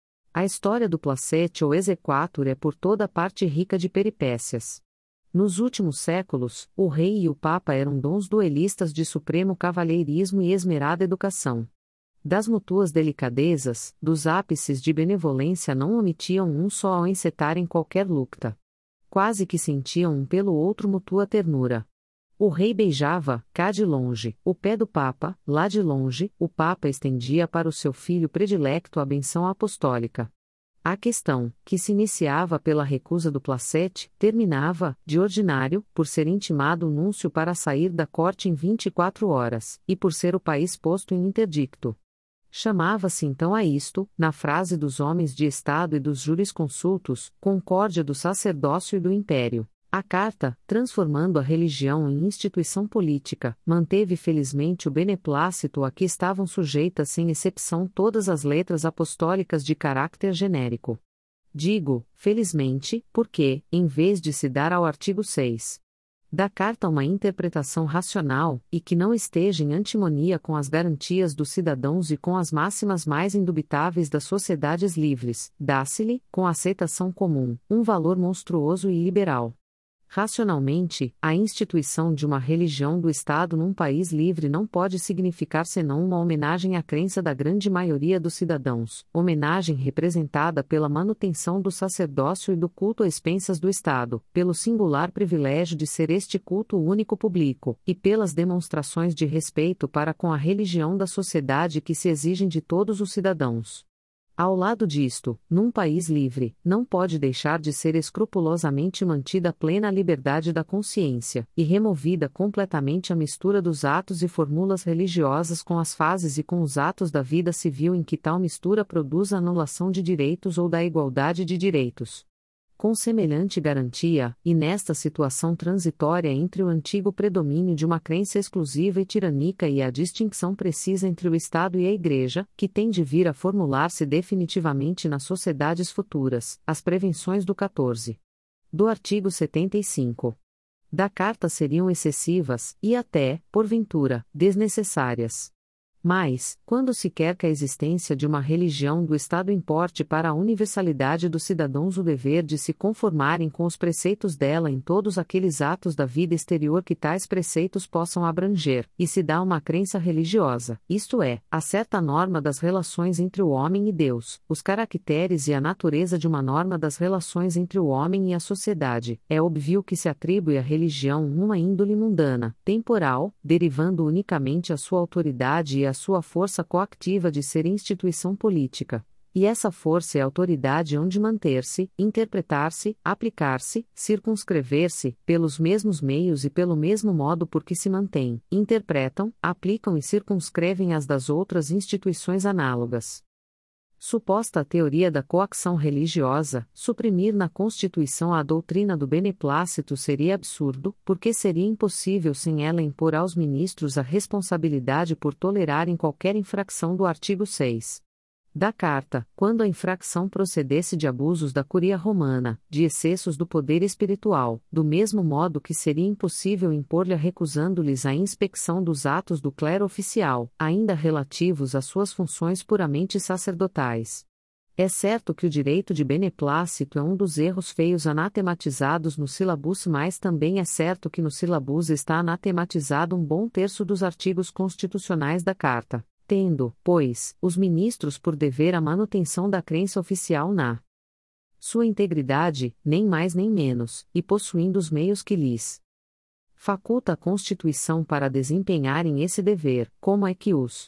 A história do Placete ou Exequatur é por toda parte rica de peripécias. Nos últimos séculos, o rei e o papa eram dons duelistas de supremo cavalheirismo e esmerada educação. Das mútuas delicadezas, dos ápices de benevolência não omitiam um só ao encetarem qualquer lucta. Quase que sentiam um pelo outro mútua ternura. O rei beijava, cá de longe, o pé do papa, lá de longe, o papa estendia para o seu filho predilecto a benção apostólica. A questão, que se iniciava pela recusa do Placete, terminava, de ordinário, por ser intimado o núncio para sair da corte em 24 horas, e por ser o país posto em interdicto. Chamava-se então a isto, na frase dos homens de Estado e dos jurisconsultos, concórdia do sacerdócio e do império. A Carta, transformando a religião em instituição política, manteve felizmente o beneplácito a que estavam sujeitas sem exceção todas as letras apostólicas de caráter genérico. Digo, felizmente, porque, em vez de se dar ao artigo 6 da Carta uma interpretação racional, e que não esteja em antimonia com as garantias dos cidadãos e com as máximas mais indubitáveis das sociedades livres, dá-se-lhe, com aceitação comum, um valor monstruoso e liberal. Racionalmente, a instituição de uma religião do Estado num país livre não pode significar senão uma homenagem à crença da grande maioria dos cidadãos, homenagem representada pela manutenção do sacerdócio e do culto a expensas do Estado, pelo singular privilégio de ser este culto o único público, e pelas demonstrações de respeito para com a religião da sociedade que se exigem de todos os cidadãos. Ao lado disto, num país livre, não pode deixar de ser escrupulosamente mantida a plena liberdade da consciência, e removida completamente a mistura dos atos e formulas religiosas com as fases e com os atos da vida civil em que tal mistura produz a anulação de direitos ou da igualdade de direitos. Com semelhante garantia, e nesta situação transitória entre o antigo predomínio de uma crença exclusiva e tirânica e a distinção precisa entre o Estado e a Igreja, que tem de vir a formular-se definitivamente nas sociedades futuras, as prevenções do 14. do artigo 75. da Carta seriam excessivas, e até, porventura, desnecessárias. Mas, quando se quer que a existência de uma religião do Estado importe para a universalidade dos cidadãos o dever de se conformarem com os preceitos dela em todos aqueles atos da vida exterior que tais preceitos possam abranger, e se dá uma crença religiosa, isto é, a certa norma das relações entre o homem e Deus, os caracteres e a natureza de uma norma das relações entre o homem e a sociedade, é óbvio que se atribui à religião uma índole mundana, temporal, derivando unicamente a sua autoridade e a sua força coactiva de ser instituição política. E essa força e autoridade hão de manter-se, interpretar-se, aplicar-se, circunscrever-se, pelos mesmos meios e pelo mesmo modo por que se mantêm, interpretam, aplicam e circunscrevem as das outras instituições análogas. Suposta a teoria da coacção religiosa, suprimir na Constituição a doutrina do beneplácito seria absurdo, porque seria impossível sem ela impor aos ministros a responsabilidade por tolerarem qualquer infração do artigo 6. da Carta, quando a infração procedesse de abusos da curia romana, de excessos do poder espiritual, do mesmo modo que seria impossível impor-lhe recusando-lhes a inspeção dos atos do clero oficial, ainda relativos às suas funções puramente sacerdotais. É certo que o direito de beneplácito é um dos erros feios anatematizados no Sílabus, mas também é certo que no Sílabus está anatematizado um bom terço dos artigos constitucionais da Carta. Tendo, pois, os ministros por dever a manutenção da crença oficial na sua integridade, nem mais nem menos, e possuindo os meios que lhes faculta a Constituição para desempenharem esse dever, como é que os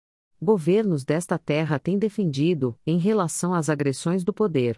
governos desta terra têm defendido, em relação às agressões do poder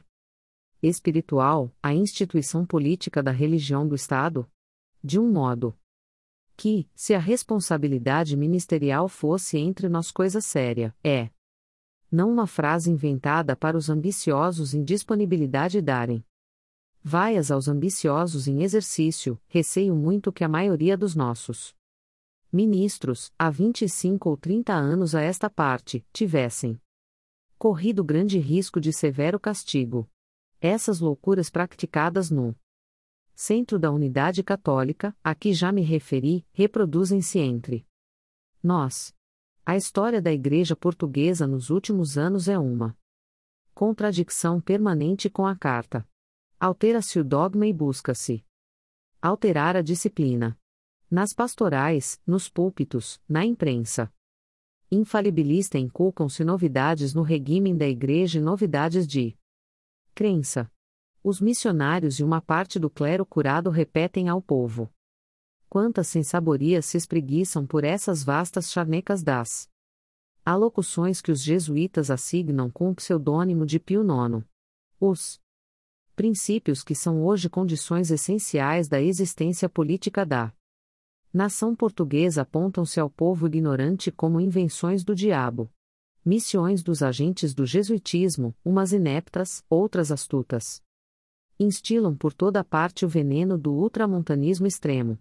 espiritual, a instituição política da religião do Estado? De um modo Que, se a responsabilidade ministerial fosse entre nós coisa séria, é não uma frase inventada para os ambiciosos em disponibilidade darem vaias aos ambiciosos em exercício, receio muito que a maioria dos nossos ministros, há 25 ou 30 anos a esta parte, tivessem corrido grande risco de severo castigo. Essas loucuras praticadas no Centro da Unidade Católica, a que já me referi, reproduzem-se entre nós. A história da Igreja Portuguesa nos últimos anos é uma contradição permanente com a Carta. Altera-se o dogma e busca-se alterar a disciplina. Nas pastorais, nos púlpitos, na imprensa infalibilista inculcam-se novidades no regime da Igreja e novidades de crença. Os missionários e uma parte do clero curado repetem ao povo. Quantas sensaborias se espreguiçam por essas vastas charnecas das alocuções que os jesuítas assignam com o pseudônimo de Pio IX. Os princípios que são hoje condições essenciais da existência política da nação portuguesa apontam-se ao povo ignorante como invenções do diabo. Missões dos agentes do jesuitismo, umas ineptas, outras astutas. Instilam por toda parte o veneno do ultramontanismo extremo,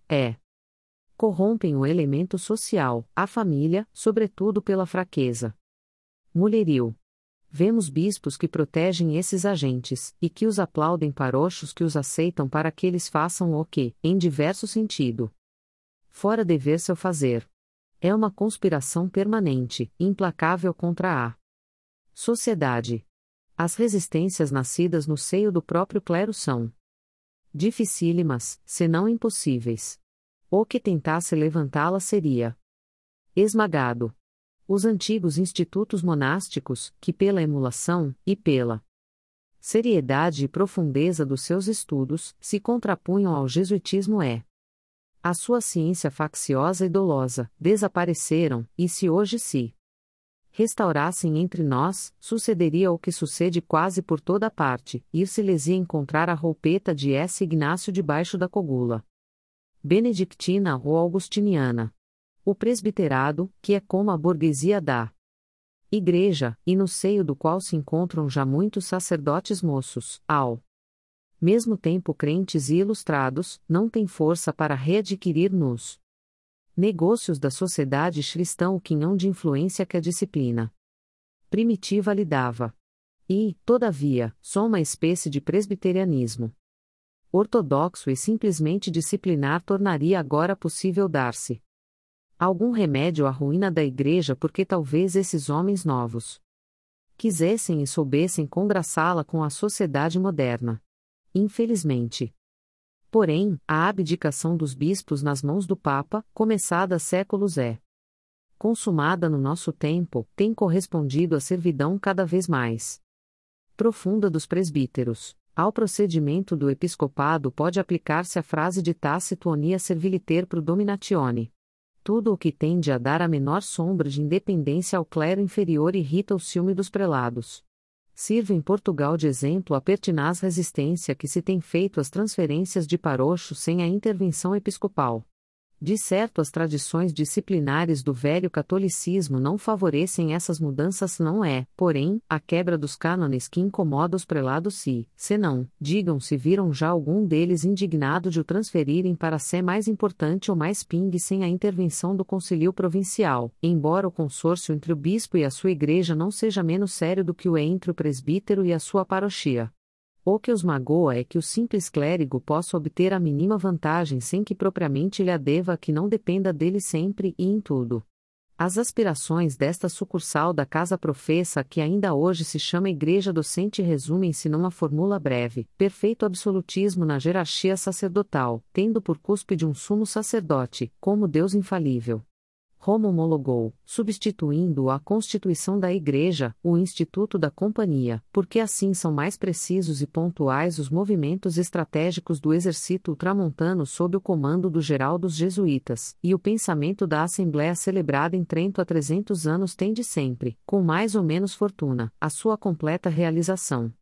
corrompem o elemento social, a família, sobretudo pela fraqueza. Mulherio. Vemos bispos que protegem esses agentes, e que os aplaudem parochos que os aceitam para que eles façam o que, em diverso sentido, fora dever seu fazer. É uma conspiração permanente, implacável contra a sociedade. As resistências nascidas no seio do próprio clero são dificílimas, se não impossíveis. O que tentasse levantá-las seria esmagado. Os antigos institutos monásticos, que pela emulação, e pela seriedade e profundeza dos seus estudos, se contrapunham ao jesuitismo a sua ciência facciosa e dolosa, desapareceram, e se hoje se restaurassem entre nós, sucederia o que sucede quase por toda parte, ir-se-lhes-ia encontrar a roupeta de S. Ignácio debaixo da cogula benedictina ou augustiniana. O presbiterado, que é como a burguesia da Igreja, e no seio do qual se encontram já muitos sacerdotes moços, ao mesmo tempo crentes e ilustrados, não tem força para readquirir nos negócios da sociedade cristã o quinhão de influência que a disciplina primitiva lhe dava. E, todavia, só uma espécie de presbiterianismo ortodoxo e simplesmente disciplinar tornaria agora possível dar-se algum remédio à ruína da Igreja, porque talvez esses homens novos quisessem e soubessem congraçá-la com a sociedade moderna. Infelizmente. Porém, a abdicação dos bispos nas mãos do Papa, começada há séculos consumada no nosso tempo, tem correspondido à servidão cada vez mais profunda dos presbíteros. Ao procedimento do episcopado pode aplicar-se a frase de Tácito Onia Serviliter pro Dominatione. Tudo o que tende a dar a menor sombra de independência ao clero inferior irrita o ciúme dos prelados. Sirva em Portugal de exemplo a pertinaz resistência que se tem feito às transferências de parochos sem a intervenção episcopal. De certo, as tradições disciplinares do velho catolicismo não favorecem essas mudanças, não porém, a quebra dos cânones que incomoda os prelados senão, digam se viram já algum deles indignado de o transferirem para sé mais importante ou mais pingue sem a intervenção do concílio provincial, embora o consórcio entre o bispo e a sua igreja não seja menos sério do que o entre o presbítero e a sua parochia. O que os magoa é que o simples clérigo possa obter a mínima vantagem sem que propriamente lhe a deva, que não dependa dele sempre e em tudo. As aspirações desta sucursal da casa professa que ainda hoje se chama Igreja Docente resumem-se numa formula breve: perfeito absolutismo na jerarquia sacerdotal, tendo por cúspide um sumo sacerdote, como Deus infalível. Roma homologou, substituindo a Constituição da Igreja, o Instituto da Companhia, porque assim são mais precisos e pontuais os movimentos estratégicos do exército ultramontano sob o comando do geral dos jesuítas, e o pensamento da Assembleia celebrada em Trento há 300 anos tende sempre, com mais ou menos fortuna, a sua completa realização.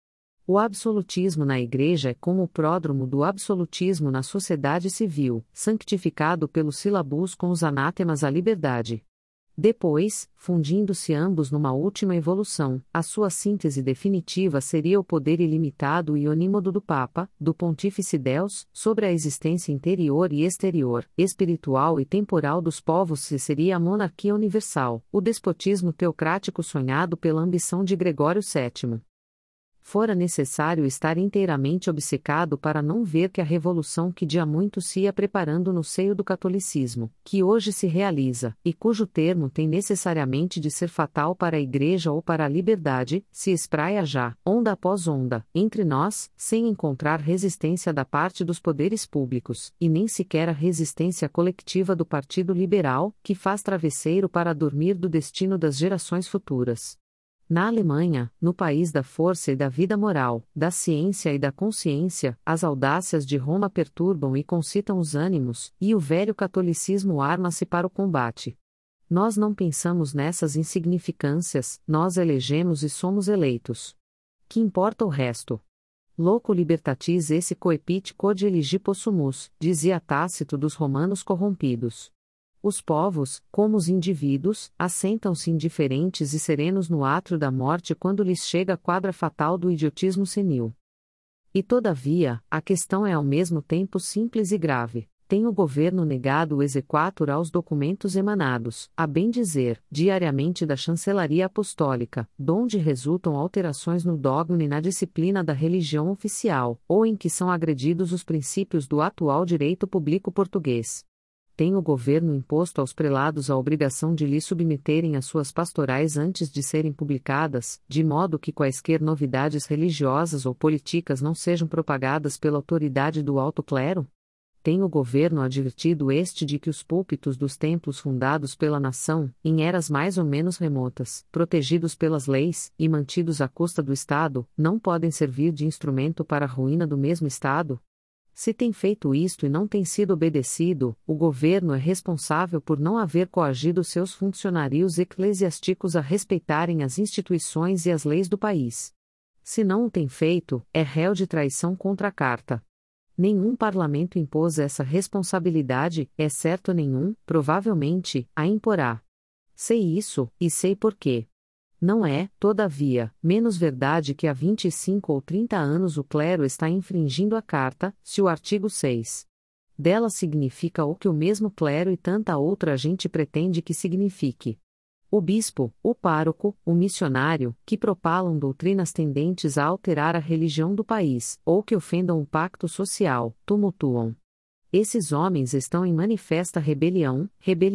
O absolutismo na Igreja é como o pródromo do absolutismo na sociedade civil, santificado pelos sílabus com os anátemas à liberdade. Depois, fundindo-se ambos numa última evolução, a sua síntese definitiva seria o poder ilimitado e onímodo do Papa, do Pontífice Deus, sobre a existência interior e exterior, espiritual e temporal dos povos, se seria a monarquia universal, o despotismo teocrático sonhado pela ambição de Gregório VII. Fora necessário estar inteiramente obcecado para não ver que a revolução que de há muito se ia preparando no seio do catolicismo, que hoje se realiza, e cujo termo tem necessariamente de ser fatal para a Igreja ou para a liberdade, se espraia já, onda após onda, entre nós, sem encontrar resistência da parte dos poderes públicos, e nem sequer a resistência coletiva do Partido Liberal, que faz travesseiro para dormir do destino das gerações futuras. Na Alemanha, no país da força e da vida moral, da ciência e da consciência, as audácias de Roma perturbam e concitam os ânimos, e o velho catolicismo arma-se para o combate. Nós não pensamos nessas insignificâncias, nós elegemos e somos eleitos. Que importa o resto? Loco libertatis esse coepit quod eligi possumus, dizia Tácito dos romanos corrompidos. Os povos, como os indivíduos, assentam-se indiferentes e serenos no átrio da morte quando lhes chega a quadra fatal do idiotismo senil. E todavia, a questão é ao mesmo tempo simples e grave. Tem o governo negado o exequatur aos documentos emanados, a bem dizer, diariamente da chancelaria apostólica, donde resultam alterações no dogma e na disciplina da religião oficial, ou em que são agredidos os princípios do atual direito público português. Tem o governo imposto aos prelados a obrigação de lhe submeterem as suas pastorais antes de serem publicadas, de modo que quaisquer novidades religiosas ou políticas não sejam propagadas pela autoridade do alto clero? Tem o governo advertido este de que os púlpitos dos templos fundados pela nação, em eras mais ou menos remotas, protegidos pelas leis, e mantidos à custa do Estado, não podem servir de instrumento para a ruína do mesmo Estado? Se tem feito isto e não tem sido obedecido, o governo é responsável por não haver coagido seus funcionários eclesiásticos a respeitarem as instituições e as leis do país. Se não o tem feito, é réu de traição contra a carta. Nenhum parlamento impôs essa responsabilidade, é certo nenhum, provavelmente, a imporá. Sei isso, e sei por quê. Não é, todavia, menos verdade que há 25 ou 30 anos o clero está infringindo a carta, se o artigo 6 dela significa o que o mesmo clero e tanta outra gente pretende que signifique. O bispo, o pároco, o missionário, que propalam doutrinas tendentes a alterar a religião do país, ou que ofendam o pacto social, tumultuam. Esses homens estão em manifesta rebelião,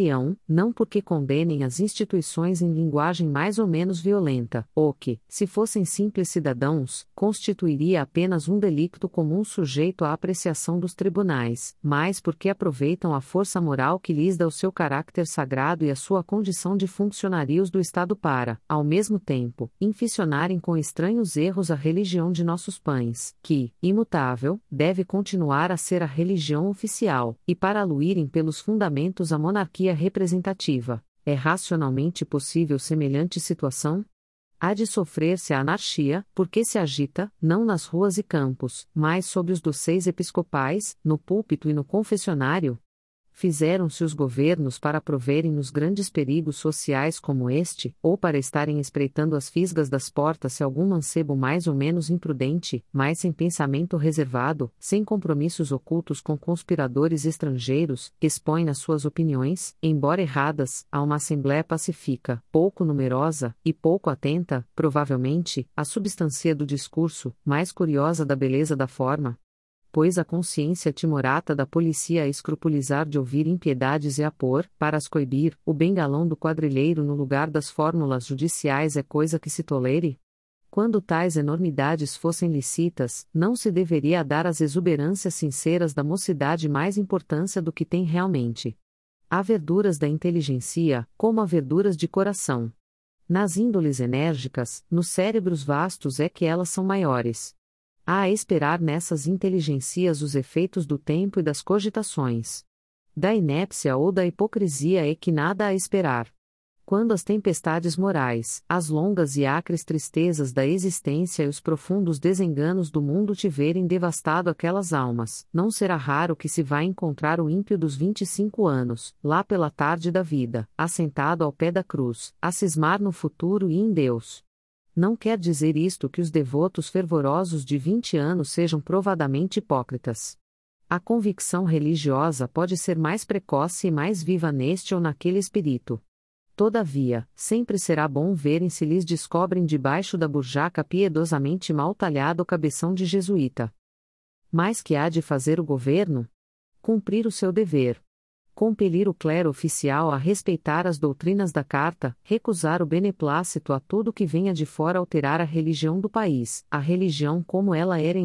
não porque condenem as instituições em linguagem mais ou menos violenta, ou que, se fossem simples cidadãos, constituiria apenas um delicto comum sujeito à apreciação dos tribunais, mas porque aproveitam a força moral que lhes dá o seu caráter sagrado e a sua condição de funcionários do Estado para, ao mesmo tempo, inficionarem com estranhos erros a religião de nossos pães, que, imutável, deve continuar a ser a religião oficial, e para aluírem pelos fundamentos a monarquia representativa. É racionalmente possível semelhante situação? Há de sofrer-se a anarquia, porque se agita, não nas ruas e campos, mas sob os dosseis episcopais, no púlpito e no confessionário? Fizeram-se os governos para proverem nos grandes perigos sociais como este, ou para estarem espreitando as fisgas das portas se algum mancebo mais ou menos imprudente, mas sem pensamento reservado, sem compromissos ocultos com conspiradores estrangeiros, expõe nas suas opiniões, embora erradas, a uma assembléia pacífica, pouco numerosa, e pouco atenta, provavelmente, à substância do discurso, mais curiosa da beleza da forma? Pois a consciência timorata da polícia a escrupulizar de ouvir impiedades e a pôr, para as coibir, o bengalão do quadrilheiro no lugar das fórmulas judiciais é coisa que se tolere? Quando tais enormidades fossem lícitas, não se deveria dar às exuberâncias sinceras da mocidade mais importância do que tem realmente. Há verduras da inteligência, como há verduras de coração. Nas índoles enérgicas, nos cérebros vastos é que elas são maiores. Há a esperar nessas inteligências os efeitos do tempo e das cogitações. Da inépcia ou da hipocrisia é que nada há a esperar. Quando as tempestades morais, as longas e acres tristezas da existência e os profundos desenganos do mundo tiverem devastado aquelas almas, não será raro que se vá encontrar o ímpio dos 25 anos, lá pela tarde da vida, assentado ao pé da cruz, a cismar no futuro e em Deus. Não quer dizer isto que os devotos fervorosos de 20 anos sejam provadamente hipócritas. A convicção religiosa pode ser mais precoce e mais viva neste ou naquele espírito. Todavia, sempre será bom verem se lhes descobrem debaixo da burjaca piedosamente mal talhado o cabeção de jesuíta. Mas que há de fazer o governo? Cumprir o seu dever. Compelir o clero oficial a respeitar as doutrinas da Carta, recusar o beneplácito a tudo que venha de fora alterar a religião do país, a religião como ela era em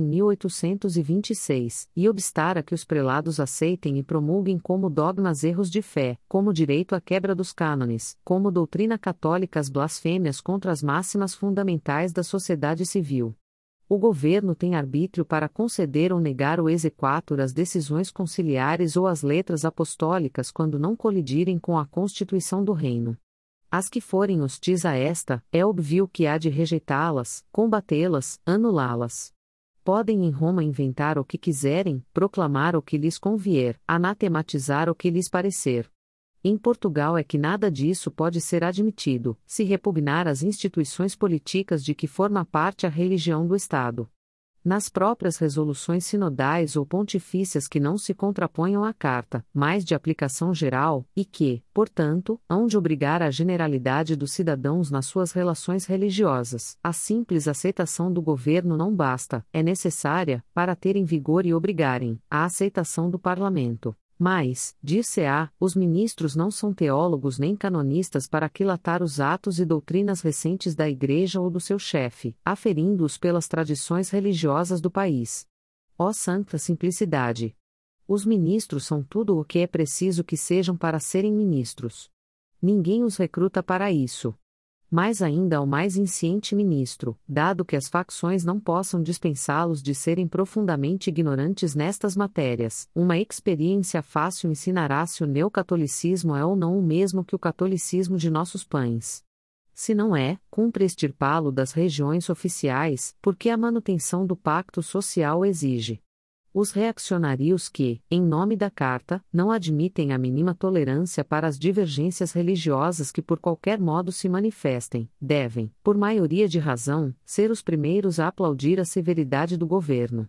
1826, e obstar a que os prelados aceitem e promulguem como dogmas erros de fé, como direito à quebra dos cânones, como doutrina católica as blasfêmias contra as máximas fundamentais da sociedade civil. O governo tem arbítrio para conceder ou negar o exequatur às decisões conciliares ou às letras apostólicas quando não colidirem com a constituição do reino. As que forem hostis a esta, é óbvio que há de rejeitá-las, combatê-las, anulá-las. Podem em Roma inventar o que quiserem, proclamar o que lhes convier, anatematizar o que lhes parecer. Em Portugal é que nada disso pode ser admitido, se repugnar às instituições políticas de que forma parte a religião do Estado. Nas próprias resoluções sinodais ou pontifícias que não se contraponham à Carta, mas de aplicação geral, e que, portanto, hão de obrigar a generalidade dos cidadãos nas suas relações religiosas, a simples aceitação do governo não basta, é necessária, para terem vigor e obrigarem, a aceitação do Parlamento. Mas, dir-se-á, os ministros não são teólogos nem canonistas para aquilatar os atos e doutrinas recentes da Igreja ou do seu chefe, aferindo-os pelas tradições religiosas do país. Ó santa simplicidade! Os ministros são tudo o que é preciso que sejam para serem ministros. Ninguém os recruta para isso. Mais ainda ao mais insciente ministro, dado que as facções não possam dispensá-los de serem profundamente ignorantes nestas matérias, uma experiência fácil ensinará se o neocatolicismo é ou não o mesmo que o catolicismo de nossos pães. Se não é, cumpre extirpá-lo das regiões oficiais, porque a manutenção do pacto social exige. Os reaccionários que, em nome da Carta, não admitem a mínima tolerância para as divergências religiosas que por qualquer modo se manifestem, devem, por maioria de razão, ser os primeiros a aplaudir a severidade do governo.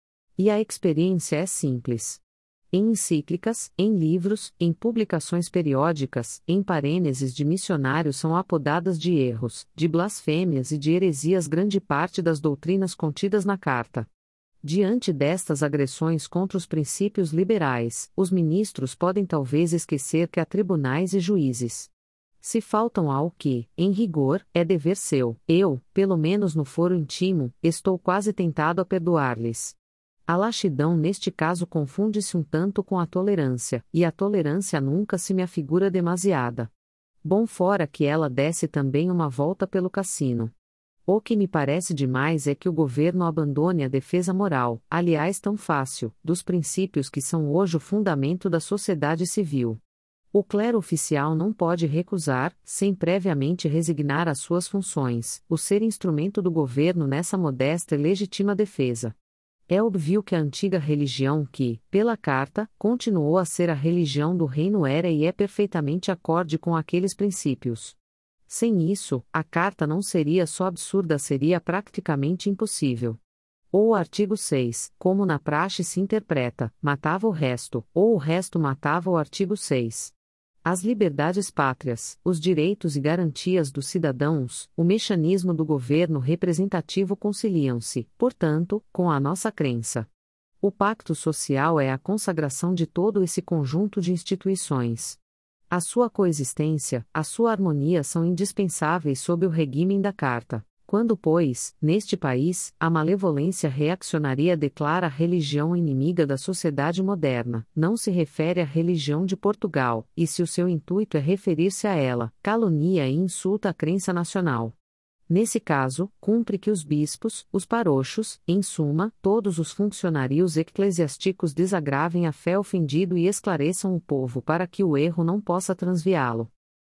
E a experiência é simples. Em encíclicas, em livros, em publicações periódicas, em parêneses de missionários são apodadas de erros, de blasfêmias e de heresias grande parte das doutrinas contidas na Carta. Diante destas agressões contra os princípios liberais, os ministros podem talvez esquecer que há tribunais e juízes. Se faltam ao que, em rigor, é dever seu, eu, pelo menos no foro íntimo, estou quase tentado a perdoar-lhes. A laxidão neste caso confunde-se um tanto com a tolerância, e a tolerância nunca se me afigura demasiada. Bom fora que ela desse também uma volta pelo cassino. O que me parece demais é que o governo abandone a defesa moral, aliás tão fácil, dos princípios que são hoje o fundamento da sociedade civil. O clero oficial não pode recusar, sem previamente resignar as suas funções, o ser instrumento do governo nessa modesta e legítima defesa. É óbvio que a antiga religião que, pela Carta, continuou a ser a religião do reino era e é perfeitamente acorde com aqueles princípios. Sem isso, a Carta não seria só absurda, seria praticamente impossível. Ou o artigo 6, como na praxe se interpreta, matava o resto, ou o resto matava o artigo 6. As liberdades pátrias, os direitos e garantias dos cidadãos, o mecanismo do governo representativo conciliam-se, portanto, com a nossa crença. O pacto social é a consagração de todo esse conjunto de instituições. A sua coexistência, a sua harmonia são indispensáveis sob o regime da Carta. Quando, pois, neste país, a malevolência reaccionária declara a religião inimiga da sociedade moderna, não se refere à religião de Portugal, e se o seu intuito é referir-se a ela, calunia e insulta a crença nacional. Nesse caso, cumpre que os bispos, os parochos, em suma, todos os funcionários eclesiásticos desagravem a fé ofendido e esclareçam o povo para que o erro não possa transviá-lo.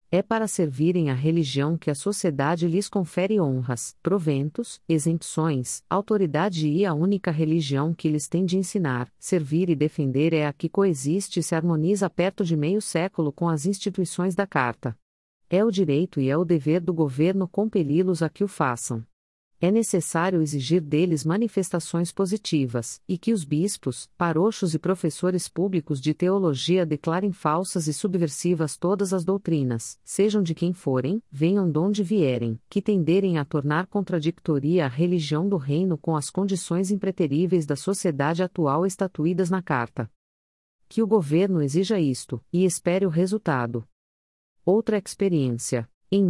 É para servirem a religião que a sociedade lhes confere honras, proventos, exempções, autoridade e a única religião que lhes tem de ensinar, servir e defender é a que coexiste e se harmoniza perto de meio século com as instituições da Carta. É o direito e é o dever do governo compeli-los a que o façam. É necessário exigir deles manifestações positivas, e que os bispos, parochos e professores públicos de teologia declarem falsas e subversivas todas as doutrinas, sejam de quem forem, venham donde vierem, que tenderem a tornar contraditória a religião do reino com as condições impreteríveis da sociedade atual estatuídas na Carta. Que o governo exija isto, e espere o resultado. Outra experiência. Em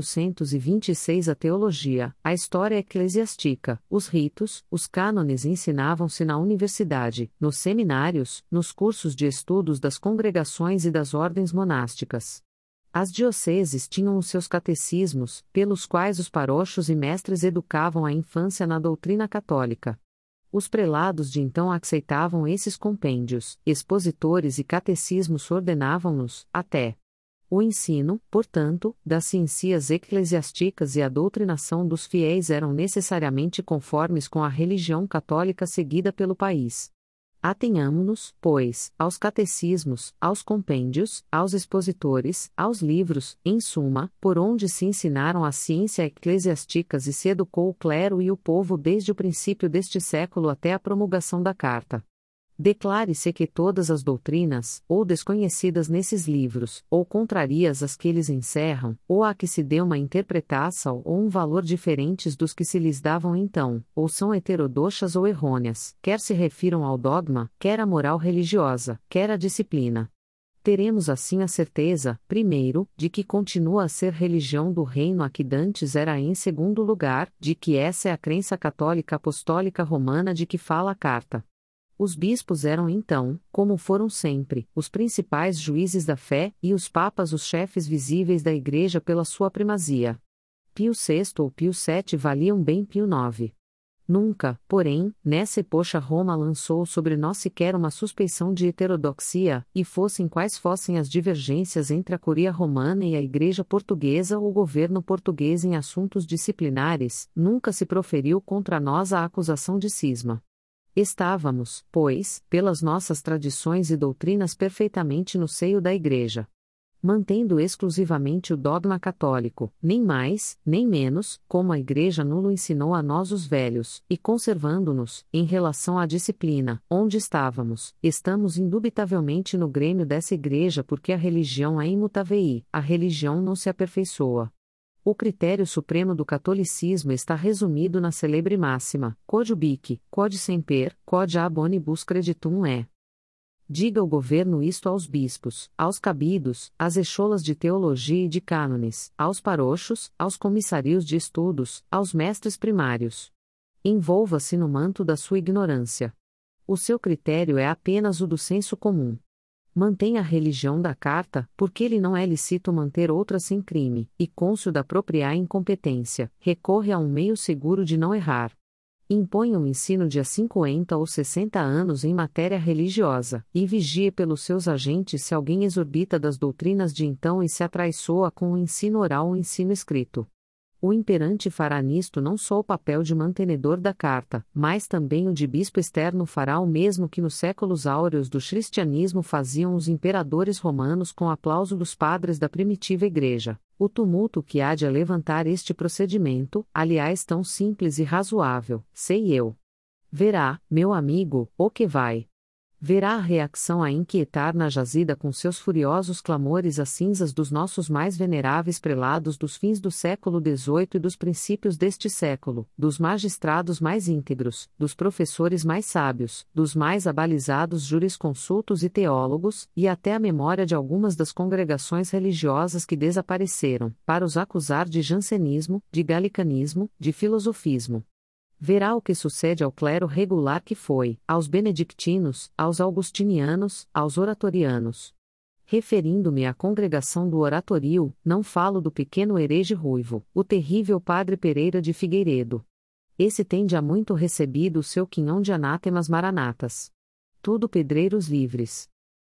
1826 a teologia, a história eclesiástica, os ritos, os cânones ensinavam-se na universidade, nos seminários, nos cursos de estudos das congregações e das ordens monásticas. As dioceses tinham os seus catecismos, pelos quais os parochos e mestres educavam a infância na doutrina católica. Os prelados de então aceitavam esses compêndios, expositores e catecismos ordenavam-nos, até. O ensino, portanto, das ciências eclesiásticas e a doutrinação dos fiéis eram necessariamente conformes com a religião católica seguida pelo país. Atenhamo-nos, pois, aos catecismos, aos compêndios, aos expositores, aos livros, em suma, por onde se ensinaram as ciências eclesiásticas e se educou o clero e o povo desde o princípio deste século até a promulgação da Carta. Declare-se que todas as doutrinas, ou desconhecidas nesses livros, ou contrarias às que eles encerram, ou a que se dê uma interpretação ou um valor diferentes dos que se lhes davam então, ou são heterodoxas ou errôneas, quer se refiram ao dogma, quer à moral religiosa, quer à disciplina. Teremos assim a certeza, primeiro, de que continua a ser religião do reino a que dantes era em segundo lugar, de que essa é a crença católica apostólica romana de que fala a Carta. Os bispos eram então, como foram sempre, os principais juízes da fé, e os papas os chefes visíveis da Igreja pela sua primazia. Pio VI ou Pio VII valiam bem Pio IX. Nunca, porém, nessa epocha Roma lançou sobre nós sequer uma suspeição de heterodoxia, e fossem quais fossem as divergências entre a Curia Romana e a Igreja Portuguesa ou o governo português em assuntos disciplinares, nunca se proferiu contra nós a acusação de cisma. Estávamos, pois, pelas nossas tradições e doutrinas perfeitamente no seio da Igreja. Mantendo exclusivamente o dogma católico, nem mais, nem menos, como a Igreja nulo ensinou a nós os velhos, e conservando-nos, em relação à disciplina, onde estávamos, estamos indubitavelmente no grêmio dessa Igreja porque a religião é imutável e a religião não se aperfeiçoa. O critério supremo do catolicismo está resumido na celebre máxima, quod ubique, quod semper, quod ab omnibus creditum é. Diga o governo isto aos bispos, aos cabidos, às écholas de teologia e de cânones, aos parochos, aos comissários de estudos, aos mestres primários. Envolva-se no manto da sua ignorância. O seu critério é apenas o do senso comum. Mantenha a religião da Carta, porque lhe não é lícito manter outra sem crime, e cônscio da própria incompetência, recorre a um meio seguro de não errar. Imponha um ensino de há 50 ou 60 anos em matéria religiosa, e vigie pelos seus agentes se alguém exorbita das doutrinas de então e se atraiçoa com o ensino oral ou ensino escrito. O imperante fará nisto não só o papel de mantenedor da Carta, mas também o de bispo externo fará o mesmo que nos séculos áureos do cristianismo faziam os imperadores romanos com aplauso dos padres da primitiva Igreja. O tumulto que há de levantar este procedimento, aliás tão simples e razoável, sei eu. Verá, meu amigo, o que vai. Verá a reacção a inquietar na jazida com seus furiosos clamores as cinzas dos nossos mais veneráveis prelados dos fins do século XVIII e dos princípios deste século, dos magistrados mais íntegros, dos professores mais sábios, dos mais abalizados jurisconsultos e teólogos, e até a memória de algumas das congregações religiosas que desapareceram, para os acusar de jansenismo, de galicanismo, de filosofismo. Verá o que sucede ao clero regular que foi, aos benedictinos, aos augustinianos, aos oratorianos. Referindo-me à congregação do Oratório, não falo do pequeno herege ruivo, o terrível padre Pereira de Figueiredo. Esse tem de há muito recebido o seu quinhão de anátemas maranatas. Tudo pedreiros livres.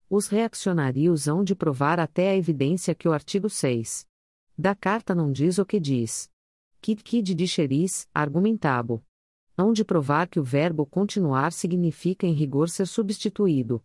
Os reaccionários hão de provar até a evidência que o artigo 6 da Carta não diz o que diz. Quid disceris, argumentabo. Hão de provar que o verbo continuar significa em rigor ser substituído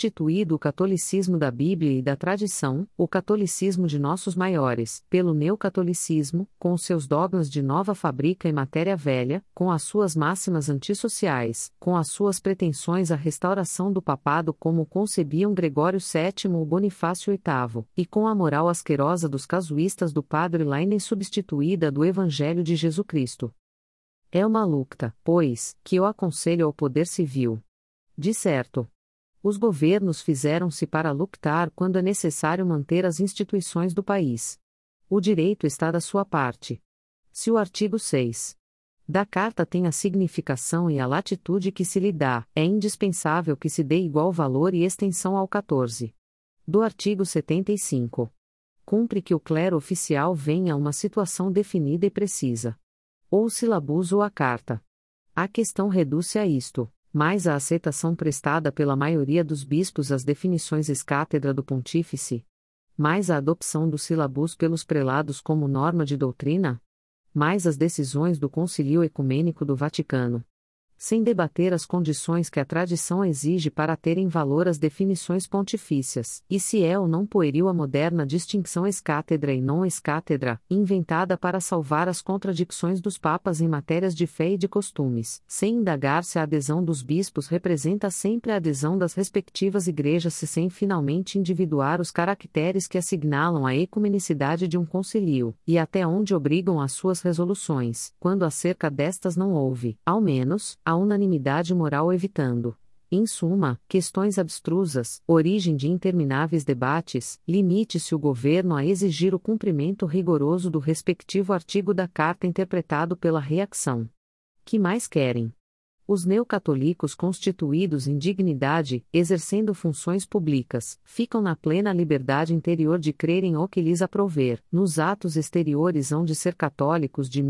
o catolicismo da Bíblia e da tradição, o catolicismo de nossos maiores, pelo neocatolicismo, com seus dogmas de nova fabrica e matéria velha, com as suas máximas antissociais, com as suas pretensões à restauração do papado como concebiam Gregório VII ou Bonifácio VIII, e com a moral asquerosa dos casuístas do padre Lainen substituída do Evangelho de Jesus Cristo. É uma luta, pois, que eu aconselho ao poder civil. De certo, os governos fizeram-se para lutar quando é necessário manter as instituições do país. O direito está da sua parte. Se o artigo 6 da Carta tem a significação e a latitude que se lhe dá, é indispensável que se dê igual valor e extensão ao 14 do artigo 75. Cumpre que o clero oficial venha a uma situação definida e precisa. Ou silabus ou a carta. A questão reduz-se a isto, mais a aceitação prestada pela maioria dos bispos às definições ex-cátedra do pontífice, mais a adopção do silabus pelos prelados como norma de doutrina, mais as decisões do Concílio Ecumênico do Vaticano. Sem debater as condições que a tradição exige para terem valor as definições pontifícias, e se é ou não pueril a moderna distinção ex-cátedra e non ex-cátedra, inventada para salvar as contradições dos papas em matérias de fé e de costumes, sem indagar se a adesão dos bispos representa sempre a adesão das respectivas igrejas se sem finalmente individuar os caracteres que assinalam a ecumenicidade de um concílio, e até onde obrigam as suas resoluções, quando acerca destas não houve, ao menos, a unanimidade moral evitando, em suma, questões abstrusas, origem de intermináveis debates, limite-se o governo a exigir o cumprimento rigoroso do respectivo artigo da Carta interpretado pela reacção. Que mais querem? Os neocatólicos constituídos em dignidade, exercendo funções públicas, ficam na plena liberdade interior de crerem o que lhes aprouver, nos atos exteriores hão de ser católicos de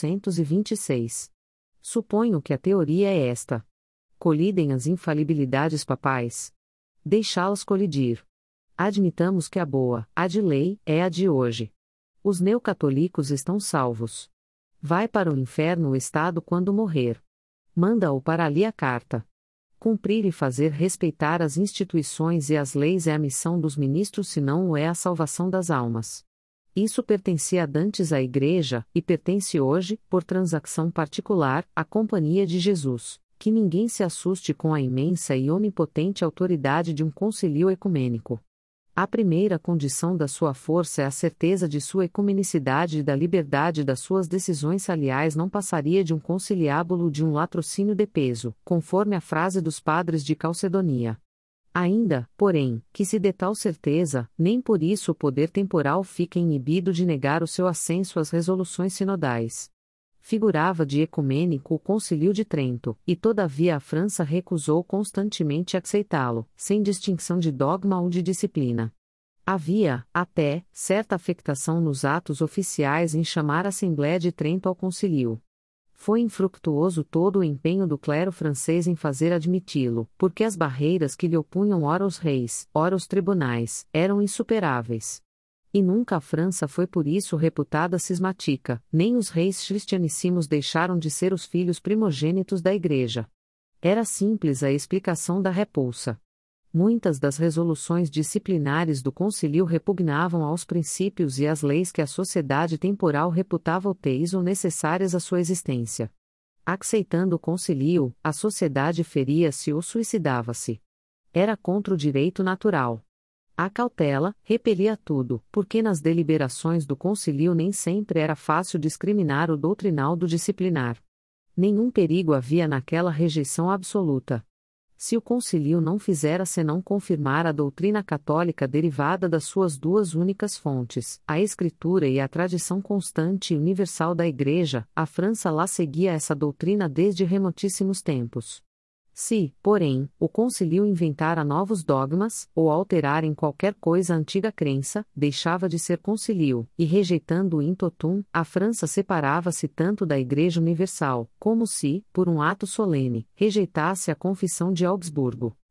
1826. Suponho que a teoria é esta. Colidem as infalibilidades papais. Deixá-las colidir. Admitamos que a boa, a de lei, é a de hoje. Os neocatólicos estão salvos. Vai para o inferno o Estado quando morrer. Manda-o para ali a carta. Cumprir e fazer respeitar as instituições e as leis é a missão dos ministros, senão o é a salvação das almas. Isso pertencia dantes à Igreja, e pertence hoje, por transação particular, à Companhia de Jesus. Que ninguém se assuste com a imensa e onipotente autoridade de um concílio ecumênico. A primeira condição da sua força é a certeza de sua ecumenicidade e da liberdade das suas decisões, aliás, não passaria de um conciliábulo de um latrocínio de peso, conforme a frase dos padres de Calcedonia. Ainda, porém, que se dê tal certeza, nem por isso o poder temporal fica inibido de negar o seu assenso às resoluções sinodais. Figurava de ecumênico o Concílio de Trento, e todavia a França recusou constantemente aceitá-lo, sem distinção de dogma ou de disciplina. Havia, até, certa afectação nos atos oficiais em chamar a Assembleia de Trento ao concílio. Foi infrutuoso todo o empenho do clero francês em fazer admiti-lo, porque as barreiras que lhe opunham ora os reis, ora os tribunais, eram insuperáveis. E nunca a França foi por isso reputada cismática, nem os reis cristianíssimos deixaram de ser os filhos primogênitos da Igreja. Era simples a explicação da repulsa. Muitas das resoluções disciplinares do concílio repugnavam aos princípios e às leis que a sociedade temporal reputava úteis ou necessárias à sua existência. Aceitando o concílio, a sociedade feria-se ou suicidava-se. Era contra o direito natural. A cautela repelia tudo, porque nas deliberações do concílio nem sempre era fácil discriminar o doutrinal do disciplinar. Nenhum perigo havia naquela rejeição absoluta. Se o concílio não fizera senão confirmar a doutrina católica derivada das suas duas únicas fontes, a Escritura e a tradição constante e universal da Igreja, a França lá seguia essa doutrina desde remotíssimos tempos. Se, porém, o concílio inventara novos dogmas, ou alterar em qualquer coisa a antiga crença, deixava de ser concílio, e rejeitando o in totum, a França separava-se tanto da Igreja Universal, como se, por um ato solene, rejeitasse a Confissão de Augsburgo.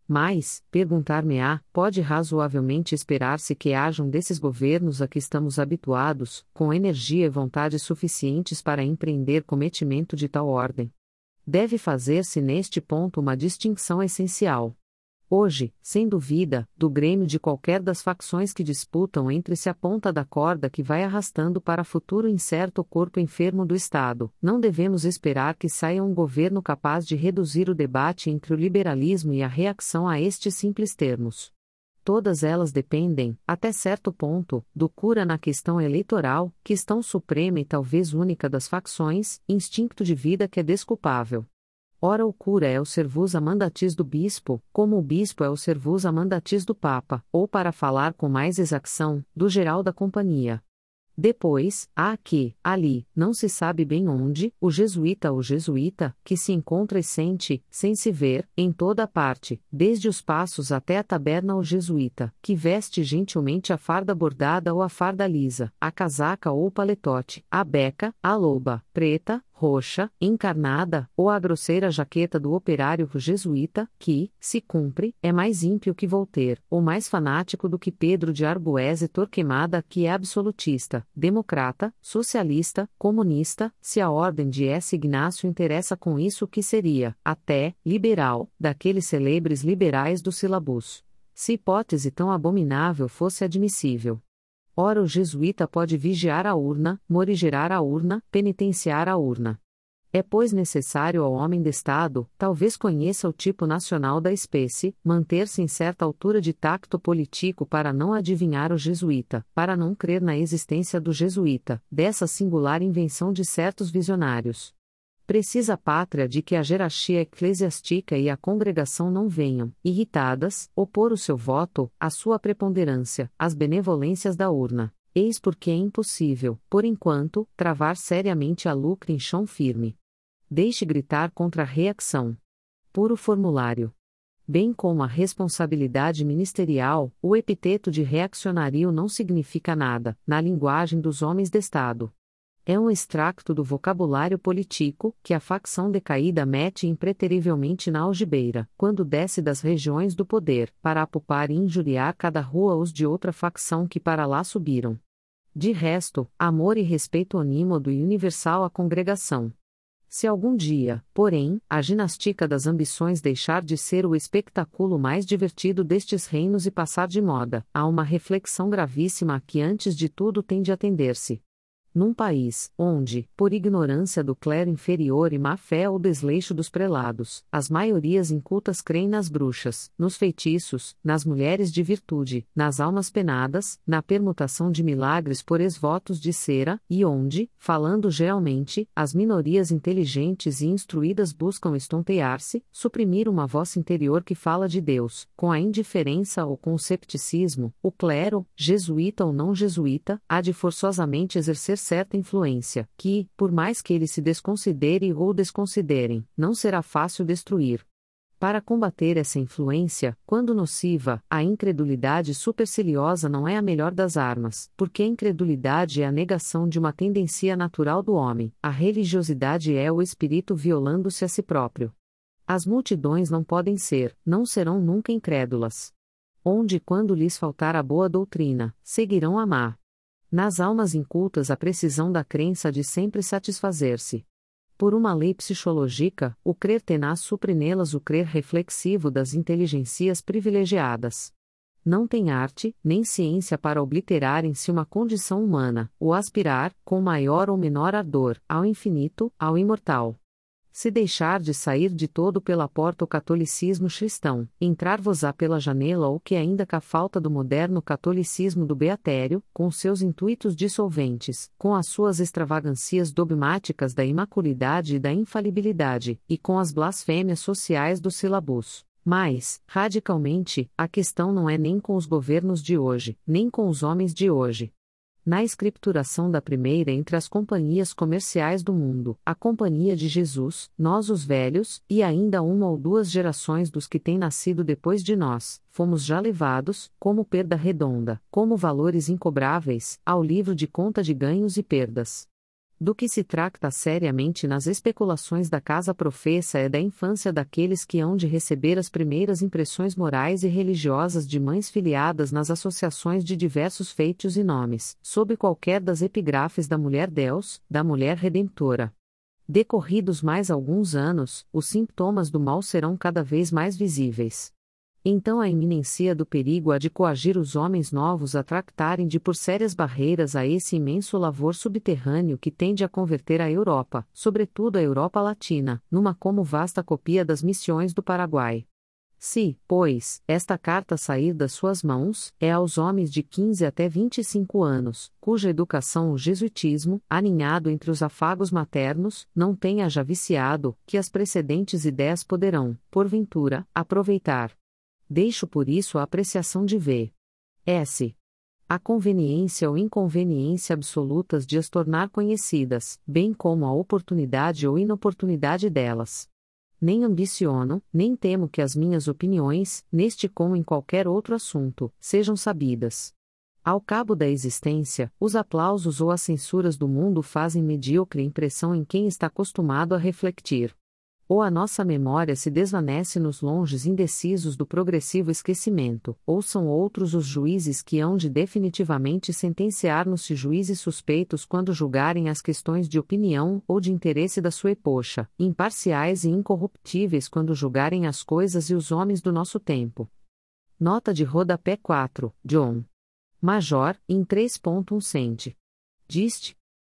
Mas, perguntar-me-á, pode razoavelmente esperar-se que hajam desses governos a que estamos habituados, com energia e vontade suficientes para empreender cometimento de tal ordem? Deve fazer-se neste ponto uma distinção essencial. Hoje, sem dúvida, do grêmio de qualquer das facções que disputam entre si a ponta da corda que vai arrastando para futuro incerto o corpo enfermo do Estado, não devemos esperar que saia um governo capaz de reduzir o debate entre o liberalismo e a reação a estes simples termos. Todas elas dependem, até certo ponto, do cura na questão eleitoral, questão suprema e talvez única das facções, instinto de vida que é desculpável. Ora o cura é o servus a mandatis do bispo, como o bispo é o servus a mandatis do papa, ou para falar com mais exação, do geral da companhia. Depois, há aqui, ali, não se sabe bem onde, o jesuíta, que se encontra e sente, sem se ver, em toda a parte, desde os passos até a taberna o jesuíta, que veste gentilmente a farda bordada ou a farda lisa, a casaca ou o paletote, a beca, a loba, preta, roxa, encarnada, ou a grosseira jaqueta do operário jesuíta, que, se cumpre, é mais ímpio que Voltaire, ou mais fanático do que Pedro de Arbues e Torquemada, que é absolutista, democrata, socialista, comunista, se a ordem de S. Ignácio interessa com isso o que seria, até, liberal, daqueles celebres liberais do Silabus. Se hipótese tão abominável fosse admissível. Ora, o jesuíta pode vigiar a urna, morigerar a urna, penitenciar a urna. É, pois, necessário ao homem de Estado, talvez conheça o tipo nacional da espécie, manter-se em certa altura de tacto político para não adivinhar o jesuíta, para não crer na existência do jesuíta, dessa singular invenção de certos visionários. Precisa a pátria de que a hierarquia eclesiástica e a congregação não venham, irritadas, opor o seu voto, a sua preponderância, às benevolências da urna. Eis porque é impossível, por enquanto, travar seriamente a lucre em chão firme. Deixe gritar contra a reação. Puro formulário. Bem como a responsabilidade ministerial, o epiteto de reaccionário não significa nada, na linguagem dos homens de Estado. É um extracto do vocabulário político, que a facção decaída mete impreterivelmente na algibeira, quando desce das regiões do poder, para apupar e injuriar cada rua os de outra facção que para lá subiram. De resto, amor e respeito onímodo e universal à congregação. Se algum dia, porém, a ginástica das ambições deixar de ser o espectáculo mais divertido destes reinos e passar de moda, há uma reflexão gravíssima a que antes de tudo tem de atender-se. Num país, onde, por ignorância do clero inferior e má-fé ou desleixo dos prelados, as maiorias incultas creem nas bruxas, nos feitiços, nas mulheres de virtude, nas almas penadas, na permutação de milagres por ex-votos de cera, e onde, falando geralmente, as minorias inteligentes e instruídas buscam estontear-se, suprimir uma voz interior que fala de Deus, com a indiferença ou com o cepticismo, o clero, jesuíta ou não jesuíta, há de forçosamente exercer certa influência, que, por mais que ele se desconsidere ou desconsiderem, não será fácil destruir. Para combater essa influência, quando nociva, a incredulidade superciliosa não é a melhor das armas, porque a incredulidade é a negação de uma tendência natural do homem, a religiosidade é o espírito violando-se a si próprio. As multidões não podem ser, não serão nunca incrédulas. Onde e quando lhes faltar a boa doutrina, seguirão a má. Nas almas incultas a precisão da crença de sempre satisfazer-se. Por uma lei psicológica, o crer tenaz supre nelas o crer reflexivo das inteligencias privilegiadas. Não tem arte, nem ciência para obliterar em si uma condição humana, ou aspirar, com maior ou menor ardor, ao infinito, ao imortal. Se deixar de sair de todo pela porta o catolicismo cristão, entrar-vos-á pela janela ou que ainda cá falta do moderno catolicismo do Beatério, com seus intuitos dissolventes, com as suas extravagâncias dogmáticas da imaculidade e da infalibilidade, e com as blasfêmias sociais do Silabus. Mas, radicalmente, a questão não é nem com os governos de hoje, nem com os homens de hoje. Na escrituração da primeira entre as companhias comerciais do mundo, a Companhia de Jesus, nós os velhos, e ainda uma ou duas gerações dos que têm nascido depois de nós, fomos já levados, como perda redonda, como valores incobráveis, ao livro de conta de ganhos e perdas. Do que se trata seriamente nas especulações da casa professa é da infância daqueles que hão de receber as primeiras impressões morais e religiosas de mães filiadas nas associações de diversos feitos e nomes, sob qualquer das epigrafes da mulher Deus, da mulher Redentora. Decorridos mais alguns anos, os sintomas do mal serão cada vez mais visíveis. Então a iminência do perigo há de coagir os homens novos a tractarem de por sérias barreiras a esse imenso lavor subterrâneo que tende a converter a Europa, sobretudo a Europa Latina, numa como vasta cópia das missões do Paraguai. Se, pois, esta carta sair das suas mãos, é aos homens de 15 até 25 anos, cuja educação o jesuitismo, aninhado entre os afagos maternos, não tenha já viciado, que as precedentes ideias poderão, porventura, aproveitar. Deixo por isso a apreciação de V.S. a conveniência ou inconveniência absolutas de as tornar conhecidas, bem como a oportunidade ou inoportunidade delas. Nem ambiciono, nem temo que as minhas opiniões, neste como em qualquer outro assunto, sejam sabidas. Ao cabo da existência, os aplausos ou as censuras do mundo fazem medíocre impressão em quem está acostumado a refletir. Ou a nossa memória se desvanece nos longes indecisos do progressivo esquecimento, ou são outros os juízes que hão de definitivamente sentenciar-nos se juízes suspeitos quando julgarem as questões de opinião ou de interesse da sua epocha, imparciais e incorruptíveis quando julgarem as coisas e os homens do nosso tempo. Nota de rodapé 4, John Major, em 3.1 cent. Dist.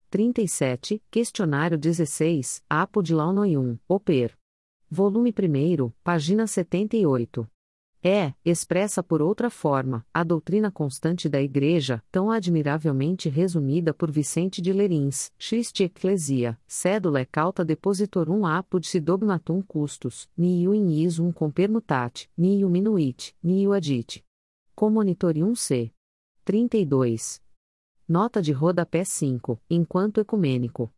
37, Questionário 16, Apo de Launoium, Oper. Volume 1, página 78. Expressa por outra forma, a doutrina constante da Igreja, tão admiravelmente resumida por Vicente de Lerins, Christi Ecclesia, cédula cauta depositorum apud si dogmatum custos, niu in isum compermutate, niu minuit, niu adit. Comunitorium C. 32. Nota de rodapé 5, enquanto ecumênico.